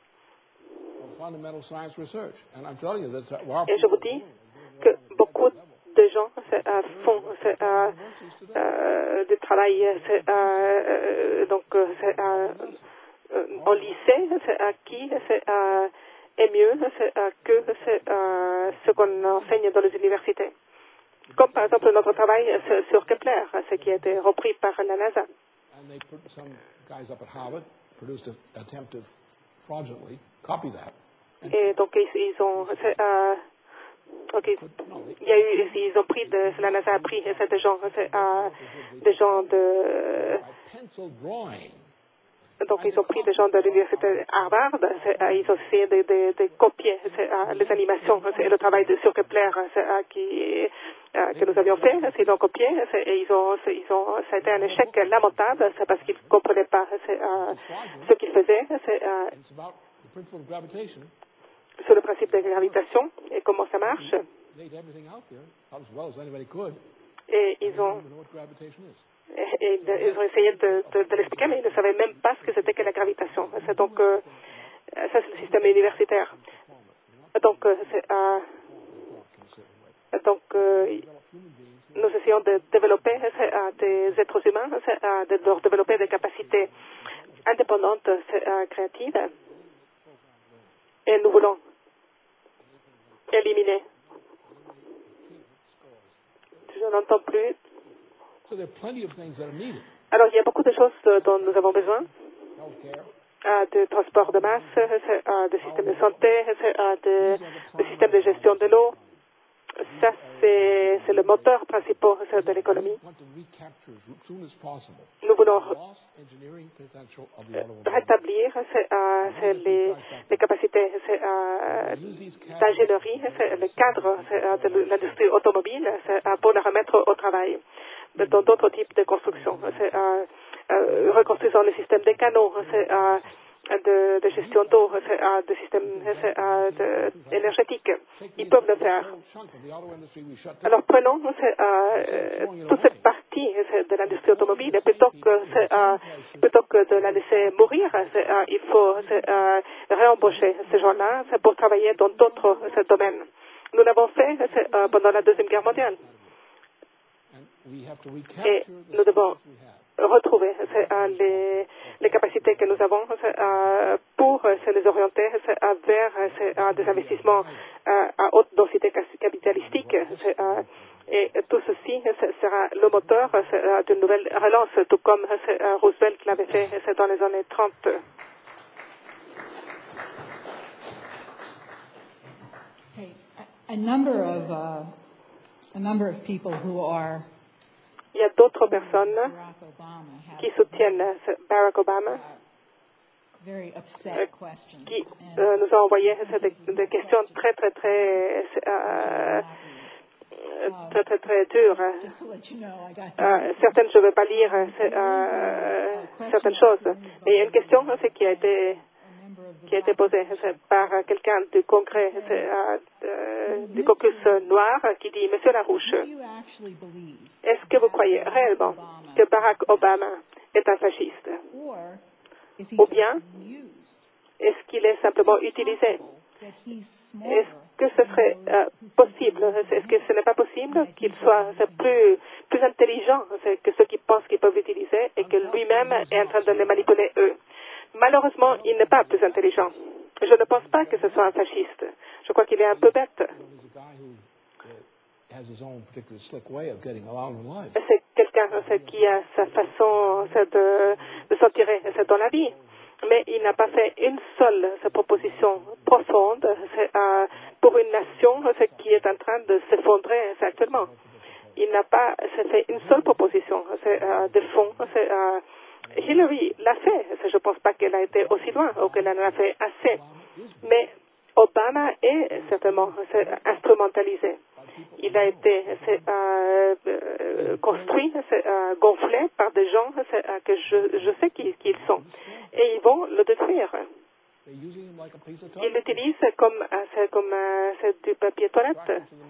Et je vous dis que beaucoup de gens font du travail en lycée qui est mieux que ce qu'on enseigne dans les universités. Comme par exemple notre travail sur Kepler, ce qui a été repris par la NASA. Et donc la NASA a pris des gens de Donc, ils ont pris des gens de l'université Harvard, ils ont essayé de copier les animations et le travail sur Kepler que nous avions fait. Ils l'ont copié et ça a été un échec lamentable. C'est parce qu'ils ne comprenaient pas ce qu'ils faisaient. Sur le principe de gravitation et comment ça marche. Et ils ont essayé de l'expliquer, mais ils ne savaient même pas ce que c'était que la gravitation. Donc, ça, c'est le système universitaire. Donc, nous essayons de développer des êtres humains, de leur développer des capacités indépendantes, créatives. Et nous voulons éliminer. Je n'entends plus. Alors, il y a beaucoup de choses dont nous avons besoin. De transport de masse, de système de santé, de système de gestion de l'eau. Ça, c'est le moteur principal de l'économie. Nous voulons rétablir les capacités d'ingénierie, le cadre de l'industrie automobile pour les remettre au travail dans d'autres types de construction. Reconstruisons le système des canaux, de gestion d'eau, de système énergétique. Ils peuvent le faire. Alors prenons toute cette partie de l'industrie automobile, plutôt que de la laisser mourir, il faut réembaucher ces gens-là pour travailler dans d'autres domaines. Nous l'avons fait pendant la Deuxième Guerre mondiale. Et nous devons retrouver les capacités que nous avons pour se les orienter vers des investissements à haute densité capitalistique. Et tout ceci sera le moteur d'une nouvelle relance, tout comme Roosevelt l'avait fait dans les années 30. Il y a d'autres personnes qui soutiennent Barack Obama, qui nous ont envoyé des questions très dures. Certaines, je ne veux pas lire certaines choses. Mais il y a une question qui a été posée par quelqu'un du Congrès, du caucus noir, qui dit: Monsieur Larouche, est-ce que vous croyez réellement que Barack Obama est un fasciste? Ou bien, est-ce qu'il est simplement utilisé? Est-ce que ce serait possible? Est-ce que ce n'est pas possible qu'il soit plus intelligent que ceux qui pensent qu'ils peuvent l'utiliser et que lui-même est en train de les manipuler eux? Malheureusement, il n'est pas plus intelligent. Je ne pense pas que ce soit un fasciste. Je crois qu'il est un peu bête. C'est quelqu'un qui a sa façon de s'en tirer dans la vie. Mais il n'a pas fait une seule proposition profonde pour une nation qui est en train de s'effondrer actuellement. Il n'a pas fait une seule proposition de fond. Hillary l'a fait. Je ne pense pas qu'elle a été aussi loin ou qu'elle en a fait assez. Mais Obama est certainement instrumentalisé. Il a été construit, gonflé par des gens que je sais qui ils sont. Et ils vont le détruire. Ils l'utilisent comme du papier toilette.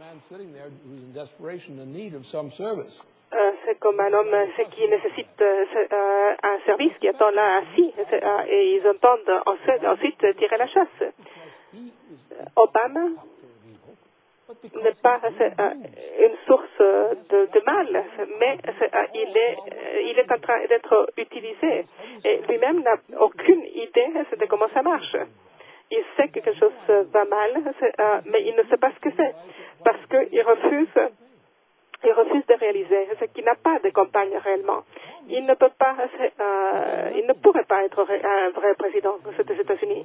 C'est comme un homme qui nécessite un service, qui attend là assis, et ils entendent ensuite tirer la chasse. Obama n'est pas une source de mal, mais il est en train d'être utilisé. Et lui-même n'a aucune idée de comment ça marche. Il sait que quelque chose va mal, mais il ne sait pas ce que c'est, parce qu'il refuse de réaliser qu'il n'a pas de campagne réellement. Il ne pourrait pas être un vrai président des États-Unis.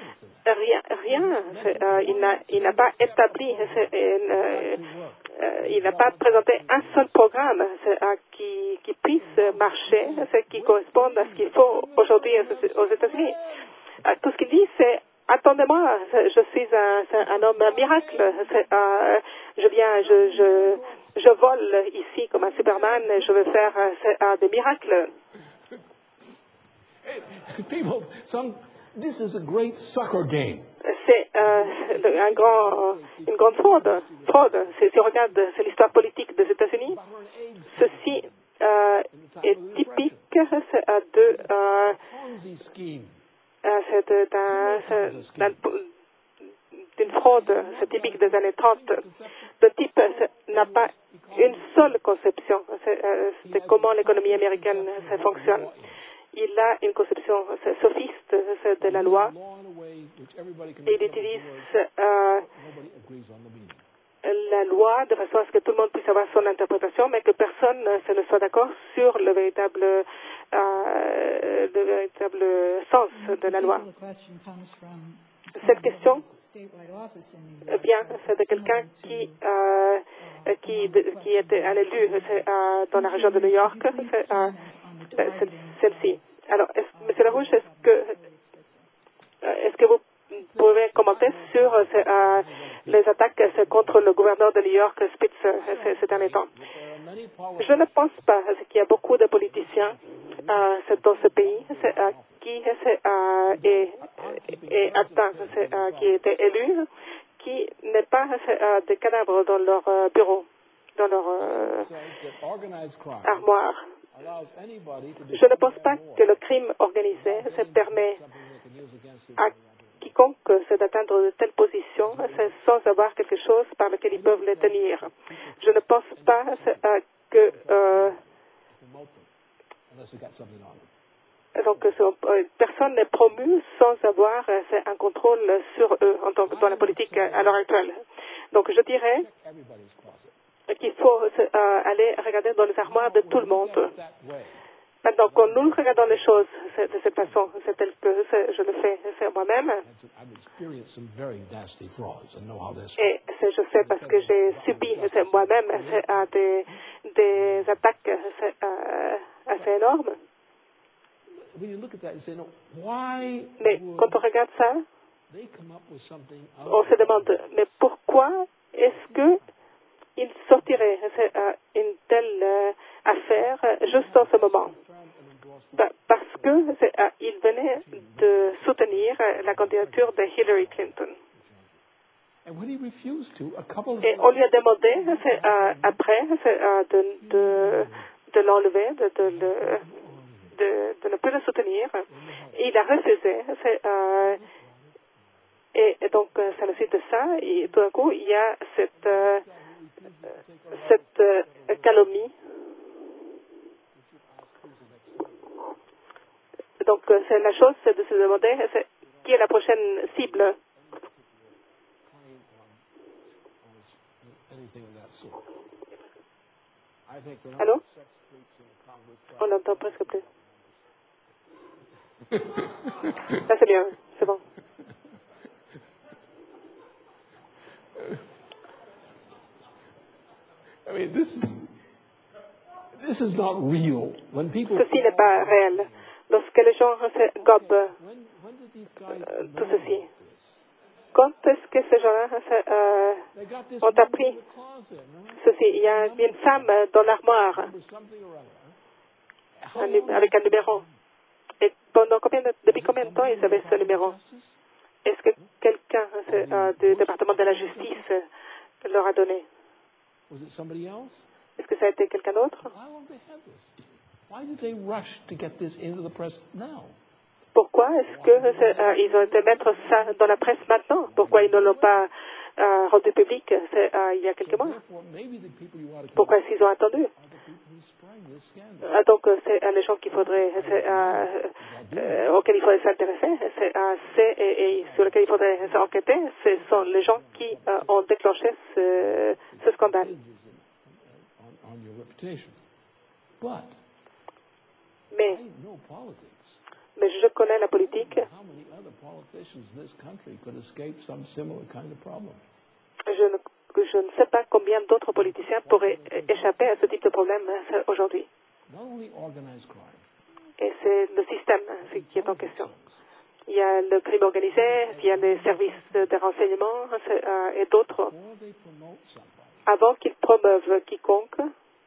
Il n'a pas établi, il n'a pas présenté un seul programme qui puisse marcher, qui corresponde à ce qu'il faut aujourd'hui aux États-Unis. Tout ce qu'il dit, c'est attendez-moi, je suis un homme miracle. Je vole ici comme un Superman, je veux faire des miracles. C'est une grande fraude. Si on regarde l'histoire politique des États-Unis, ceci est typique d'une fraude, c'est typique des années 30. Le type n'a pas une seule conception de comment l'économie américaine fonctionne. Il a une conception sophiste de la loi. Il utilise la loi de façon à ce que tout le monde puisse avoir son interprétation, mais que personne ne soit d'accord sur le véritable sens de la loi. Cette question vient de quelqu'un qui était un élu dans la région de New York, celle-ci. Alors, Monsieur Larouche, est-ce que vous pouvez commenter sur les attaques contre le gouverneur de New York, Spitzer, ces derniers temps? Je ne pense pas qu'il y a beaucoup de politiciens dans ce pays qui est atteint, qui était élu, qui n'est pas des cadavres dans leur bureau, dans leur armoire. Je ne pense pas que le crime organisé permet à quiconque d'atteindre de telles positions sans avoir quelque chose par lequel ils peuvent les tenir. Je ne pense pas que donc personne n'est promu sans avoir un contrôle sur eux dans la politique à l'heure actuelle. Donc je dirais qu'il faut aller regarder dans les armoires de tout le monde. Maintenant, quand nous regardons les choses de cette façon, c'est tel que je le fais moi-même, et je sais parce que j'ai subi moi-même des attaques assez énormes. Mais quand on regarde ça, on se demande, mais pourquoi est-ce qu'il sortirait une telle affaire juste en ce moment? Parce qu'il venait de soutenir la candidature de Hillary Clinton. Et on lui a demandé après de l'enlever, de ne plus le soutenir. Et il a refusé. Et donc, c'est la suite de ça. Et tout d'un coup, il y a cette calomnie. Donc, c'est la chose, c'est de se demander qui est la prochaine cible. Allô? On l'entend presque plus. Là, c'est bien, c'est bon. I mean, this is not real. When people Ceci n'est pas réel. Lorsque les gens se gobent tout ceci, quand est-ce que ces gens-là ont appris ceci? Il y a une femme dans l'armoire avec un numéro. Et depuis combien de temps ils avaient ce numéro? Est-ce que quelqu'un du département de la justice leur a donné? Est-ce que ça a été quelqu'un d'autre? Pourquoi est-ce qu'ils ont été mettre ça dans la presse maintenant? Pourquoi ils ne l'ont pas rendu public il y a quelques mois? Pourquoi est-ce qu'ils ont attendu? Donc, c'est les gens qu'il faudrait, auxquels il faudrait s'intéresser, et sur lesquels il faudrait enquêter, ce sont les gens qui ont déclenché ce scandale. Mais je connais la politique. Je ne sais pas combien d'autres politiciens pourraient échapper à ce type de problème aujourd'hui. Et c'est le système qui est en question. Il y a le crime organisé, il y a les services de renseignement et d'autres. Avant qu'ils promeuvent quiconque,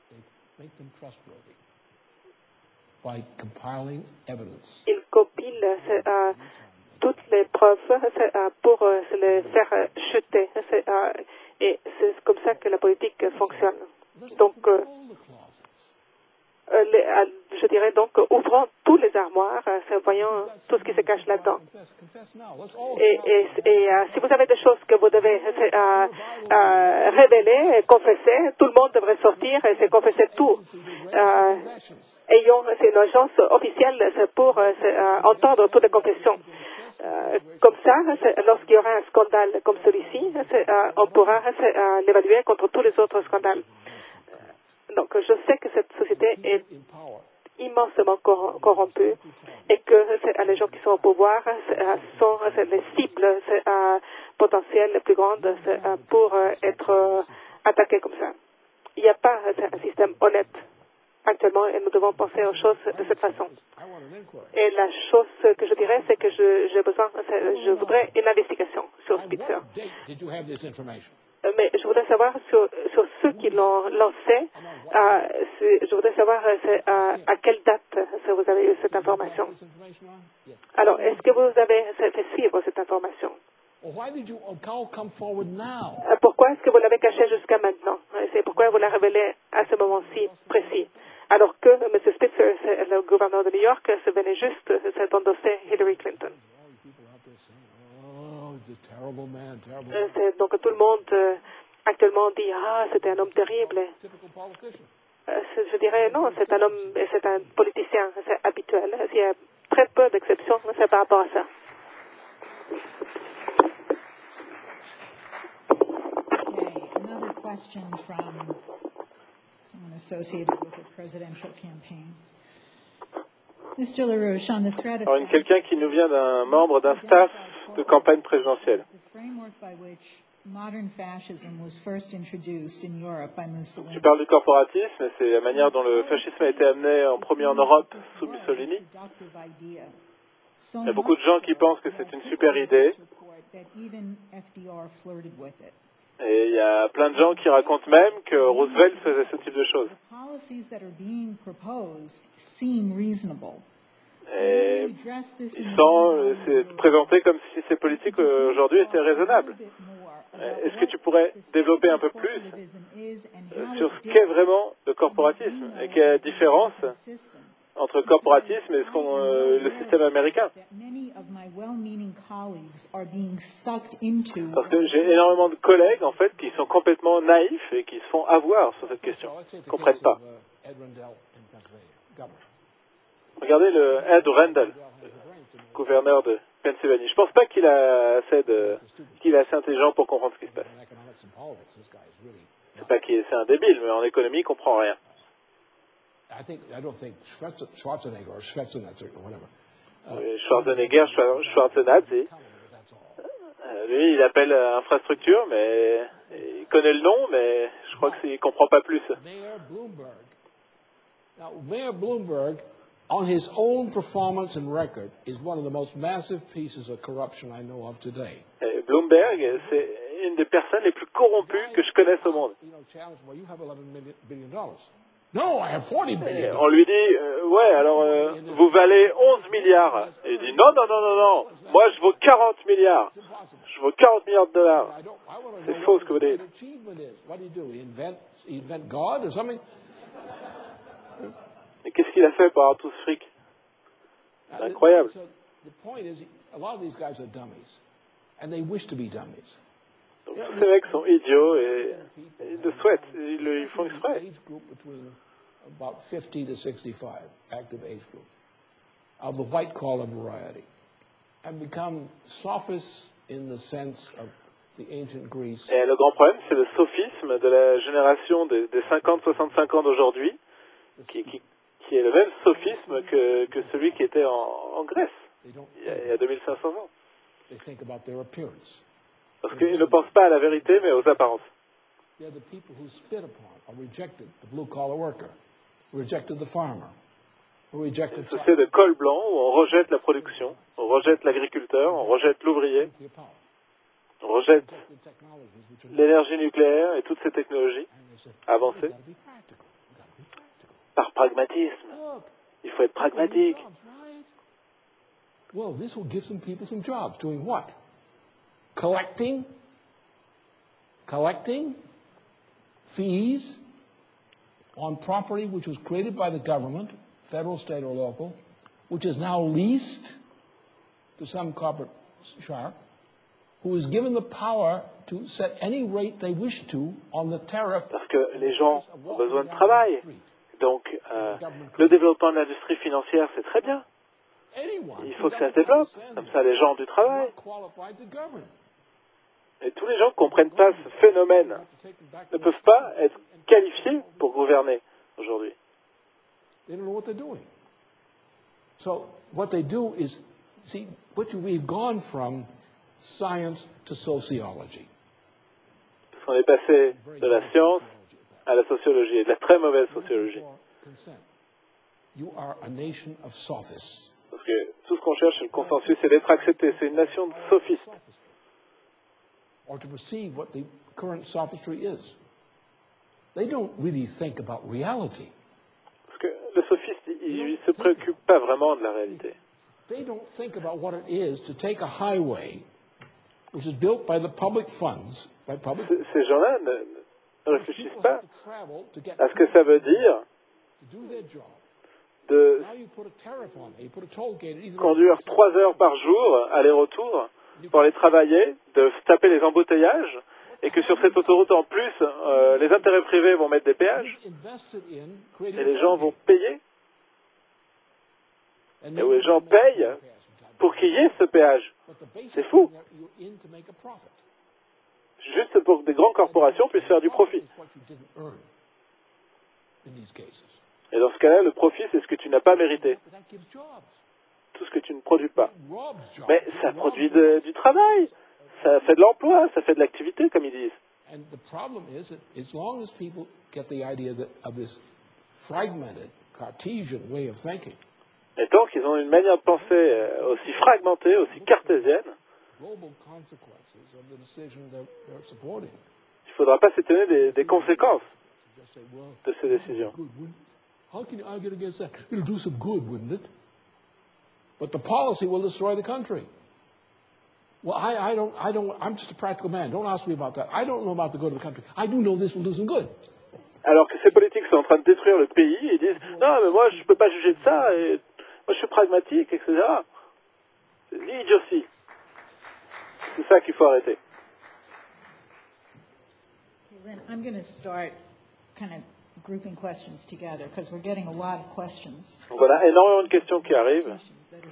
ils compilent toutes les preuves pour se les faire chuter. Et c'est comme ça que la politique fonctionne. Donc, je dirais donc, ouvrons tous les armoires, voyons tout ce qui se cache là-dedans. Et si vous avez des choses que vous devez révéler, confesser, tout le monde devrait sortir et se confesser tout. Ayons une agence officielle pour entendre toutes les confessions. Comme ça, lorsqu'il y aura un scandale comme celui-ci, on pourra l'évaluer contre tous les autres scandales. Donc, je sais que cette société est immensement corrompue et que les gens qui sont au pouvoir sont les cibles potentielles les plus grandes pour être attaqués comme ça. Il n'y a pas un système honnête actuellement et nous devons penser aux choses de cette façon. Et la chose que je dirais, c'est que je voudrais une investigation sur Spitzer. Mais je voudrais savoir sur ceux qui l'ont lancé, je voudrais savoir à quelle date vous avez eu cette information. Alors, est-ce que vous avez fait suivre cette information? Pourquoi est-ce que vous l'avez caché jusqu'à maintenant? C'est pourquoi vous la révélé à ce moment-ci précis? Alors que M. Spitzer, le gouverneur de New York, se venait juste d'endosser Hillary Clinton. Donc tout le monde actuellement dit c'était un homme terrible. Je dirais non, c'est un homme, c'est un politicien, c'est habituel. Il y a très peu d'exceptions par rapport à ça. Okay, another question from someone associated with the presidential campaign. Mr. LaRouche, on the threat of... Alors, quelqu'un qui nous vient d'un membre d'un staff de campagne présidentielle. Je parle du corporatisme, et c'est la manière dont le fascisme a été amené en premier en Europe sous Mussolini. Il y a beaucoup de gens qui pensent que c'est une super idée. Et il y a plein de gens qui racontent même que Roosevelt faisait ce type de choses. Et c'est présenté comme si ces politiques aujourd'hui étaient raisonnables. Est-ce que tu pourrais développer un peu plus sur ce qu'est vraiment le corporatisme et quelle est la différence entre le corporatisme et le système américain? Parce que j'ai énormément de collègues, en fait, qui sont complètement naïfs et qui se font avoir sur cette question. Ils ne comprennent pas. Regardez le Ed Rendell, gouverneur de Pennsylvanie. Je ne pense pas qu'il est assez intelligent pour comprendre ce qui se passe. C'est pas qu'il c'est un débile, mais en économie, il comprend rien. I don't think Schwarzenegger or Schwarzenegger or whatever. Schwarzenegger, Schwarzenegger. Lui, il appelle infrastructure, mais il connaît le nom, mais je crois qu'il ne comprend pas plus. Mayor Bloomberg, on his own performance and record, is one of the most massive pieces of corruption I know of today. Bloomberg, c'est une des personnes les plus corrompues que je connaisse au monde. No, I have 40 billion. On lui dit, ouais, alors vous valez 11 milliards. Et il dit, non, moi je vaux 40 milliards. Je vaux 40 milliards de dollars. C'est faux ce que vous dites. Et qu'est-ce qu'il a fait pour avoir tout ce fric? C'est incroyable. Donc, tous ces mecs sont idiots et ils le souhaitent, ils font exprès. About 50 to 65 active age group of the white collar variety and become sophists in the sense of the ancient Greece. Et le grand problème, c'est le sophisme de la génération des 50-65 ans d'aujourd'hui, qui est le même sophisme que celui qui était en Grèce il y a 2500 ans. They think about their appearance. Parce qu'ils ne pensent pas à la vérité, mais aux apparences. They're the people who spit upon or rejected the blue collar worker. Rejected the farmer, who rejected c'est de col blanc où on rejette la production, on rejette l'agriculteur, on rejette l'ouvrier, on rejette l'énergie nucléaire et toutes ces technologies avancées. Par pragmatisme. Il faut être pragmatique. Well, this will give some people some jobs. Doing what? Collecting fees on property which was created by the government, federal, state, or local, which is now leased to some corporate shark, who is given the power to set any rate they wish to on the tariff. Parce que les gens ont besoin de travail. Donc, le développement de l'industrie financière, c'est très bien. Il faut que ça se développe. Comme ça, les gens ont du travail. Et tous les gens qui ne comprennent pas ce phénomène ne peuvent pas être qualifiés pour gouverner aujourd'hui. They don't know what they're doing. So what they do is, see, we've gone from science to sociology. Parce qu'on est passé de la science à la sociologie, et de la très mauvaise sociologie. You are a nation of sophists. Parce que tout ce qu'on cherche, c'est le consensus, c'est d'être accepté. C'est une nation de sophistes. Or to perceive what the current sophistry is. They don't really think about reality. Parce que le sophiste, il ne se préoccupe pas vraiment de la réalité. They don't think about what it is to take a highway which is built by the public funds, by public. Ces gens-là ne réfléchissent pas à ce que ça veut dire de conduire 3 heures par jour, aller-retour, pour aller travailler, de se taper les embouteillages, et que sur cette autoroute en plus, les intérêts privés vont mettre des péages, et les gens vont payer, et où les gens payent pour qu'il y ait ce péage. C'est fou. Juste pour que des grandes corporations puissent faire du profit. Et dans ce cas-là, le profit, c'est ce que tu n'as pas mérité. Tout ce que tu ne produis pas. Mais ça produit du travail. Ça fait de l'emploi, ça fait de l'activité, comme ils disent. And the problem is that as long as people get the idea of this fragmented Cartesian way of thinking, et tant qu'ils ont une manière de penser aussi fragmentée, aussi cartésienne, il ne faudra pas s'étonner des conséquences de ces décisions. How can you argue against that? It'll do some good, wouldn't it? But the policy will destroy the country. Well, I'm just a practical man. Don't ask me about that. I don't know about the good of the country. I do know this will do some good. Alors que ces politiques sont en train de détruire le pays, ils disent « Non, mais moi, je ne peux pas juger de ça, et moi, je suis pragmatique, etc. » C'est l'idiotie. C'est ça qu'il faut arrêter. Lynn, I'm going to start kind of grouping questions together because we're getting a lot of questions. Donc, on a énormément de questions qui arrivent,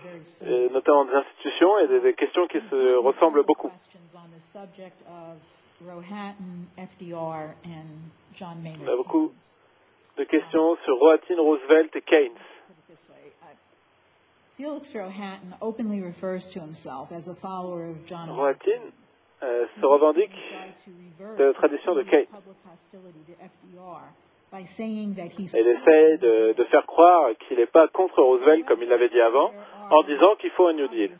notamment des institutions et des questions qui se ressemblent beaucoup. Rohatyn, FDR, and John Maynard On a beaucoup Keynes. de questions sur Rohatyn, Roosevelt et Keynes. Felix Rohatyn openly refers to himself as a follower of John Maynard Rohatyn Keynes. se revendique de la tradition de Keynes. Il essaye de faire croire qu'il n'est pas contre Roosevelt comme il l'avait dit avant, en disant qu'il faut un New Deal.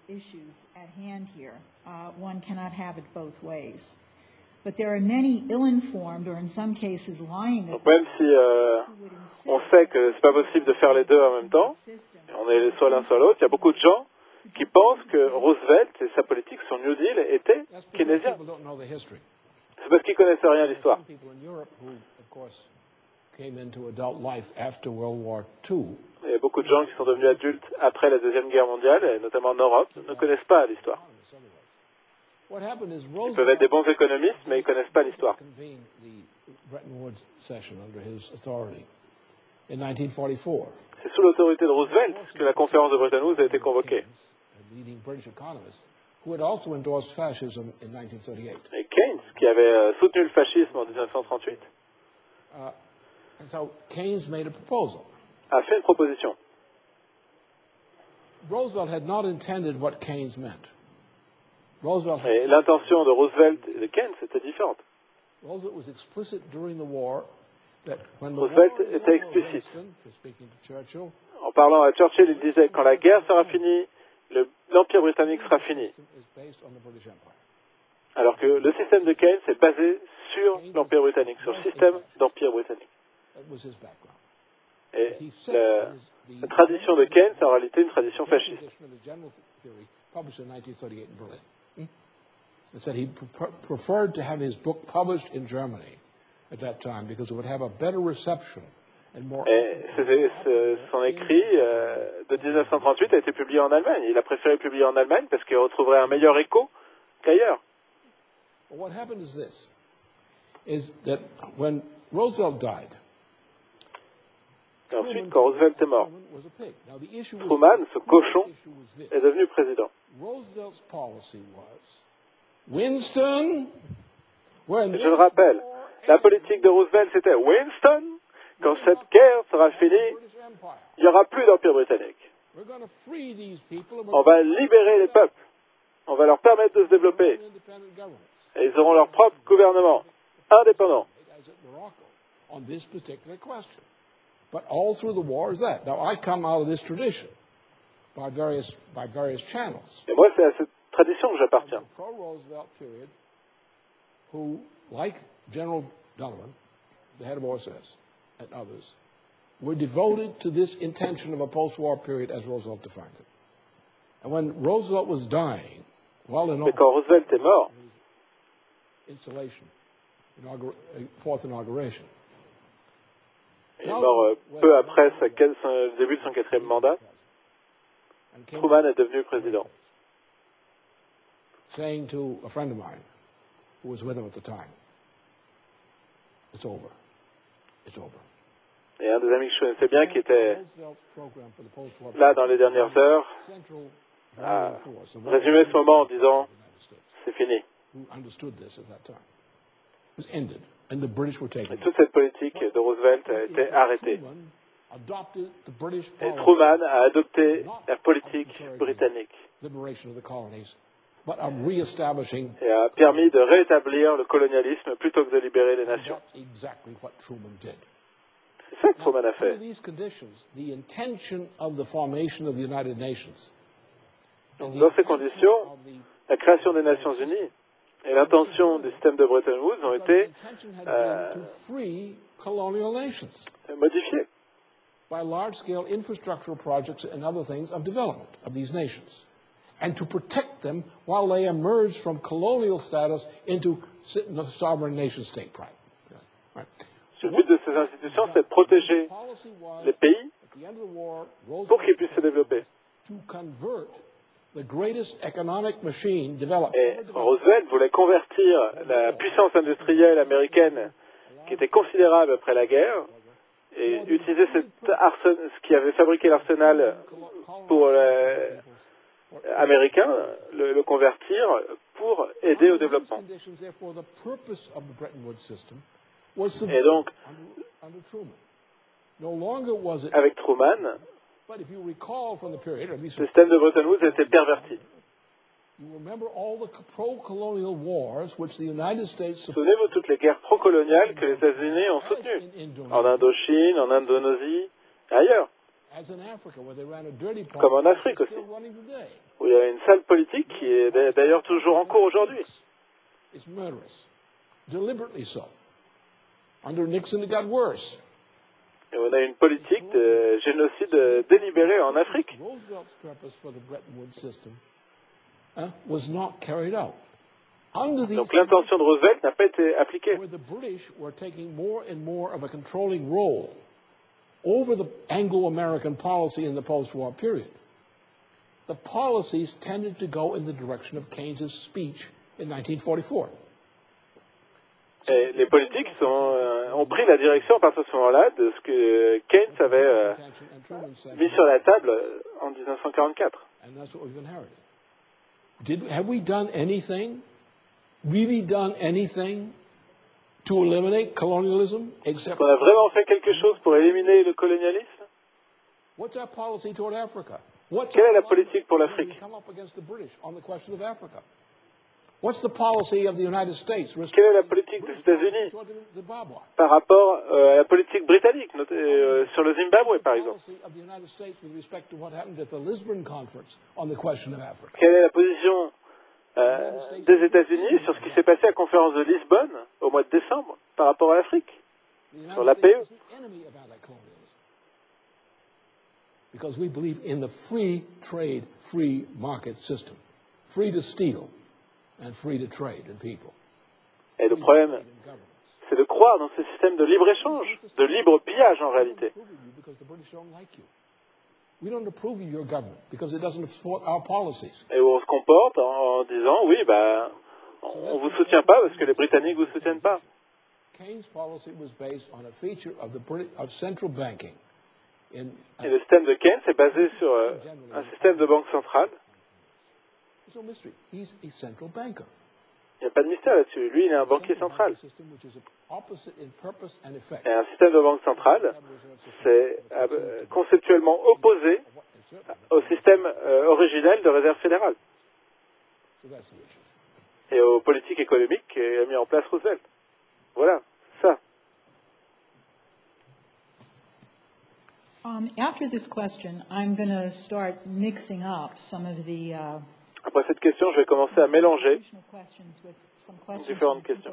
Donc même si on sait que c'est pas possible de faire les deux en même temps, on est soit l'un soit l'autre, il y a beaucoup de gens qui pensent que Roosevelt et sa politique, son New Deal, étaient keynésiens. C'est parce qu'ils connaissaient rien à l'histoire. Came into adult life after World War II. Il y a beaucoup de gens qui sont devenus adultes après la Deuxième Guerre mondiale, et notamment en Europe, ne connaissent pas l'histoire. Ils peuvent être des bons économistes, mais ils ne connaissent pas l'histoire. C'est sous l'autorité de Roosevelt que la conférence de Bretton Woods a été convoquée. Et Keynes, qui avait soutenu le fascisme en 1938, And so Keynes made a proposal. A fait une proposition. Roosevelt had not intended what Keynes meant. Et l'intention de Roosevelt et de Keynes était différente. Roosevelt was explicit during the war that when the Roosevelt war is était over, explicite. Winston, speaking to Churchill, En parlant à Churchill, il disait quand la guerre sera finie, l'Empire britannique sera fini. Alors que le système de Keynes est basé sur l'Empire britannique, sur le système d'Empire britannique. Et la tradition de Keynes est en réalité une tradition fasciste. It said he preferred to have his book published in Germany at that time because it would have a better reception and more. Et son écrit de 1938 a été publié en Allemagne. Il a préféré publier en Allemagne parce qu'il retrouverait un meilleur écho qu'ailleurs. What happened is this: is that when Roosevelt died. Et ensuite, quand Roosevelt est mort, Truman, ce cochon, est devenu président. Roosevelt's policy was, Winston, je le rappelle, la politique de Roosevelt, c'était Winston, quand cette guerre sera finie, il n'y aura plus d'Empire britannique. On va libérer les peuples. On va leur permettre de se développer. Et ils auront leur propre gouvernement, indépendant. But all through the war is that. Now, I come out of this tradition by various channels. Et moi, c'est à cette tradition que j'appartiens. Pro-Roosevelt period, who, like General Donovan, the head of OSS, and others, were devoted to this intention of a post-war period as Roosevelt defined it. And when Roosevelt was dying, well enough, mais quand Roosevelt est mort, installation, fourth inauguration. Il est mort peu après le début de son 4e mandat. Truman est devenu président. Saying to a friend of mine who was with him at the time, it's over. It's over. Et un des amis que je connaissais bien qui était là dans les dernières heures a résumé ce moment en disant c'est fini. Et toute cette politique de Roosevelt a été arrêtée. Et Truman a adopté la politique britannique et a permis de rétablir le colonialisme plutôt que de libérer les nations. C'est ça que Truman a fait. Donc, dans ces conditions, la création des Nations Unies et l'intention du système de Bretton Woods ont été modifiées by large-scale infrastructural projects and other things of development of these nations, and to protect them while they emerge from colonial status into sovereign nation-state pride. Right. Le but de ces institutions, c'est de protéger les pays pour qu'ils puissent se développer. Et Roosevelt voulait convertir la puissance industrielle américaine, qui était considérable après la guerre, et utiliser ce qui avait fabriqué l'arsenal pour américain, le convertir pour aider au développement. Et donc, avec Truman, le système de Bretton Woods a été perverti. Souvenez-vous toutes les guerres pro-coloniales que les États-Unis ont soutenues, en Indochine, en Indonésie, et ailleurs, comme en Afrique aussi, où il y a une sale politique qui est d'ailleurs toujours en cours aujourd'hui. Et on a une politique de génocide délibéré en Afrique. Donc l'intention de Roosevelt n'a pas été appliquée. Over the Anglo-American policy in the post-war period, the policies tended to go in the direction of Keynes' speech in 1944. Et les politiques ont pris la direction à partir de ce moment-là de ce que Keynes avait mis sur la table en 1944. And that's what we've inherited. Have we done anything, really done anything, to eliminate colonialism, except... On a vraiment fait quelque chose pour éliminer le colonialisme? What's our policy toward Africa? Quelle est la politique pour l'Afrique? What's the policy of the United States? Quelle est la politique des États-Unis par rapport à la politique britannique sur le Zimbabwe, par exemple? Quelle est la position des États-Unis sur ce qui s'est passé à la conférence de Lisbonne au mois de décembre par rapport à l'Afrique, sur l'APE? Because we believe in the free trade, free market system, free to steal and free to trade in people. Et le problème, c'est de croire dans ce système de libre-échange, de libre pillage en réalité. We don't approve of your government because it doesn't support our policies. Et où on se comporte en disant oui, on vous soutient pas parce que les Britanniques vous soutiennent pas. Keynes' policy was based on a feature of central banking. Et le système de Keynes est basé sur un système de banque centrale. Il n'y a pas de mystère là-dessus. Lui, il est un banquier central. Et un système de banque centrale, c'est conceptuellement opposé au système originel de réserve fédérale et aux politiques économiques qu'a mis en place Roosevelt. Voilà, ça. After this question, I'm going to start mixing up some of the Après cette question, je vais commencer à mélanger différentes questions.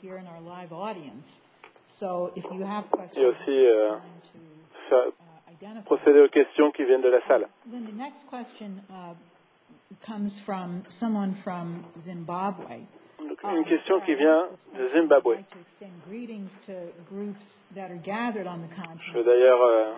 Et aussi procéder aux questions qui viennent de la salle. Then the next question comes from someone from Zimbabwe. Une question qui vient de Zimbabwe. Je veux d'ailleurs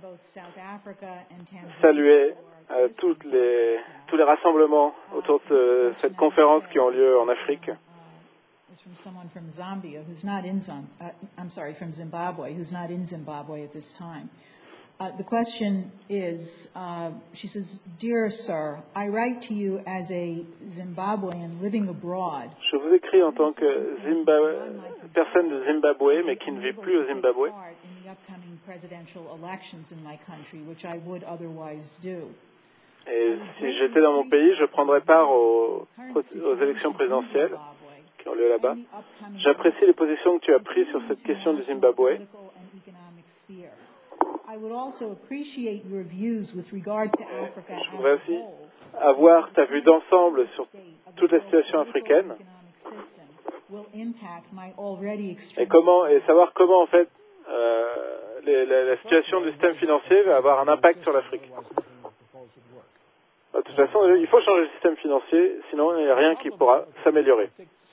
saluer tous les rassemblements autour de cette conférence qui ont lieu en Afrique. From someone from Zambia who's not in from Zimbabwe, who's not in Zimbabwe at this time. The question is, she says, "Dear sir, I write to you as a Zimbabwean living abroad." Je vous écris en tant que personne de Zimbabwe, mais qui ne vit plus au Zimbabwe. In the upcoming presidential elections in my country, which I would otherwise do. Et si j'étais dans mon pays, je prendrais part aux élections présidentielles qui ont lieu là-bas. J'apprécie les positions que tu as prises sur cette question du Zimbabwe. Je voudrais aussi avoir ta vue d'ensemble sur toute la situation africaine et savoir comment en fait la situation du système financier va avoir un impact sur l'Afrique. De toute façon, il faut changer le système financier, sinon il n'y a rien qui pourra s'améliorer.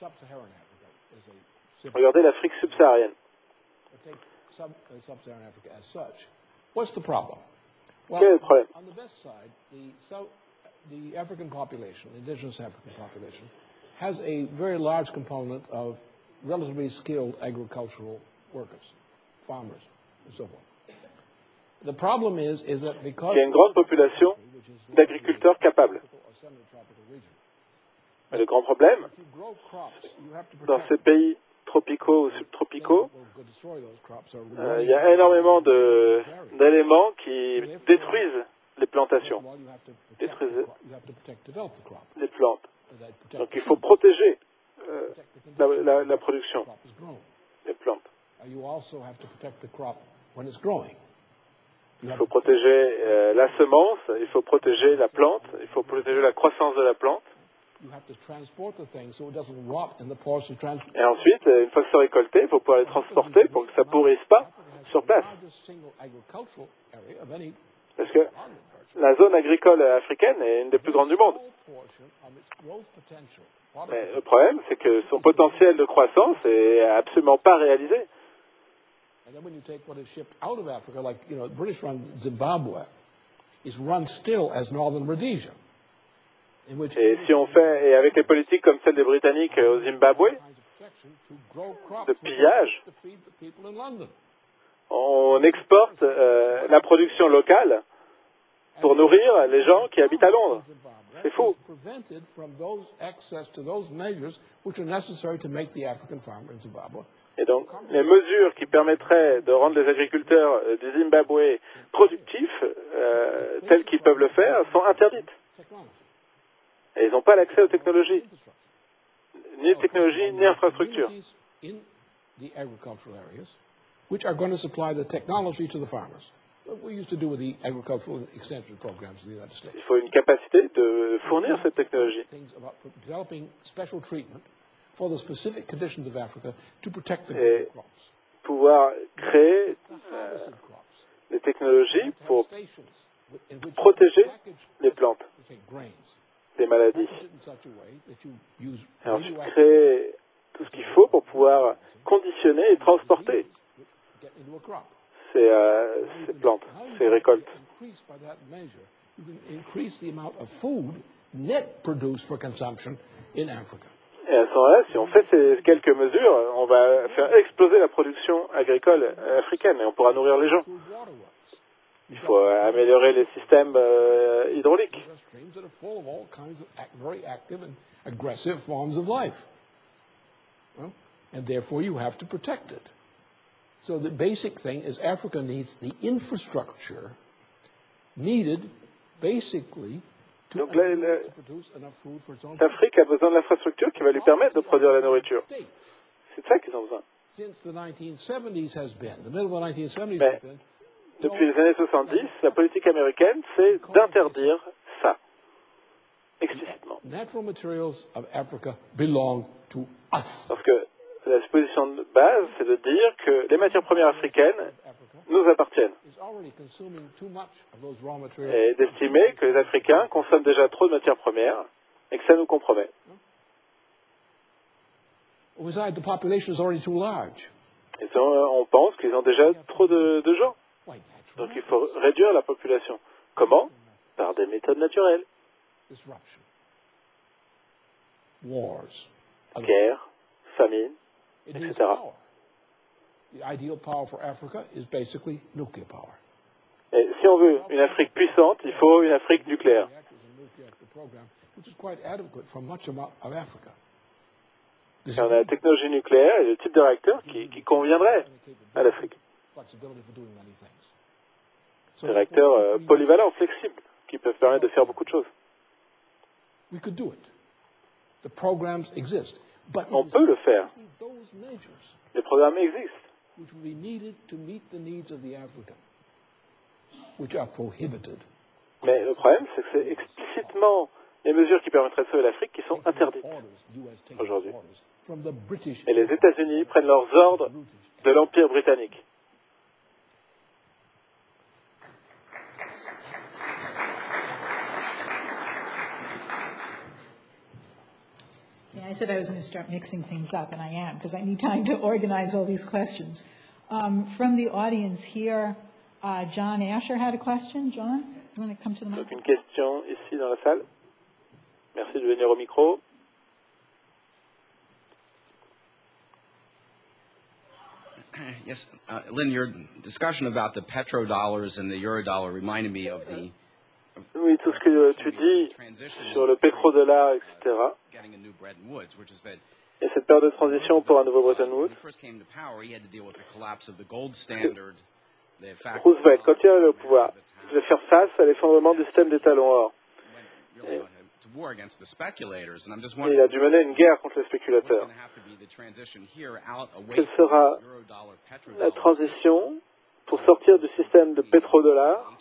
Regardez l'Afrique subsaharienne. What's the problem? Quel est le problème? On the best side, the African population, the indigenous African population, has a very large component of relatively skilled agricultural workers, farmers, and so forth. The problem is that because il y a une grande population d'agriculteurs capables. Mais le grand problème, dans ces pays tropicaux ou subtropicaux, il y a énormément d'éléments qui détruisent les plantations, détruisent les plantes. Donc il faut protéger la production des plantes. Il faut protéger la semence, il faut protéger la plante, il faut protéger la croissance de la plante. Et ensuite, une fois que c'est récolté, il faut pouvoir les transporter pour que ça ne pourrisse pas sur place. Parce que la zone agricole africaine est une des plus grandes du monde. Mais le problème, c'est que son potentiel de croissance n'est absolument pas réalisé. And then when you take what is shipped out of Africa, like, British-run Zimbabwe is run still as Northern Rhodesia. Et si on fait, et avec les politiques comme celle des Britanniques au Zimbabwe, de pillage, on exporte la production locale pour nourrir les gens qui habitent à Londres. C'est fou. Et donc, les mesures qui permettraient de rendre les agriculteurs du Zimbabwe productifs, tels qu'ils peuvent le faire, sont interdites. Et ils n'ont pas l'accès aux technologies, ni technologies, ni infrastructures. Il faut une capacité de fournir cette technologie. Et pouvoir créer des technologies pour protéger les plantes des maladies. Et ensuite créer tout ce qu'il faut pour pouvoir conditionner et transporter ces plantes, ces récoltes. Et à ce moment-là, si on fait ces quelques mesures, on va faire exploser la production agricole africaine et on pourra nourrir les gens. Il faut améliorer les systèmes hydrauliques. And therefore you have to protect it. So the basic thing is Africa needs the infrastructure needed basically to produce enough food for its own. L'Afrique a besoin de l'infrastructure qui va lui permettre de produire la nourriture. C'est ça qu'ils ont besoin. Since the 1970s has been, the middle of the 1970s Mais, has been, depuis les années 70, la politique américaine, c'est d'interdire ça, explicitement. Natural materials of Africa belong to us. Parce que la position de base, c'est de dire que les matières premières africaines nous appartiennent. Et d'estimer que les Africains consomment déjà trop de matières premières et que ça nous compromet. Et on pense qu'ils ont déjà trop de gens. Donc il faut réduire la population. Comment? Par des méthodes naturelles. Guerre, famine, etc. Et si on veut une Afrique puissante, il faut une Afrique nucléaire. Et on a la technologie nucléaire et le type de réacteur qui conviendrait à l'Afrique. Des réacteurs polyvalents, flexibles, qui peuvent permettre de faire beaucoup de choses. On peut le faire. Les programmes existent. Mais le problème, c'est que c'est explicitement les mesures qui permettraient de sauver l'Afrique qui sont interdites aujourd'hui. Et les États-Unis prennent leurs ordres de l'Empire britannique. I said I was going to start mixing things up, and I am, because I need time to organize all these questions. From the audience here, John Asher had a question. John, you want to come to the mic? Donc une question ici dans la salle. Merci de venir au micro. Yes, Lynn, your discussion about the petrodollars and the eurodollar reminded me of the Oui, tout ce que tu dis sur le pétrodollar, etc. Et cette période de transition pour un nouveau Bretton Woods. Roosevelt, quand il a le pouvoir, il devait faire face à l'effondrement du système des talons or. Et il a dû mener une guerre contre les spéculateurs. Quelle sera la transition pour sortir du système de pétrodollar?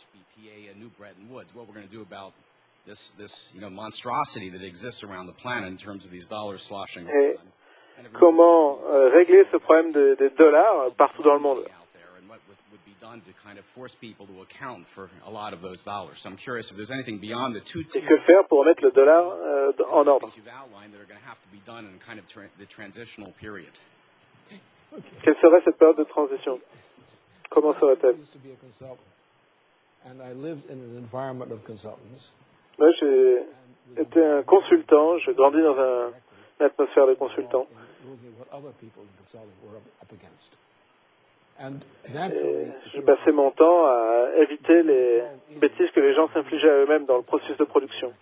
Et comment régler ce problème des dollars partout dans le monde? Et que faire pour remettre le dollar en ordre? Quelle serait cette période de transition? Comment serait-elle? Moi, j'ai été un consultant, j'ai grandi dans une atmosphère de consultant. Et je passais mon temps à éviter les bêtises que les gens s'infligeaient à eux-mêmes dans le processus de production.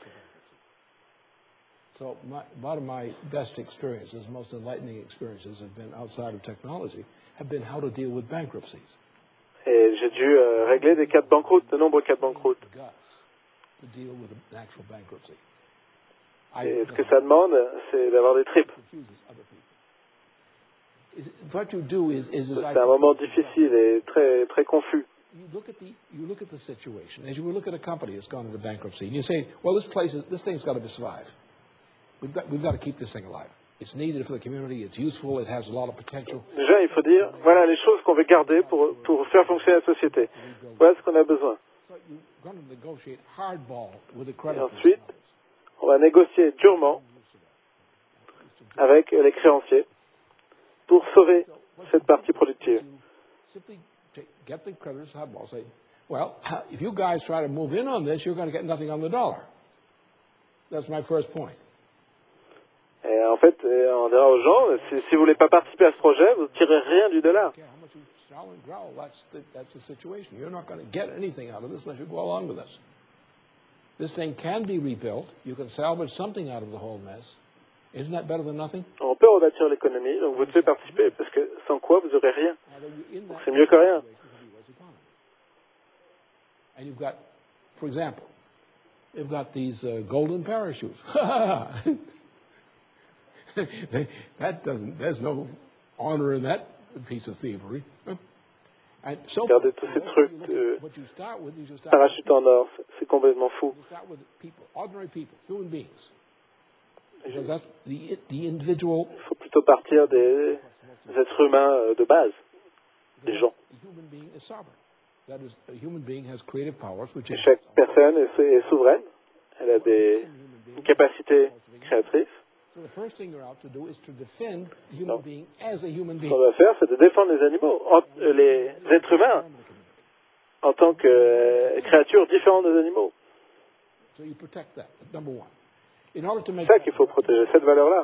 So one of my best experiences, most enlightening experiences have been outside of technology, have been how to deal with bankruptcies. Et j'ai dû régler des cas de banqueroute, de nombreux cas de banqueroute. Et ce que ça demande, c'est d'avoir des tripes. C'est un moment difficile et très, très confus. You look at the situation as you would look at a company that's gone into bankruptcy, and you say, well, this thing's got to survive. We've got to keep this thing alive. It's needed for the community. It's useful. It has a lot of potential. Déjà, il faut dire, voilà les choses qu'on veut garder pour faire fonctionner la société. Voilà ce qu'on a besoin. Et ensuite, on va négocier durement avec les créanciers pour sauver cette partie productive. Get the creditors hardball. Say, well, if you guys try to move in on this, you're going to get nothing on the dollar. That's my first point. Et en fait, on dira aux gens, si vous ne voulez pas participer à ce projet, vous ne tirez rien du dollar. That's the situation. You're not going to get anything out of this unless you go along with us. This thing can be rebuilt. You can salvage something out of the whole mess. Isn't that better than nothing? On peut rebâtir l'économie, donc vous devez participer, parce que sans quoi vous n'aurez rien. Donc c'est mieux que rien. And you've got, for example, you've got these golden parachutes. There's no honor in that piece of thievery. And so, regardez tous ces trucs de parachute en or, c'est complètement fou. You start with people, ordinary people, human beings. Because that's the individual. Il faut plutôt partir des êtres humains de base, des gens. Et chaque personne est souveraine, elle a une capacité créatrice. Donc, ce qu'on doit faire, c'est de défendre les animaux, les êtres humains, en tant que créatures différentes des animaux. C'est ça qu'il faut protéger, cette valeur-là.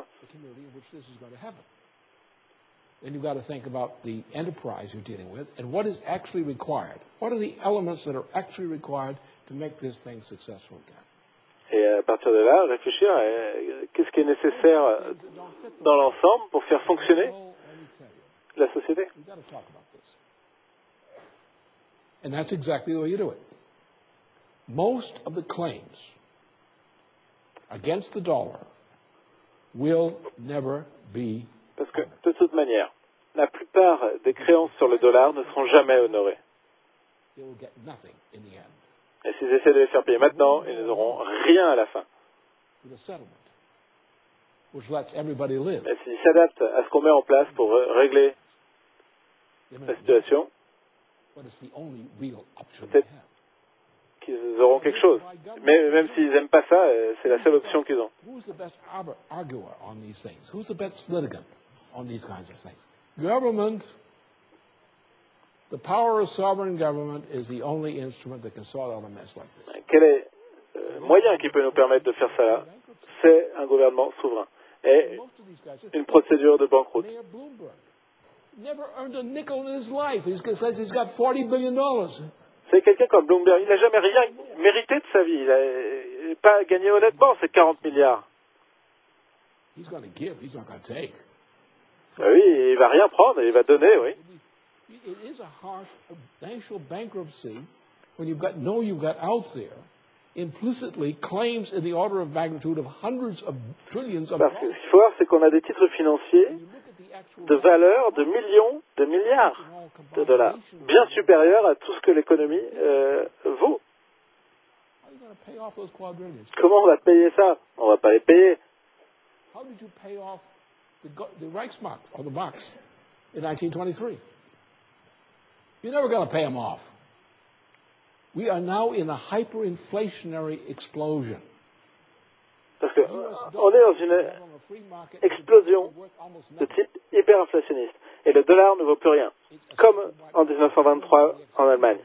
Then you've got to think about the enterprise you're dealing with and what is actually required. What are the elements that are actually required to make this thing successful again? Et à partir de là, réfléchir à qu'est-ce qui est nécessaire dans l'ensemble pour faire fonctionner la société. You've got to talk about this. And that's exactly the way you do it. Most of the claims against the dollar will never be. Parce que, de toute manière, la plupart des créances sur le dollar ne seront jamais honorées. Et s'ils essaient de les faire payer maintenant, ils n'auront rien à la fin. Mais s'ils s'adaptent à ce qu'on met en place pour régler la situation, peut-être qu'ils auront quelque chose. Mais même s'ils n'aiment pas ça, c'est la seule option qu'ils ont. On these kinds of things. Government, the power of sovereign government is the only instrument that can sort out a mess like this. Quel est le moyen qui peut nous permettre de faire ça? C'est un gouvernement souverain et une procédure de banqueroute. Mayor Bloomberg never earned a nickel in his life. He says he's got $40 billion. C'est quelqu'un comme Bloomberg. Il n'a jamais rien mérité de sa vie. Il n'a pas gagné honnêtement ces 40 milliards. He's going to give, he's not going to take. Oui, il va rien prendre, il va donner, oui. It is a harsh national bankruptcy when you've got out there implicitly claims in the order of magnitude of hundreds of trillions of dollars. Parce que ce qu'il faut voir, c'est qu'on a des titres financiers de valeur de millions, de milliards de dollars, bien supérieurs à tout ce que l'économie vaut. Comment on va payer ça? On va pas les payer. How did you pay off the Reichsmark or the marks in 1923? You're never going to pay them off. We are now in a hyperinflationary explosion. Parce que on est dans une explosion de type hyperinflationniste. Et le dollar ne vaut plus rien. Comme en 1923 en Allemagne.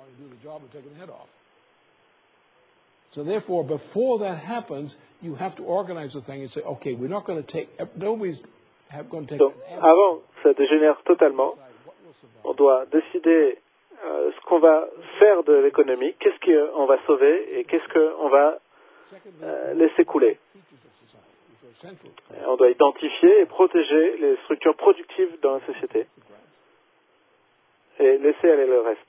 So therefore, before that happens, you have to organize the thing and say, okay, we're not going to take, nobody's going to take. Donc, avant que ça dégénère totalement, on doit décider ce qu'on va faire de l'économie, qu'est-ce qu'on va sauver et qu'est-ce qu'on va laisser couler. Et on doit identifier et protéger les structures productives dans la société et laisser aller le reste.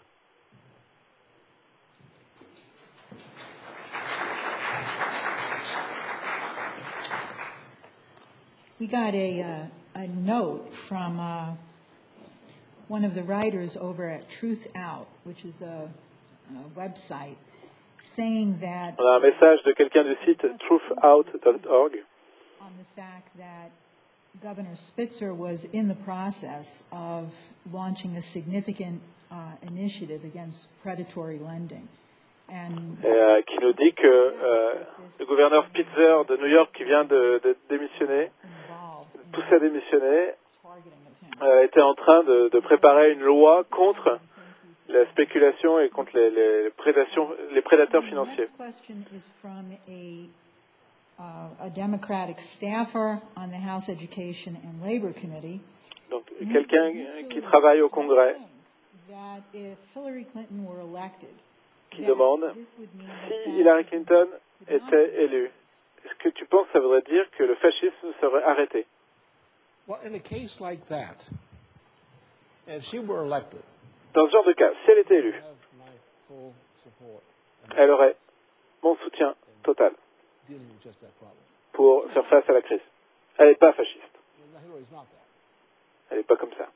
We got a note from one of the writers over at Truth Out, which is a website, saying that on a un message de quelqu'un du site truthout.org on the fact that Governor Spitzer was in the process of launching a significant initiative against predatory lending. Qui nous dit que le gouverneur Spitzer de New York, qui vient de démissionner, poussé à démissionner, était en train de préparer une loi contre la spéculation et contre les prédateurs financiers. Donc, quelqu'un qui travaille au Congrès, qui demande si Hillary Clinton était élue, est-ce que tu penses que ça voudrait dire que le fascisme serait arrêté? Well, in a case like that, if she were elected, dans ce genre de cas, si elle était élue, elle aurait mon soutien total pour faire face à la crise. Elle n'est pas fasciste. Elle n'est pas comme ça.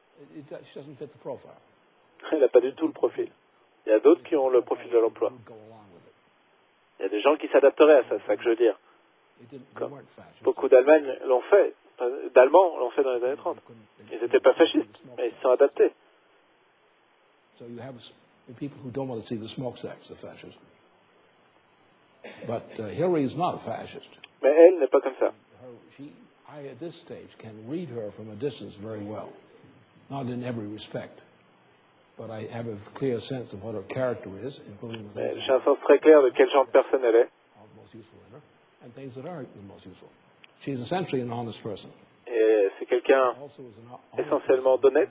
Elle n'a pas du tout le profil. Il y a d'autres qui ont le profil de l'emploi. Il y a des gens qui s'adapteraient à ça, c'est ça que je veux dire. Comme beaucoup d'Allemagne l'ont fait. D'Allemands l'ont fait dans les années 30. Ils n'étaient pas fascistes, mais ils se sont adaptés. So you have people who don't want to see the smokestacks of fascism. But Hillary is not a fascist. Mais elle n'est pas comme ça. I, at this stage, can read her from a distance very well. Not in every respect. But I have a clear sense of what her character is, including the things j'ai un sens très clair de quel genre de personne elle est. Most useful in her, and things that are the most useful. She is essentially an honest person. Et c'est quelqu'un essentiellement d'honnête.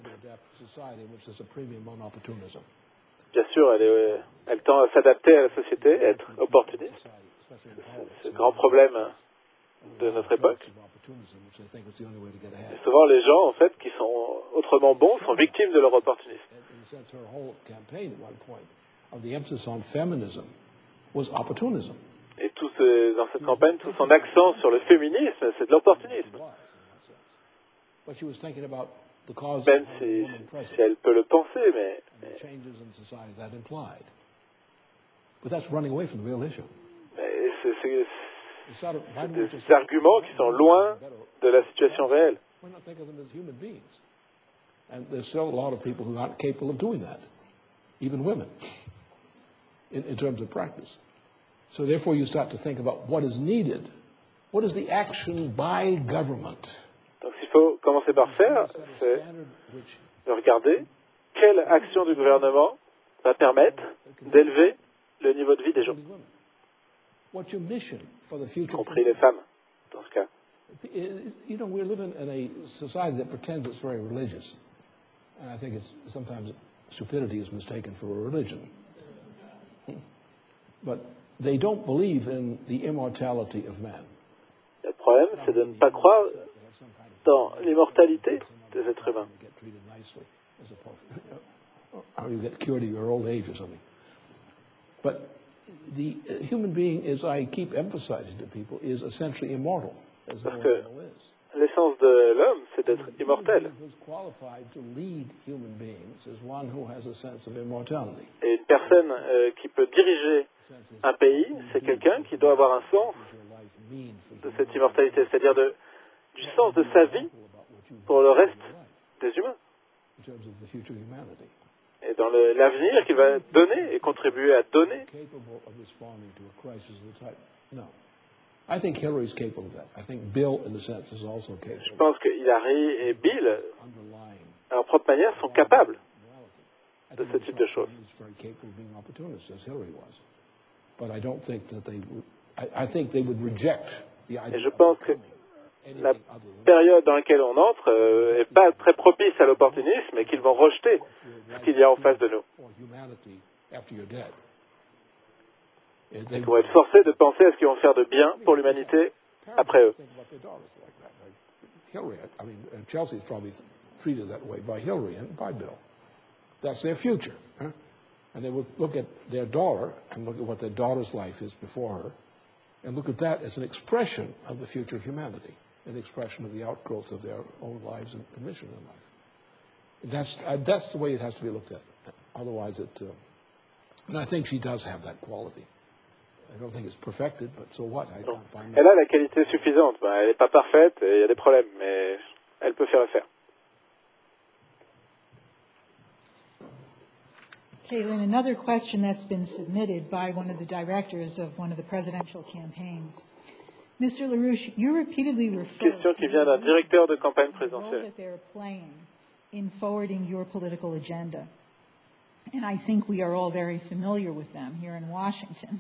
Bien sûr, elle tend à s'adapter à la société, à être opportuniste. C'est le grand problème de notre époque. Et souvent, les gens, en fait, qui sont autrement bons, sont victimes de leur opportunisme. Et dans cette campagne, tout son accent sur le féminisme, c'est de l'opportunisme. Même si elle peut le penser, mais c'est des arguments qui sont loin de la situation réelle. And there's still a lot of people who aren't capable of doing that, even women, in terms of practice. So therefore you start to think about what is needed. What is the action by government? Donc ce qu'il faut commencer par faire, c'est de regarder quelle action du gouvernement va permettre d'élever le niveau de vie des gens, y compris les femmes, dans ce cas. You know, we're living in a society that pretends it's very religious. And I think sometimes stupidity is mistaken for a religion. but they don't believe in the immortality of man. Le problème, c'est de ne pas croire dans l'immortalité des êtres humains. Or you get cured of your old age or something. But the human being, as I keep emphasizing to people, is essentially immortal, as no Parce que animal is. l'essence de l'homme, c'est d'être immortel. Who's qualified to lead human beings is one who has a sense of immortality. Et une personne qui peut diriger un pays, c'est quelqu'un qui doit avoir un sens de cette immortalité, c'est-à-dire du sens de sa vie pour le reste des humains. Et dans l'avenir qu'il va donner et contribuer à donner. Je pense que Hillary et Bill, à leur propre manière, sont capables de ce type de choses. Et je pense que la période dans laquelle on entre n'est pas très propice à l'opportunisme et qu'ils vont rejeter ce qu'il y a en face de nous. Ils vont être forcés de penser à ce qu'ils vont faire de bien pour l'humanité après eux. Chelsea is probably treated that way by Hillary and by Bill. That's their future. Huh? And they would look at their daughter and look at what their daughter's life is before her and look at that as an expression of the future of humanity, an expression of the outgrowth of their own lives and mission in life. That's the way it has to be looked at. Otherwise, and I think she does have that quality. I don't think it's perfected, but so what? I can't find Elle a la qualité suffisante. Elle n'est pas parfaite et il y a des problèmes, mais elle peut faire affaire. Caitlin, another question that's been submitted by one of the directors of one of the presidential campaigns. Mr. LaRouche, you repeatedly refer Question qui vient d'un directeur de campagne présidentielle. that they're playing in forwarding your political agenda. And I think we are all very familiar with them here in Washington.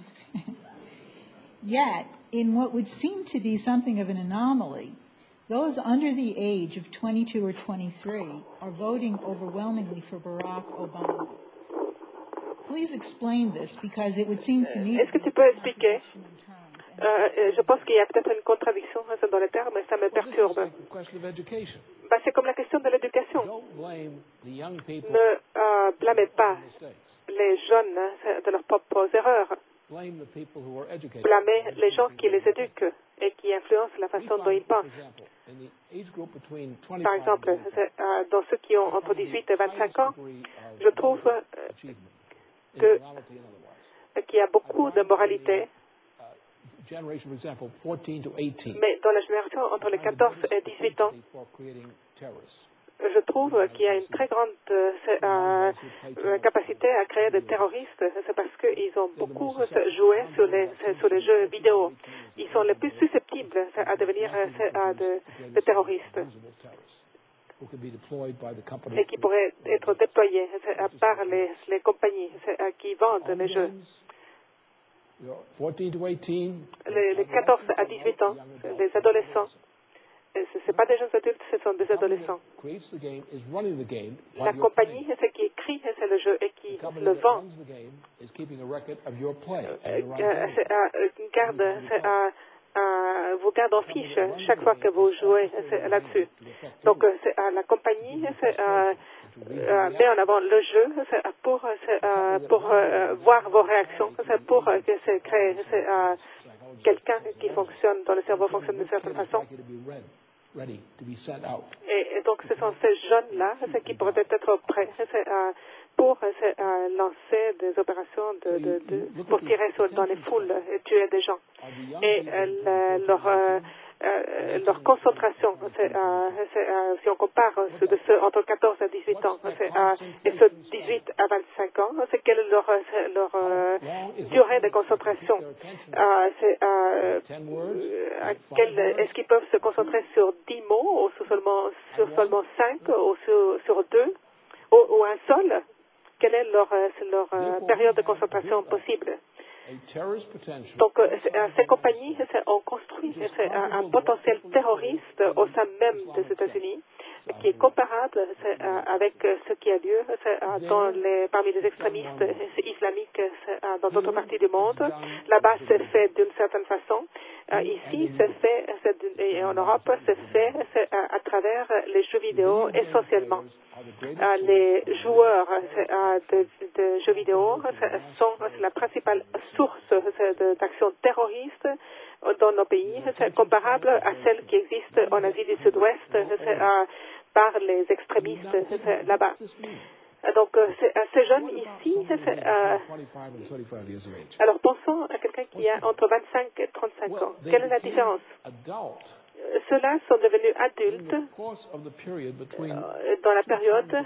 Yet, in what would seem to be something of an anomaly, those under the age of 22 or 23 are voting overwhelmingly for Barack Obama. Please explain this, because it would seem to me... Est-ce que tu peux expliquer? Je pense qu'il y a peut-être une contradiction dans les termes, mais ça me perturbe. C'est comme la question de l'éducation. Ne blâmez pas les jeunes de leurs propres erreurs. Blâmez les gens qui les éduquent et qui influencent la façon dont ils pensent. Par exemple, dans ceux qui ont entre 18 et 25 ans, je trouve qu'il y a beaucoup de moralité. Mais dans la génération entre les 14 et 18 ans, je trouve qu'il y a une très grande capacité à créer des terroristes. C'est parce qu'ils ont beaucoup joué sur les jeux vidéo. Ils sont les plus susceptibles à devenir des terroristes et qui pourraient être déployés par les compagnies qui vendent les jeux. Les 14 à 18 ans, les adolescents, ce ne sont pas des jeunes adultes, ce sont des adolescents. La compagnie, c'est qui écrit, c'est le jeu, et qui le vend. Vous garde en fiche chaque fois que vous jouez là-dessus. Donc, la compagnie met en avant le jeu pour voir vos réactions, pour que c'est créé quelqu'un qui fonctionne, dont le cerveau fonctionne d'une certaine façon. Et donc, ce sont ces jeunes-là qui pourraient être prêts pour lancer des opérations pour tirer dans les foules et tuer des gens. Et leur concentration, si on compare de ceux entre 14 et 18 ans et ceux de 18 à 25 ans, c'est quelle est leur durée de concentration. Est-ce qu'ils peuvent se concentrer sur 10 mots, ou sur seulement 5, ou sur 2, ou un seul? Quelle est leur période de concentration possible? Donc, ces compagnies ont construit un potentiel terroriste au sein même des États-Unis qui est comparable avec ce qui a lieu parmi les extrémistes islamiques dans d'autres parties du monde. Là-bas, c'est fait d'une certaine façon. Ici, c'est fait, et en Europe, c'est fait à travers les jeux vidéo essentiellement. Les joueurs de jeux vidéo sont la principale source d'actions terroristes dans nos pays, comparable à celle qui existe en Asie du Sud-Ouest par les extrémistes là-bas. Donc, ces jeunes ici, alors pensons à quelqu'un qui a entre 25 et 35 ans. Quelle est la différence? Ceux-là sont devenus adultes dans la période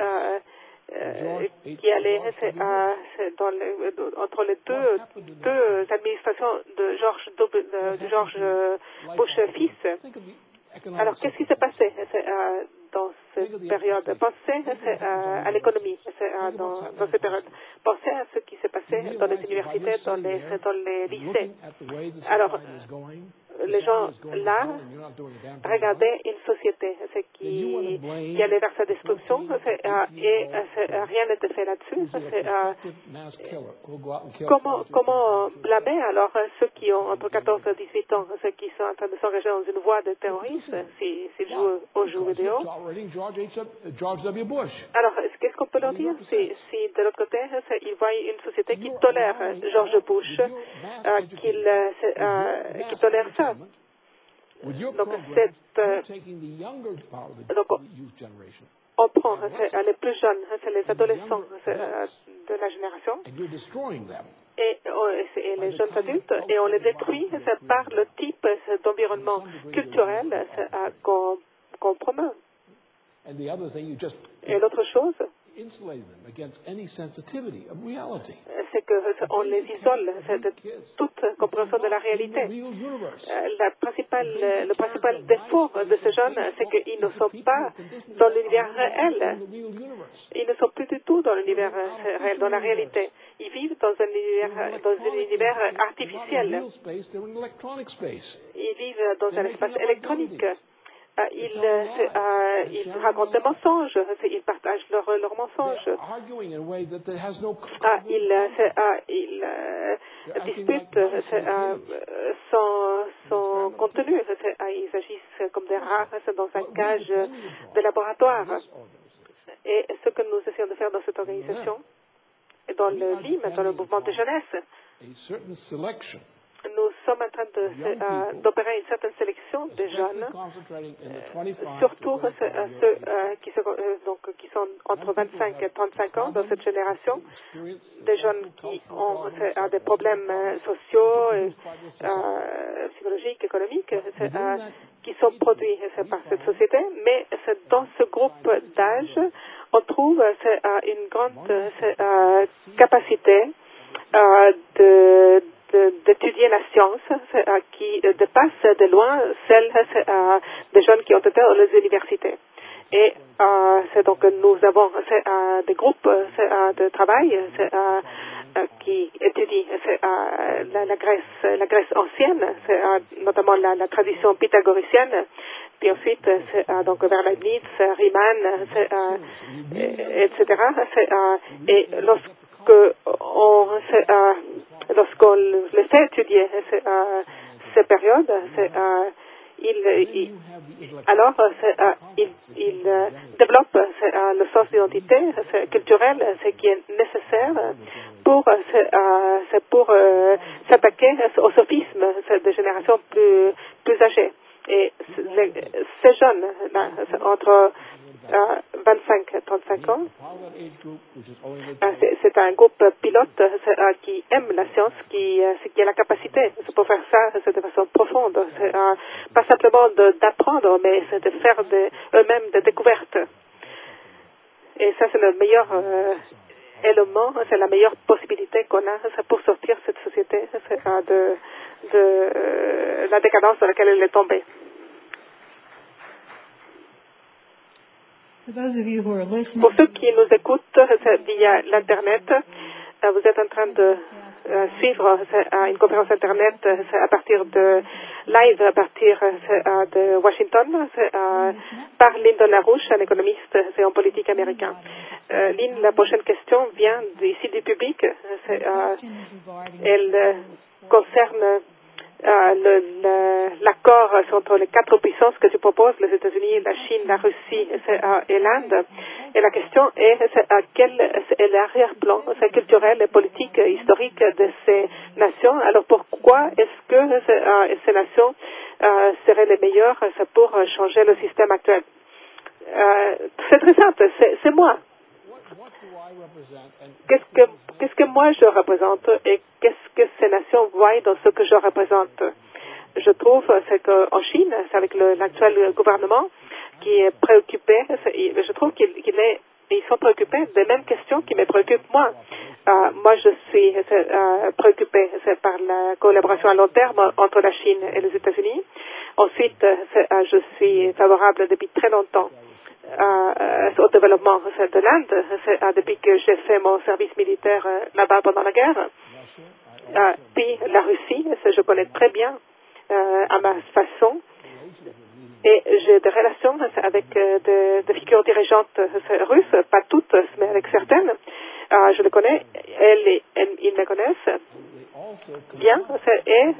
qui allait entre les deux administrations de George Bush fils. Alors, qu'est-ce qui s'est passé dans cette période? Pensez à l'économie dans cette période. Pensez à ce qui s'est passé dans les universités, dans les lycées. Alors, les gens là regardaient une société qui allait vers sa destruction et rien n'était fait là-dessus. Comment blâmer alors ceux qui ont entre 14 et 18 ans, ceux qui sont en train de s'engager dans une voie de terrorisme s'ils jouent aux jeux vidéo? Alors, qu'est-ce qu'on peut leur dire si de l'autre côté, ils voient une société qui tolère George Bush, qui tolère ça? Donc, on prend les plus jeunes, c'est les adolescents de la génération, et les jeunes adultes, et on les détruit par le type d'environnement culturel qu'on promeut. Et l'autre chose, c'est qu'on les isole de toute compréhension de la réalité. Le principal défaut de ces jeunes, c'est qu'ils ne sont pas dans l'univers réel. Ils ne sont plus du tout dans l'univers réel, dans la réalité. Ils vivent dans un univers artificiel. Ils vivent dans un espace électronique. Ils racontent des mensonges, ils partagent leurs mensonges. Ils disputent son contenu. Ils agissent comme des rats dans un cage de laboratoire. Et ce que nous essayons de faire dans cette organisation, dans le LIM, dans le mouvement de jeunesse, nous sommes en train d'opérer une certaine sélection de jeunes, surtout ceux qui sont entre 25 et 35 ans dans cette génération, des jeunes qui ont des problèmes sociaux, psychologiques, économiques, qui sont produits par cette société, mais dans ce groupe d'âge, on trouve une grande capacité d'étudier la science qui dépasse de loin celle des jeunes qui ont été dans les universités. Et c'est donc nous avons des groupes de travail qui étudient la Grèce ancienne, notamment la tradition pythagoricienne, puis ensuite donc vers Leibniz, Riemann, etc. Et lorsqu'on les fait étudier ces périodes, il développe le sens d'identité culturelle, ce qui est nécessaire pour s'attaquer au sophisme des générations plus âgées. Et ces jeunes, entre 25 et 35 ans, c'est un groupe pilote qui aime la science, qui a la capacité pour faire ça de façon profonde, pas simplement d'apprendre, mais c'est de faire eux-mêmes des découvertes. Et ça, c'est le meilleur élément, c'est la meilleure possibilité qu'on a pour sortir cette société de la décadence dans laquelle elle est tombée. For those of you who are listening, pour ceux qui nous écoutent via l'Internet, vous êtes en train de suivre une conférence Internet à partir de live, à partir de Washington, par Lyndon LaRouche, un économiste et en politique américain. Lynn, la prochaine question vient ici du public. Elle concerne l'accord entre les 4 puissances que tu proposes, les États-Unis, la Chine, la Russie et l'Inde. Et la question est quel est l'arrière-plan culturel et politique historique de ces nations. Alors pourquoi est-ce que ces nations seraient les meilleures pour changer le système actuel? C'est très simple, c'est moi. Qu'est-ce que moi je représente et qu'est-ce que ces nations voient dans ce que je représente? Je trouve qu'en Chine, c'est avec l'actuel gouvernement qui est préoccupé, je trouve qu'ils sont préoccupés des mêmes questions qui me préoccupent moi. Moi, je suis préoccupé par la collaboration à long terme entre la Chine et les États-Unis. Ensuite, je suis favorable depuis très longtemps au développement de l'Inde, depuis que j'ai fait mon service militaire là-bas pendant la guerre. Puis la Russie, je connais très bien à ma façon. Et j'ai des relations avec des figures dirigeantes russes, pas toutes, mais avec certaines. Je les connais, ils me connaissent bien. Et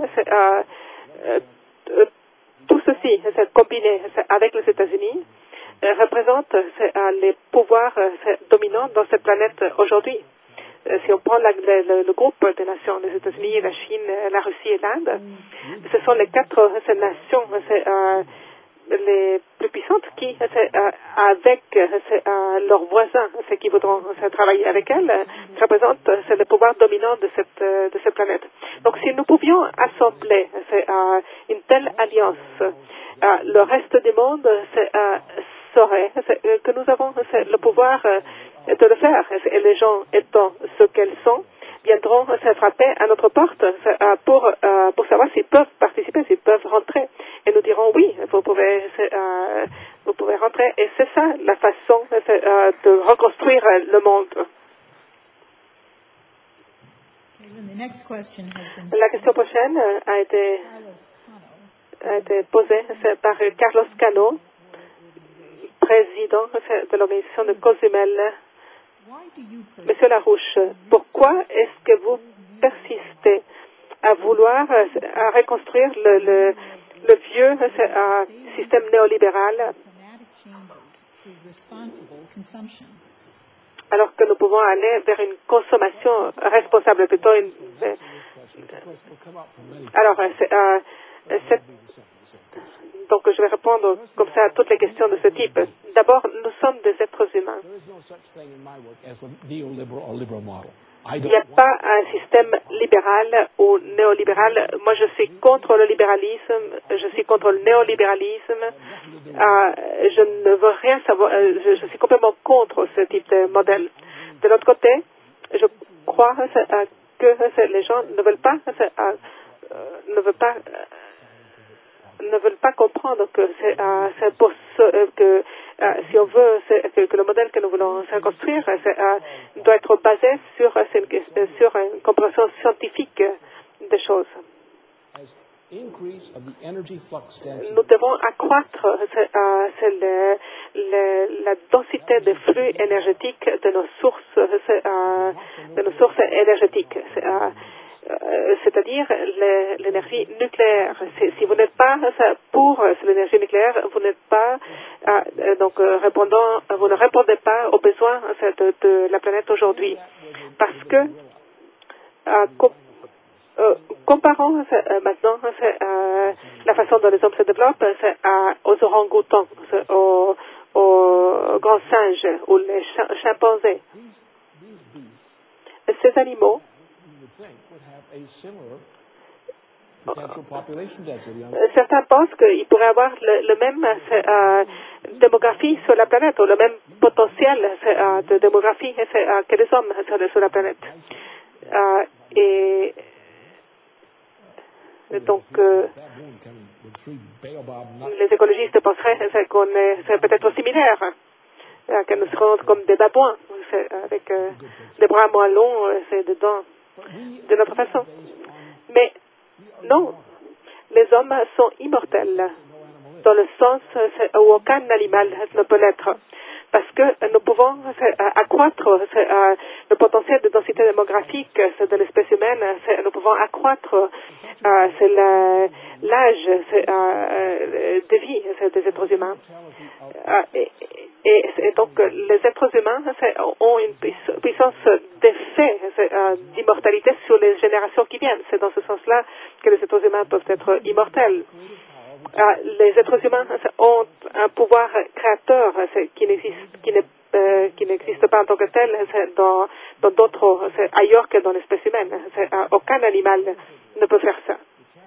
tout ceci, combiné avec les États-Unis, représente les pouvoirs dominants dans cette planète aujourd'hui. Si on prend le groupe des nations, les États-Unis, la Chine, la Russie et l'Inde, ce sont les 4 nations les plus puissantes qui, avec leurs voisins, ceux qui voudront travailler avec elles, représentent le pouvoir dominant de cette planète. Donc, si nous pouvions assembler une telle alliance, le reste du monde saurait que nous avons le pouvoir de le faire. Et les gens étant ce qu'elles sont, viendront frapper à notre porte pour savoir s'ils peuvent participer, s'ils peuvent rentrer. Et nous dirons oui, vous pouvez rentrer. Et c'est ça la façon de reconstruire le monde. La question prochaine a été posée par Carlos Cano, président de l'organisation de Cozumel. Monsieur Larouche, pourquoi est-ce que vous persistez à vouloir reconstruire le vieux système néolibéral alors que nous pouvons aller vers une consommation responsable, plutôt donc je vais répondre comme ça à toutes les questions de ce type. D'abord, nous sommes des êtres humains. Il n'y a pas un système libéral ou néolibéral. Moi, je suis contre le libéralisme, je suis contre le néolibéralisme. Je ne veux rien savoir, je suis complètement contre ce type de modèle. De l'autre côté, je crois que les gens ne veulent pas comprendre que c'est pour que si on veut que le modèle que nous voulons construire doit être basé sur une compréhension scientifique des choses. Nous devons accroître la densité des flux énergétiques de nos sources énergétiques. C'est-à-dire l'énergie nucléaire. Si vous n'êtes pas pour l'énergie nucléaire, vous n'êtes pas vous ne répondez pas aux besoins de la planète aujourd'hui. Parce que comparons maintenant la façon dont les hommes se développent aux orang-outans, aux grands singes ou les chimpanzés. Ces animaux certains pensent qu'il pourrait avoir le même démographie sur la planète ou le même potentiel de démographie que les hommes sur la planète. Et donc, les écologistes penseraient qu'on est peut-être similaires, que nous serons comme des babouins avec des bras moins longs, dedans, de notre façon. Mais non, les hommes sont immortels, dans le sens où aucun animal ne peut l'être. Parce que nous pouvons accroître le potentiel de densité démographique de l'espèce humaine, nous pouvons accroître l'âge de vie des êtres humains. Et donc, les êtres humains ont une puissance d'effet d'immortalité sur les générations qui viennent. C'est dans ce sens-là que les êtres humains peuvent être immortels. Les êtres humains ont un pouvoir créateur qui n'existe pas en tant que tel dans d'autres, ailleurs que dans l'espèce humaine. Aucun animal ne peut faire ça.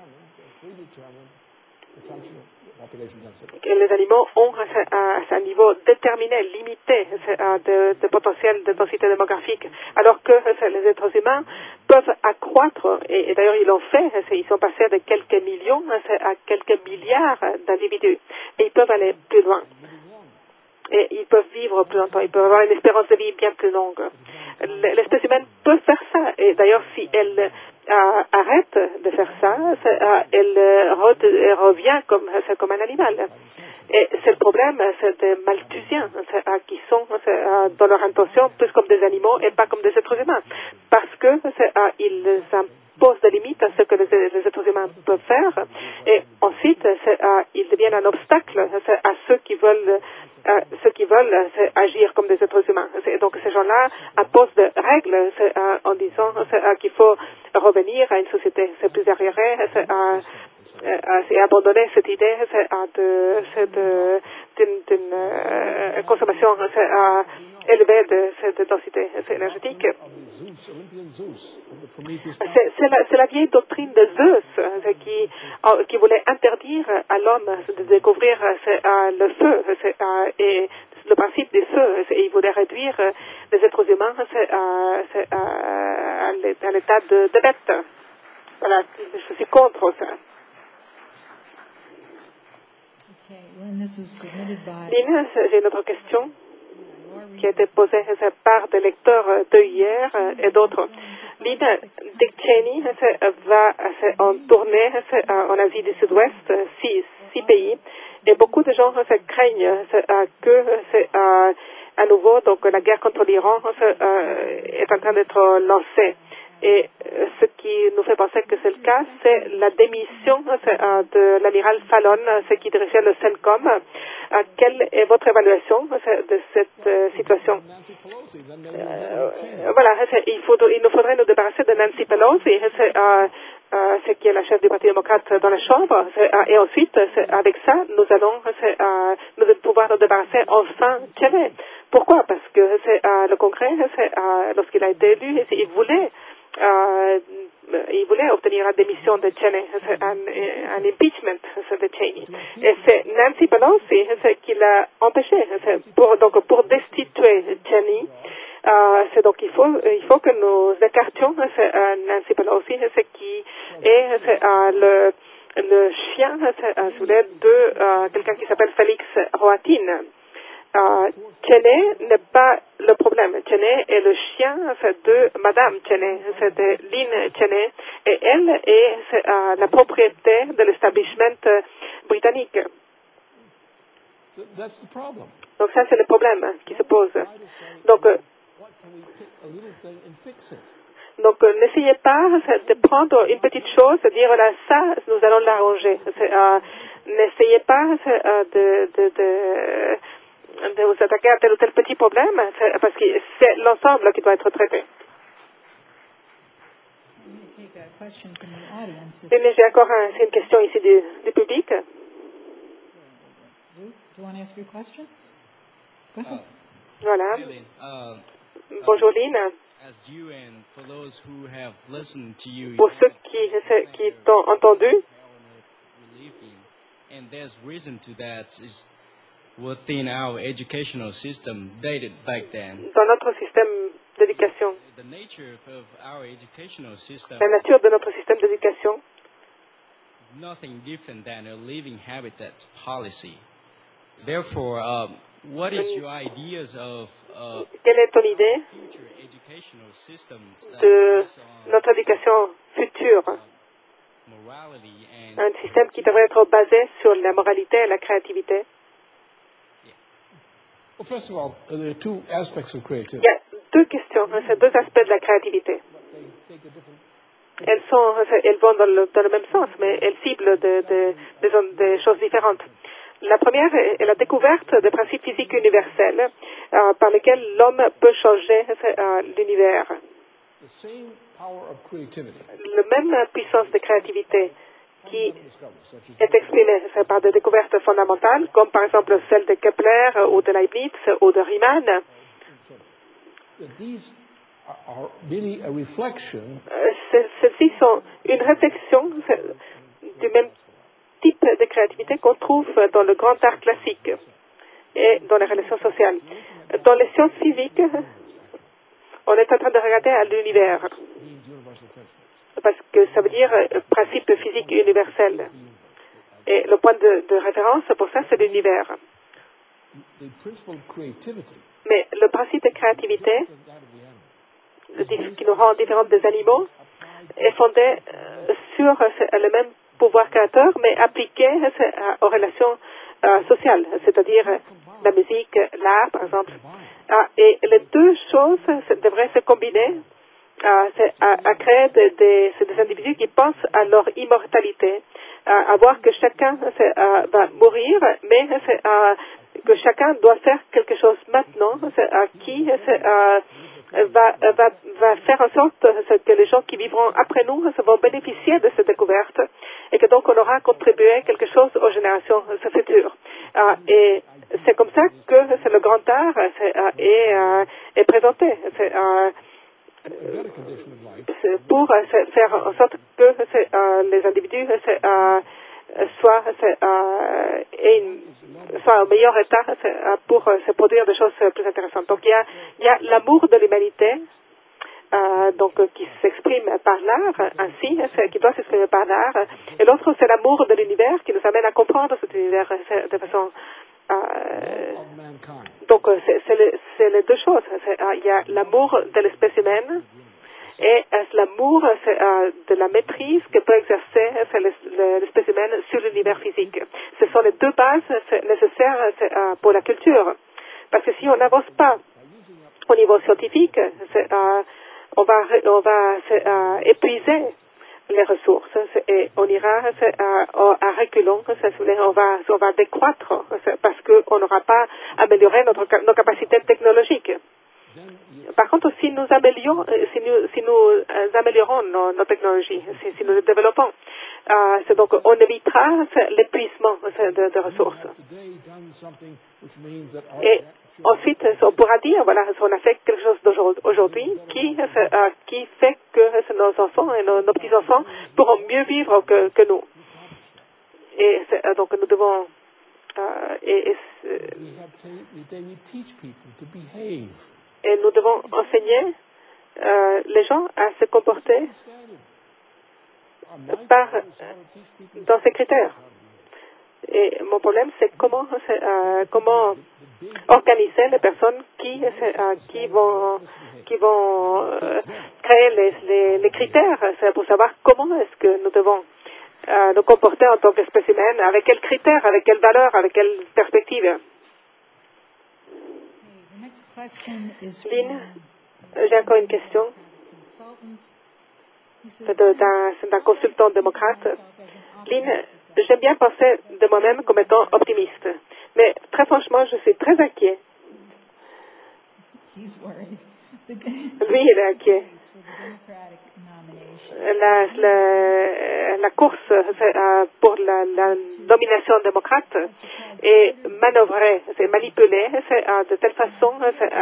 Et les animaux ont un niveau déterminé, limité de potentiel de densité démographique, alors que les êtres humains peuvent accroître, et d'ailleurs ils l'ont fait, ils sont passés de quelques millions à quelques milliards d'individus, et ils peuvent aller plus loin. Et ils peuvent vivre plus longtemps, ils peuvent avoir une espérance de vie bien plus longue. L'espèce humaine peut faire ça, et d'ailleurs si elle arrête de faire ça, elle revient comme un animal. Et c'est le problème, c'est des Malthusiens qui sont dans leur intention plus comme des animaux et pas comme des êtres humains, parce que ils imposent des limites à ce que les êtres humains peuvent faire, et ensuite ils deviennent un obstacle à ceux qui veulent agir comme des êtres humains. Donc ces gens-là imposent des règles en disant qu'il faut revenir à une société plus arriérée et abandonner cette idée d'une consommation élevée de cette densité énergétique. C'est la vieille doctrine de Zeus qui voulait interdire à l'homme de découvrir le feu et le principe du feu, et il voulait réduire les êtres humains à l'état de bête. Voilà, je suis contre ça. Lynn, j'ai une autre question qui a été posée par des lecteurs de hier et d'autres. Lynn, Dick Cheney va en tournée en Asie du Sud-Ouest, 6 pays, et beaucoup de gens craignent que à nouveau donc la guerre contre l'Iran est en train d'être lancée. Et ce qui nous fait penser que c'est le cas, c'est la démission de l'amiral Fallon, ce qui dirigeait le CENTCOM. Quelle est votre évaluation de cette situation? Voilà, il nous faudrait nous débarrasser de Nancy Pelosi, ce qui est la chef du Parti démocrate dans la Chambre, et ensuite, avec ça, nous allons pouvoir nous débarrasser enfin de Cheney. Pourquoi? Parce que le Congrès, lorsqu'il a été élu, il voulait obtenir la démission de Cheney, un impeachment de Cheney. Et c'est Nancy Pelosi qui l'a empêché. Pour destituer Cheney, donc il faut que nous écartions Nancy Pelosi, ce qui est le chien de quelqu'un qui s'appelle Félix Rohatyn. Cheney n'est pas le problème. Cheney est le chien de Madame Cheney, c'est de Lynn Cheney, et elle est la propriété de l'establishment britannique. Donc ça, c'est le problème qui se pose. Donc n'essayez pas de prendre une petite chose, de dire voilà, ça, nous allons l'arranger. N'essayez pas de vous attaquer à tel ou tel petit problème, parce que c'est l'ensemble qui doit être traité. Mais j'ai encore une question ici du public. Voilà. Bonjour Lynn. Pour ceux qui t'ont entendu, within our educational system dated back then. Dans notre système d'éducation. The nature of our educational system. La nature de notre système d'éducation. Nothing different than a living habitat policy. Therefore, quelle est ton idée de notre éducation future? Un système qui devrait être basé sur la moralité et la créativité. Well, first of all, there are two aspects of creativity. Il y a deux questions, c'est deux aspects de la créativité. Elles vont dans le même sens, mais elles ciblent des choses différentes. La première est la découverte des principes physiques universels par lesquels l'homme peut changer l'univers. La même puissance de créativité qui est exprimée par des découvertes fondamentales, comme par exemple celle de Kepler ou de Leibniz ou de Riemann. Celles-ci sont une réflexion du même type de créativité qu'on trouve dans le grand art classique et dans les relations sociales. Dans les sciences physiques, on est en train de regarder à l'univers, parce que ça veut dire principe physique universel. Et le point de référence pour ça, c'est l'univers. Mais le principe de créativité, qui nous rend différents des animaux, est fondé sur le même pouvoir créateur, mais appliqué aux relations sociales, c'est-à-dire la musique, l'art, par exemple. Et les deux choses devraient se combiner à créer des individus qui pensent à leur immortalité, à voir que chacun va mourir, mais que chacun doit faire quelque chose maintenant qui va faire en sorte que les gens qui vivront après nous vont bénéficier de cette découverte et que donc on aura contribué quelque chose aux générations futures. Et c'est comme ça que le grand art est présenté. Pour faire en sorte que les individus soient au meilleur état pour se produire des choses plus intéressantes. Donc il y a l'amour de l'humanité qui s'exprime par l'art, ainsi, qui doit s'exprimer par l'art, et l'autre c'est l'amour de l'univers qui nous amène à comprendre cet univers de façon donc c'est les deux choses. Il y a l'amour de l'espèce humaine et l'amour de la maîtrise que peut exercer l'espèce humaine sur l'univers physique. Ce sont les deux bases nécessaires pour la culture. Parce que si on n'avance pas au niveau scientifique, on va épuiser les ressources et on ira à reculons, on va décroître parce qu'on n'aura pas amélioré nos capacités technologiques. Par contre, si nous améliorons nos technologies, si nous les développons, donc on évitera l'épuisement de ressources. Et ensuite, on pourra dire, voilà, on a fait quelque chose aujourd'hui qui fait que nos enfants et nos petits-enfants pourront mieux vivre que nous. Et donc nous devons et nous devons enseigner les gens à se comporter dans ces critères. Et mon problème, c'est comment organiser les personnes qui vont créer les critères pour savoir comment est-ce que nous devons nous comporter en tant qu'espèce humaine, avec quels critères, avec quelles valeurs, avec quelles perspectives. Lynn, j'ai encore une question. C'est d'un consultant démocrate. Lynn, j'aime bien penser de moi-même comme étant optimiste. Mais très franchement, je suis très inquiet. Lui, il est inquiet. La course pour la nomination démocrate est manœuvrée, c'est manipulée de telle façon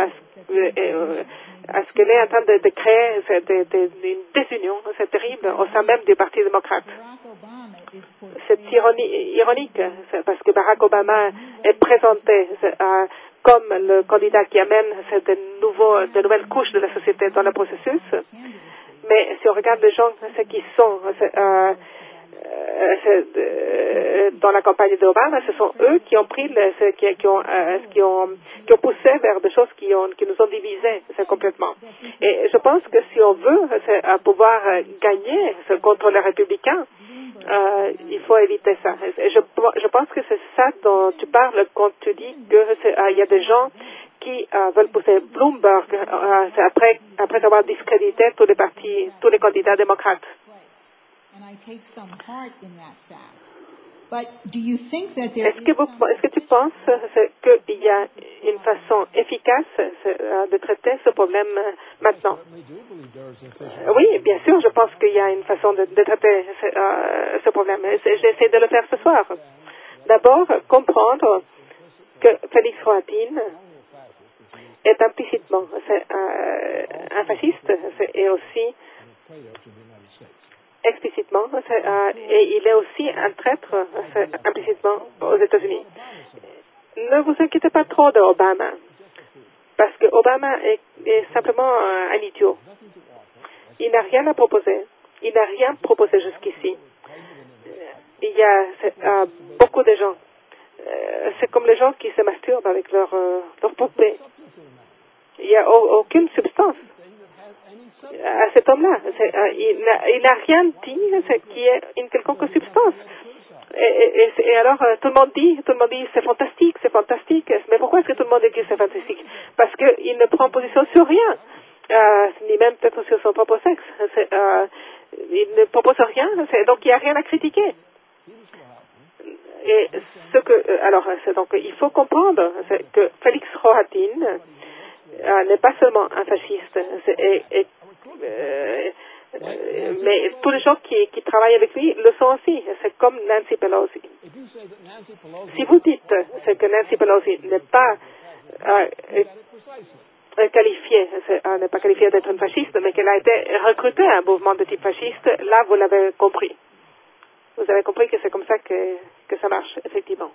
à ce qu'elle est en train de créer une désunion, c'est terrible, au sein même du Parti démocrate. C'est ironique, parce que Barack Obama est présenté comme le candidat qui amène de nouvelles couches de la société dans le processus. Mais si on regarde les gens, ceux qui sont dans la campagne d'Obama, ce sont eux qui ont pris, qui ont poussé vers des choses qui nous ont divisés complètement. Et je pense que si on veut pouvoir gagner contre les républicains, il faut éviter ça. Et je pense que c'est ça dont tu parles quand tu dis qu'il y a des gens qui veulent pousser Bloomberg après avoir discrédité tous les partis, tous les candidats démocrates. Est-ce que tu penses qu'il y a une façon efficace de traiter ce problème maintenant? Oui, bien sûr, je pense qu'il y a une façon de traiter ce problème. J'essaie de le faire ce soir. D'abord, comprendre que Félix Rohatyn est implicitement un fasciste et aussi explicitement, et il est aussi un traître implicitement aux États-Unis. Ne vous inquiétez pas trop de Obama, parce que Obama est simplement un idiot. Il n'a rien à proposer. Il n'a rien proposé jusqu'ici. Il y a beaucoup de gens. C'est comme les gens qui se masturbent avec leur poupée. Il n'y a aucune substance à cet homme-là. Il n'a rien dit qui est une quelconque substance. Et alors, tout le monde dit, c'est fantastique. Mais pourquoi est-ce que tout le monde dit que c'est fantastique? Parce qu'il ne prend position sur rien, ni même peut-être sur son propre sexe. Il ne propose rien, donc il n'y a rien à critiquer. Et donc, il faut comprendre que Félix Rohatyn n'est pas seulement un fasciste, mais tous les gens qui travaillent avec lui le sont aussi. C'est comme Nancy Pelosi. Si vous dites que Nancy Pelosi n'est pas qualifiée d'être une fasciste, mais qu'elle a été recrutée à un mouvement de type fasciste, là vous l'avez compris. Vous avez compris que c'est comme ça que ça marche, effectivement.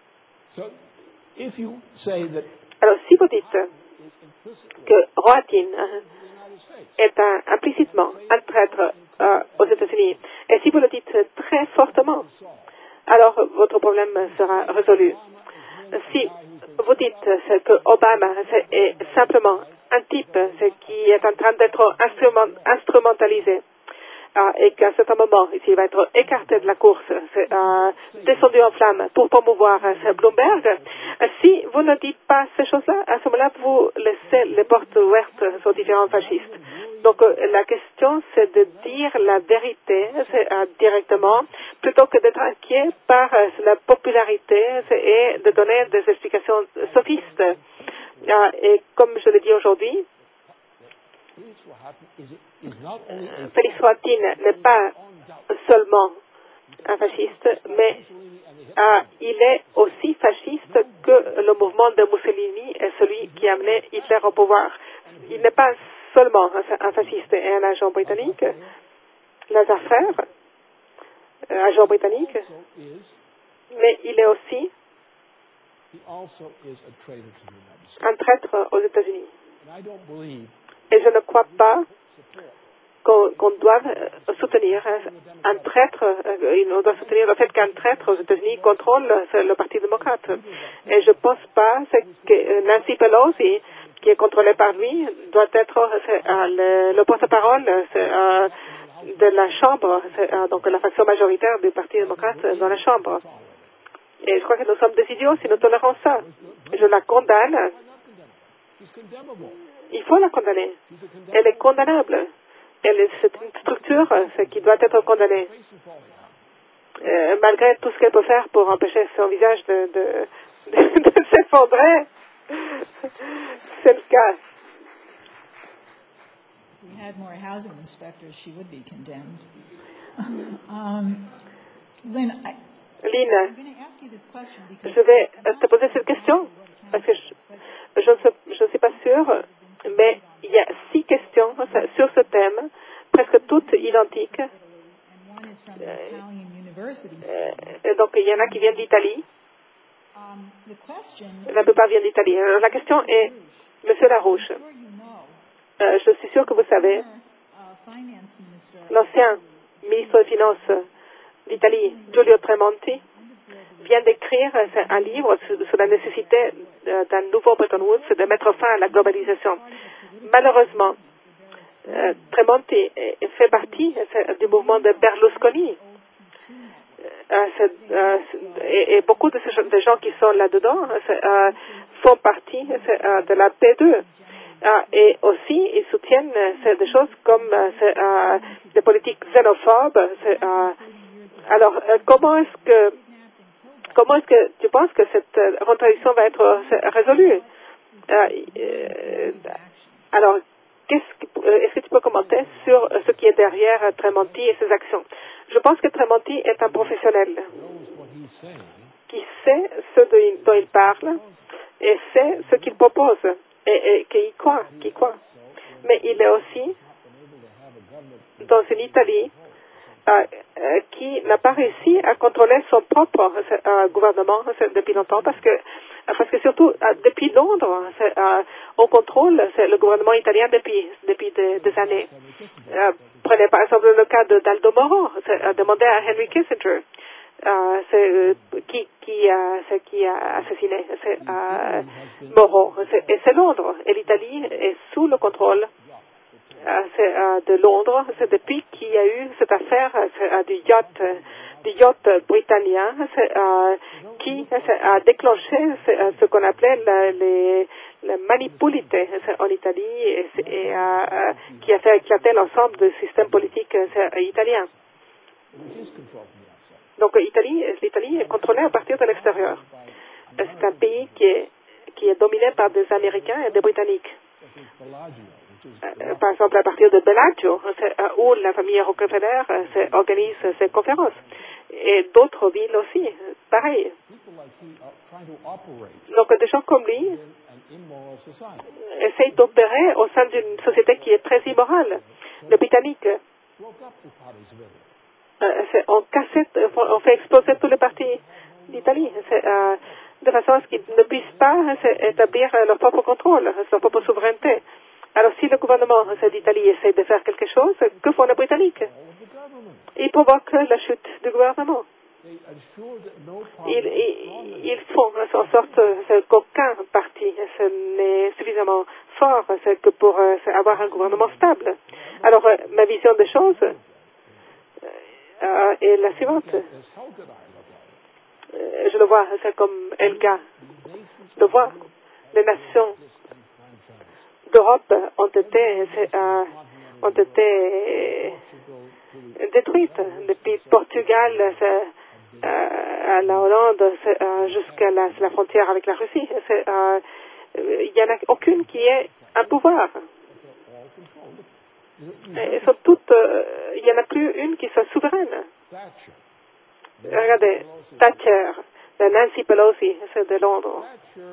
Alors, si vous dites que Rohatyn est implicitement un traître aux États-Unis, et si vous le dites très fortement, alors votre problème sera résolu. Si vous dites que Obama est simplement un type qui est en train d'être instrumentalisé, et qu'à un certain moment, il va être écarté de la course, descendu en flammes pour promouvoir Bloomberg, si vous ne dites pas ces choses-là, à ce moment-là, vous laissez les portes ouvertes aux différents fascistes. Donc, la question, c'est de dire la vérité directement, plutôt que d'être inquiet par la popularité et de donner des explications sophistes. Et comme je l'ai dit aujourd'hui, Félix Rohatyn n'est pas seulement un fasciste, mais il est aussi fasciste que le mouvement de Mussolini est celui qui a amené Hitler au pouvoir. Il n'est pas seulement un fasciste et un agent britannique, Lazare Frères, agent britannique, mais il est aussi un traître aux États-Unis. Et je ne crois pas qu'on doive soutenir un traître, on doit soutenir le fait qu'un traître aux États-Unis contrôle le Parti démocrate. Et je ne pense pas que Nancy Pelosi, qui est contrôlée par lui, doit être le porte-parole de la Chambre, donc la faction majoritaire du Parti démocrate dans la Chambre. Et je crois que nous sommes des idiots si nous tolérons ça. Je la condamne. Il faut la condamner. Elle est condamnable. C'est une structure qui doit être condamnée. Malgré tout ce qu'elle peut faire pour empêcher son visage de s'effondrer, c'est le cas. If we had more housing inspectors, she would be condemned. Lynn, je vais te poser cette question parce que je ne suis pas sûre, mais il y a 6 questions sur ce thème, presque toutes identiques. Donc il y en a qui viennent d'Italie. La plupart viennent d'Italie. Alors, la question est, Monsieur Larouche, je suis sûre que vous savez, l'ancien ministre des Finances d'Italie, Giulio Tremonti, vient d'écrire un livre sur la nécessité d'un nouveau Bretton Woods, de mettre fin à la globalisation. Malheureusement, Tremonti fait partie du mouvement de Berlusconi. Et beaucoup de ces gens qui sont là-dedans font partie de la P2. Et aussi, ils soutiennent des choses comme des politiques xénophobes. Alors, comment est-ce que tu penses que cette contradiction va être résolue? Alors, est-ce que tu peux commenter sur ce qui est derrière Tremonti et ses actions? Je pense que Tremonti est un professionnel qui sait ce dont il parle et sait ce qu'il propose et qui croit. Mais il est aussi dans une Italie qui n'a pas réussi à contrôler son propre gouvernement depuis longtemps parce que surtout depuis Londres, on contrôle le gouvernement italien depuis des années. Prenez par exemple le cas d'Aldo Moro, demandez à Henry Kissinger, qui a assassiné Moro. Et c'est Londres. Et l'Italie est sous le contrôle de Londres. C'est depuis qu'il y a eu cette affaire du yacht britannian qui a déclenché ce qu'on appelait la manipulité en Italie et qui a fait éclater l'ensemble du système politique italien. Donc l'Italie est contrôlée à partir de l'extérieur. C'est un pays qui est dominé par des Américains et des Britanniques. Par exemple, à partir de Bellagio, où la famille Rockefeller organise ses conférences. Et d'autres villes aussi, pareil. Donc, des gens comme lui essayent d'opérer au sein d'une société qui est très immorale. Les Britanniques, on fait exploser tous les partis d'Italie, de façon à ce qu'ils ne puissent pas établir leur propre contrôle, leur propre souveraineté. Alors, si le gouvernement d'Italie essaie de faire quelque chose, que font les Britanniques? Ils provoquent la chute du gouvernement. Ils font en sorte qu'aucun parti n'est suffisamment fort que pour avoir un gouvernement stable. Alors, ma vision des choses est la suivante. Je le vois, c'est comme Elga le voit. Les nations d'Europe ont été détruites depuis Portugal à la Hollande jusqu'à la frontière avec la Russie. Il n'y en a aucune qui ait un pouvoir. Elles sont toutes, il n'y en a plus une qui soit souveraine. Regardez, Thatcher, Nancy Pelosi, c'est de Londres.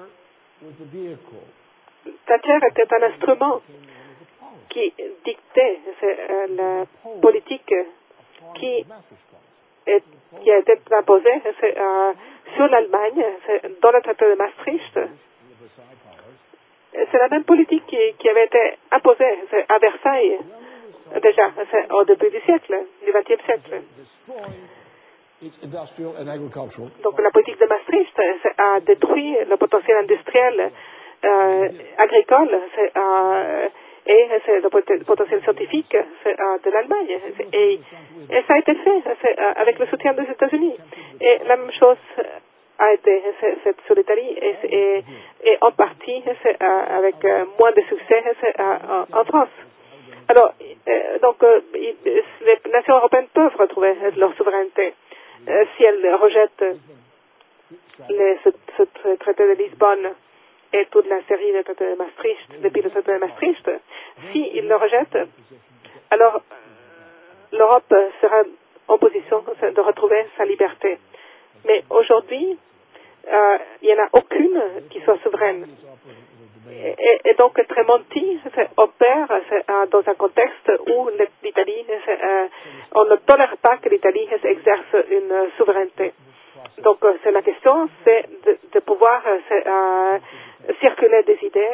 Thatcher était un instrument qui dictait la politique qui a été imposée sur l'Allemagne dans le traité de Maastricht. C'est la même politique qui avait été imposée à Versailles déjà au début du siècle, du XXe siècle. Donc la politique de Maastricht a détruit le potentiel industriel agricole et le potentiel scientifique de l'Allemagne. Et ça a été fait avec le soutien des États-Unis. Et la même chose a été faite sur l'Italie et en partie avec moins de succès en France. Alors, les nations européennes peuvent retrouver leur souveraineté si elles rejettent ce traité de Lisbonne et toute la série de traités de Maastricht, depuis le traité de Maastricht. S'ils le rejettent, alors l'Europe sera en position de retrouver sa liberté. Mais aujourd'hui, il n'y en a aucune qui soit souveraine. Et donc Tremonti opère dans un contexte où l'Italie, on ne tolère pas que l'Italie exerce une souveraineté. Donc c'est la question, c'est de pouvoir circuler des idées,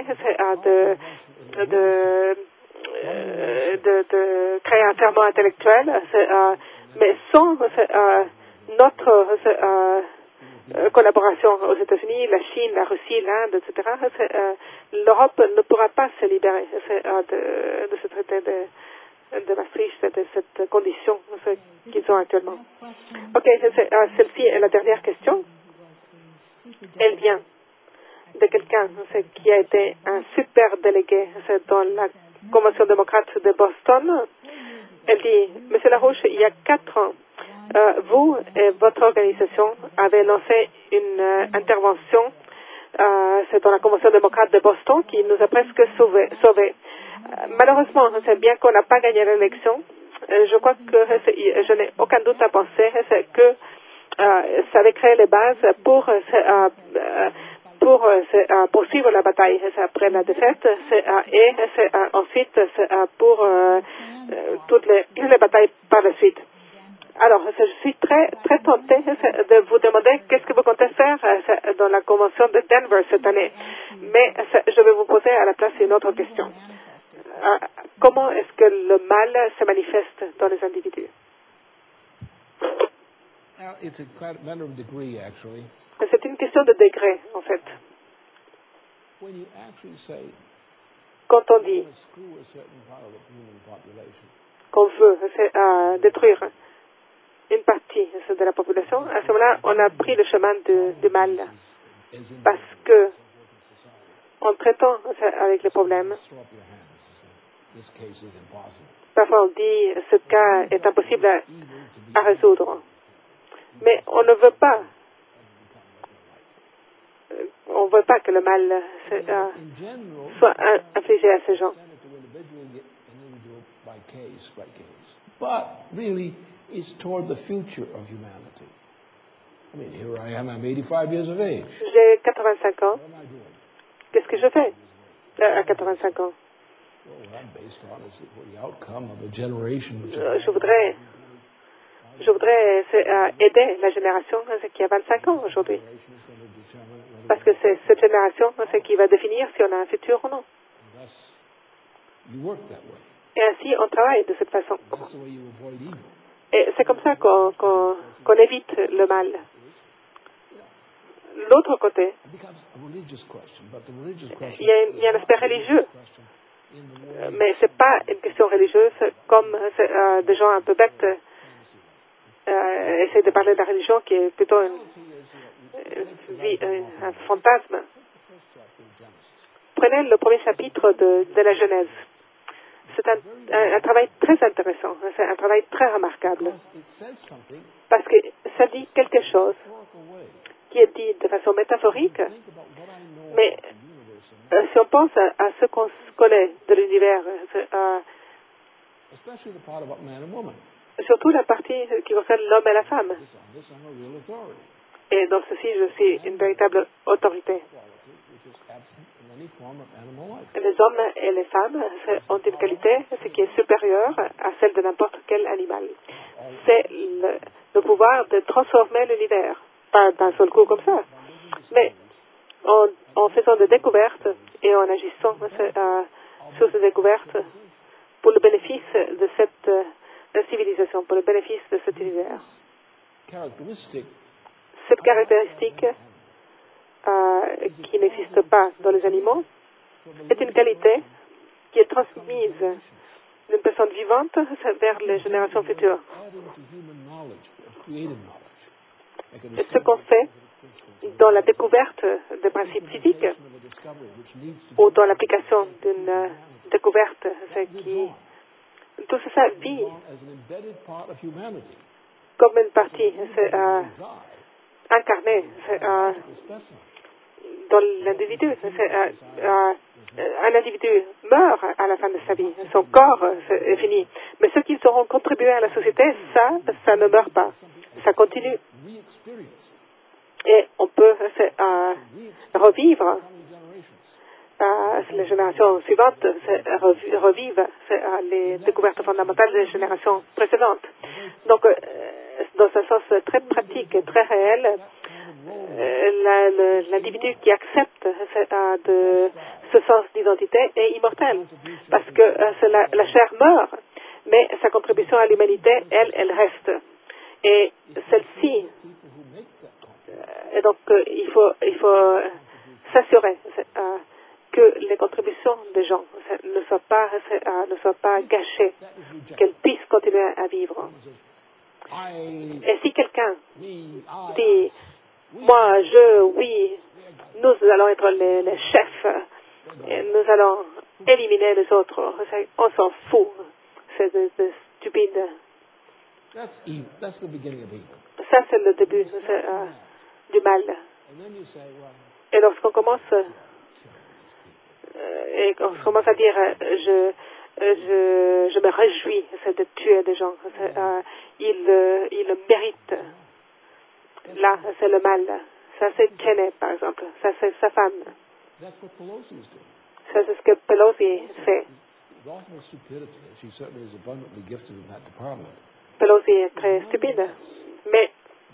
de créer un ferment intellectuel Mais sans notre collaboration aux États-Unis, la Chine, la Russie, l'Inde, etc., l'Europe ne pourra pas se libérer de ce traité de Maastricht, de cette condition qu'ils ont actuellement. Ok, celle-ci est la dernière question. Elle vient de quelqu'un qui a été un super délégué dans la Convention démocrate de Boston. Elle dit, Monsieur Larouche, il y a 4 ans, vous et votre organisation avez lancé une intervention c'est dans la Convention démocrate de Boston qui nous a presque sauvés. Malheureusement, c'est bien qu'on n'a pas gagné l'élection. Je crois que je n'ai aucun doute à penser que ça avait créé les bases pour poursuivre la bataille après la défaite et ensuite pour toutes les batailles par la suite. Alors, je suis très tentée de vous demander qu'est-ce que vous comptez faire dans la convention de Denver cette année. Mais je vais vous poser à la place une autre question. Comment est-ce que le mal se manifeste dans les individus? C'est une question de degré, en fait. Quand on dit qu'on veut détruire une partie de la population, à ce moment-là, on a pris le chemin du mal. Parce que, en traitant avec les problèmes, parfois on dit ce cas est impossible à résoudre. Mais on ne veut pas. On ne veut pas que le mal soit infligé à ces gens. It's toward the future of humanity. I mean, here I am, I'm 85 years of age. J'ai 85 ans. Qu'est-ce que je fais à 85 ans? Je voudrais aider la génération qui a 25 ans aujourd'hui. Parce que c'est cette génération qui va définir si on a un futur ou non. Et ainsi, on travaille de cette façon. Et c'est comme ça qu'on évite le mal. L'autre côté, il y a un aspect religieux. Mais ce n'est pas une question religieuse comme des gens un peu bêtes essaient de parler de la religion qui est plutôt un fantasme. Prenez le premier chapitre de la Genèse. C'est un travail très intéressant, c'est un travail très remarquable, parce que ça dit quelque chose qui est dit de façon métaphorique, mais si on pense à ce qu'on connaît de l'univers, surtout la partie qui concerne l'homme et la femme, et dans ceci je suis une véritable autorité. Les hommes et les femmes ont une qualité qui est supérieure à celle de n'importe quel animal. C'est le pouvoir de transformer l'univers, pas d'un seul coup comme ça, mais en faisant des découvertes et en agissant sur ces découvertes pour le bénéfice de cette civilisation, pour le bénéfice de cet univers. Cette caractéristique qui n'existe pas dans les animaux est une qualité qui est transmise d'une personne vivante vers les générations futures. Ce qu'on fait dans la découverte des principes physiques ou dans l'application d'une découverte, tout ça vit comme une partie incarnée dans l'individu. Un individu meurt à la fin de sa vie. Son corps est fini. Mais ceux qui auront contribué à la société, ça ne meurt pas. Ça continue. Et on peut revivre. Les générations suivantes revivent les découvertes fondamentales des générations précédentes. Donc, dans un sens très pratique et très réel, l'individu qui accepte ce sens d'identité est immortel. Parce que la chair meurt, mais sa contribution à l'humanité, elle reste. Et celle-ci, et donc il faut s'assurer que les contributions des gens ne soient pas gâchées, qu'elles puissent continuer à vivre. Et si quelqu'un dit, moi, oui, nous allons être les chefs, et nous allons éliminer les autres, on s'en fout, c'est stupide. Ça, c'est le début du mal. Et lorsqu'on commence à dire, je me réjouis de tuer des gens, ils le méritent. Là, c'est le mal. Ça, c'est Cheney, par exemple. Ça, c'est sa femme. Ça, c'est ce que Pelosi fait. Pelosi est très stupide, mais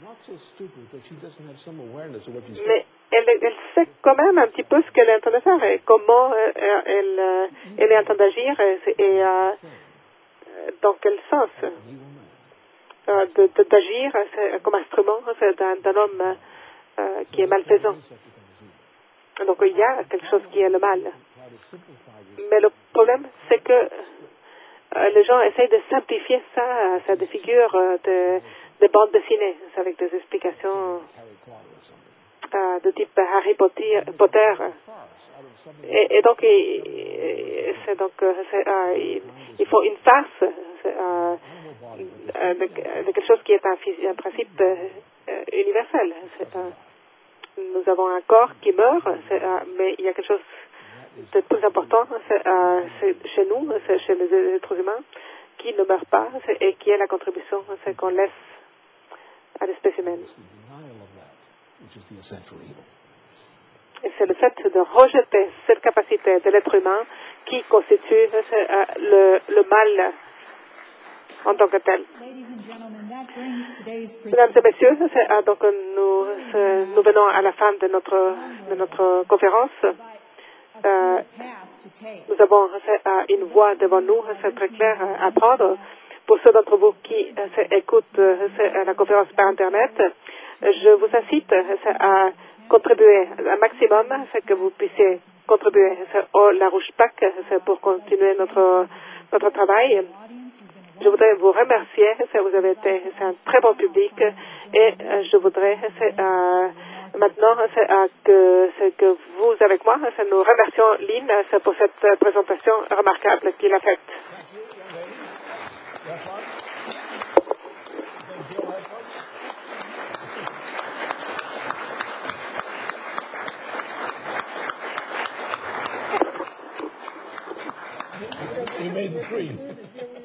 elle sait quand même un petit peu ce qu'elle est en train de faire et comment elle est en train d'agir et dans quel sens d'agir comme instrument d'un homme qui est malfaisant. Donc il y a quelque chose qui est le mal. Mais le problème, c'est que les gens essayent de simplifier ça à des figures de bandes dessinées, avec des explications de type Harry Potter. Et donc, ils font une farce de quelque chose qui est un principe universel. Nous avons un corps qui meurt, mais il y a quelque chose de plus important chez nous, chez les êtres humains, qui ne meurt pas et qui est la contribution qu'on laisse à l'espèce humaine. Et c'est le fait de rejeter cette capacité de l'être humain qui constitue le mal en tant que tel. Mesdames et messieurs, donc nous venons à la fin de notre conférence. Nous avons une voie devant nous, c'est très clair à prendre. Pour ceux d'entre vous qui écoutent la conférence par Internet, je vous incite à contribuer un maximum, c'est que vous puissiez contribuer au La Rouge PAC pour continuer notre travail. Je voudrais vous remercier, vous avez été un très bon public et je voudrais maintenant que vous avec moi, nous remercions Lynn pour cette présentation remarquable qu'il a faite. He made the screen.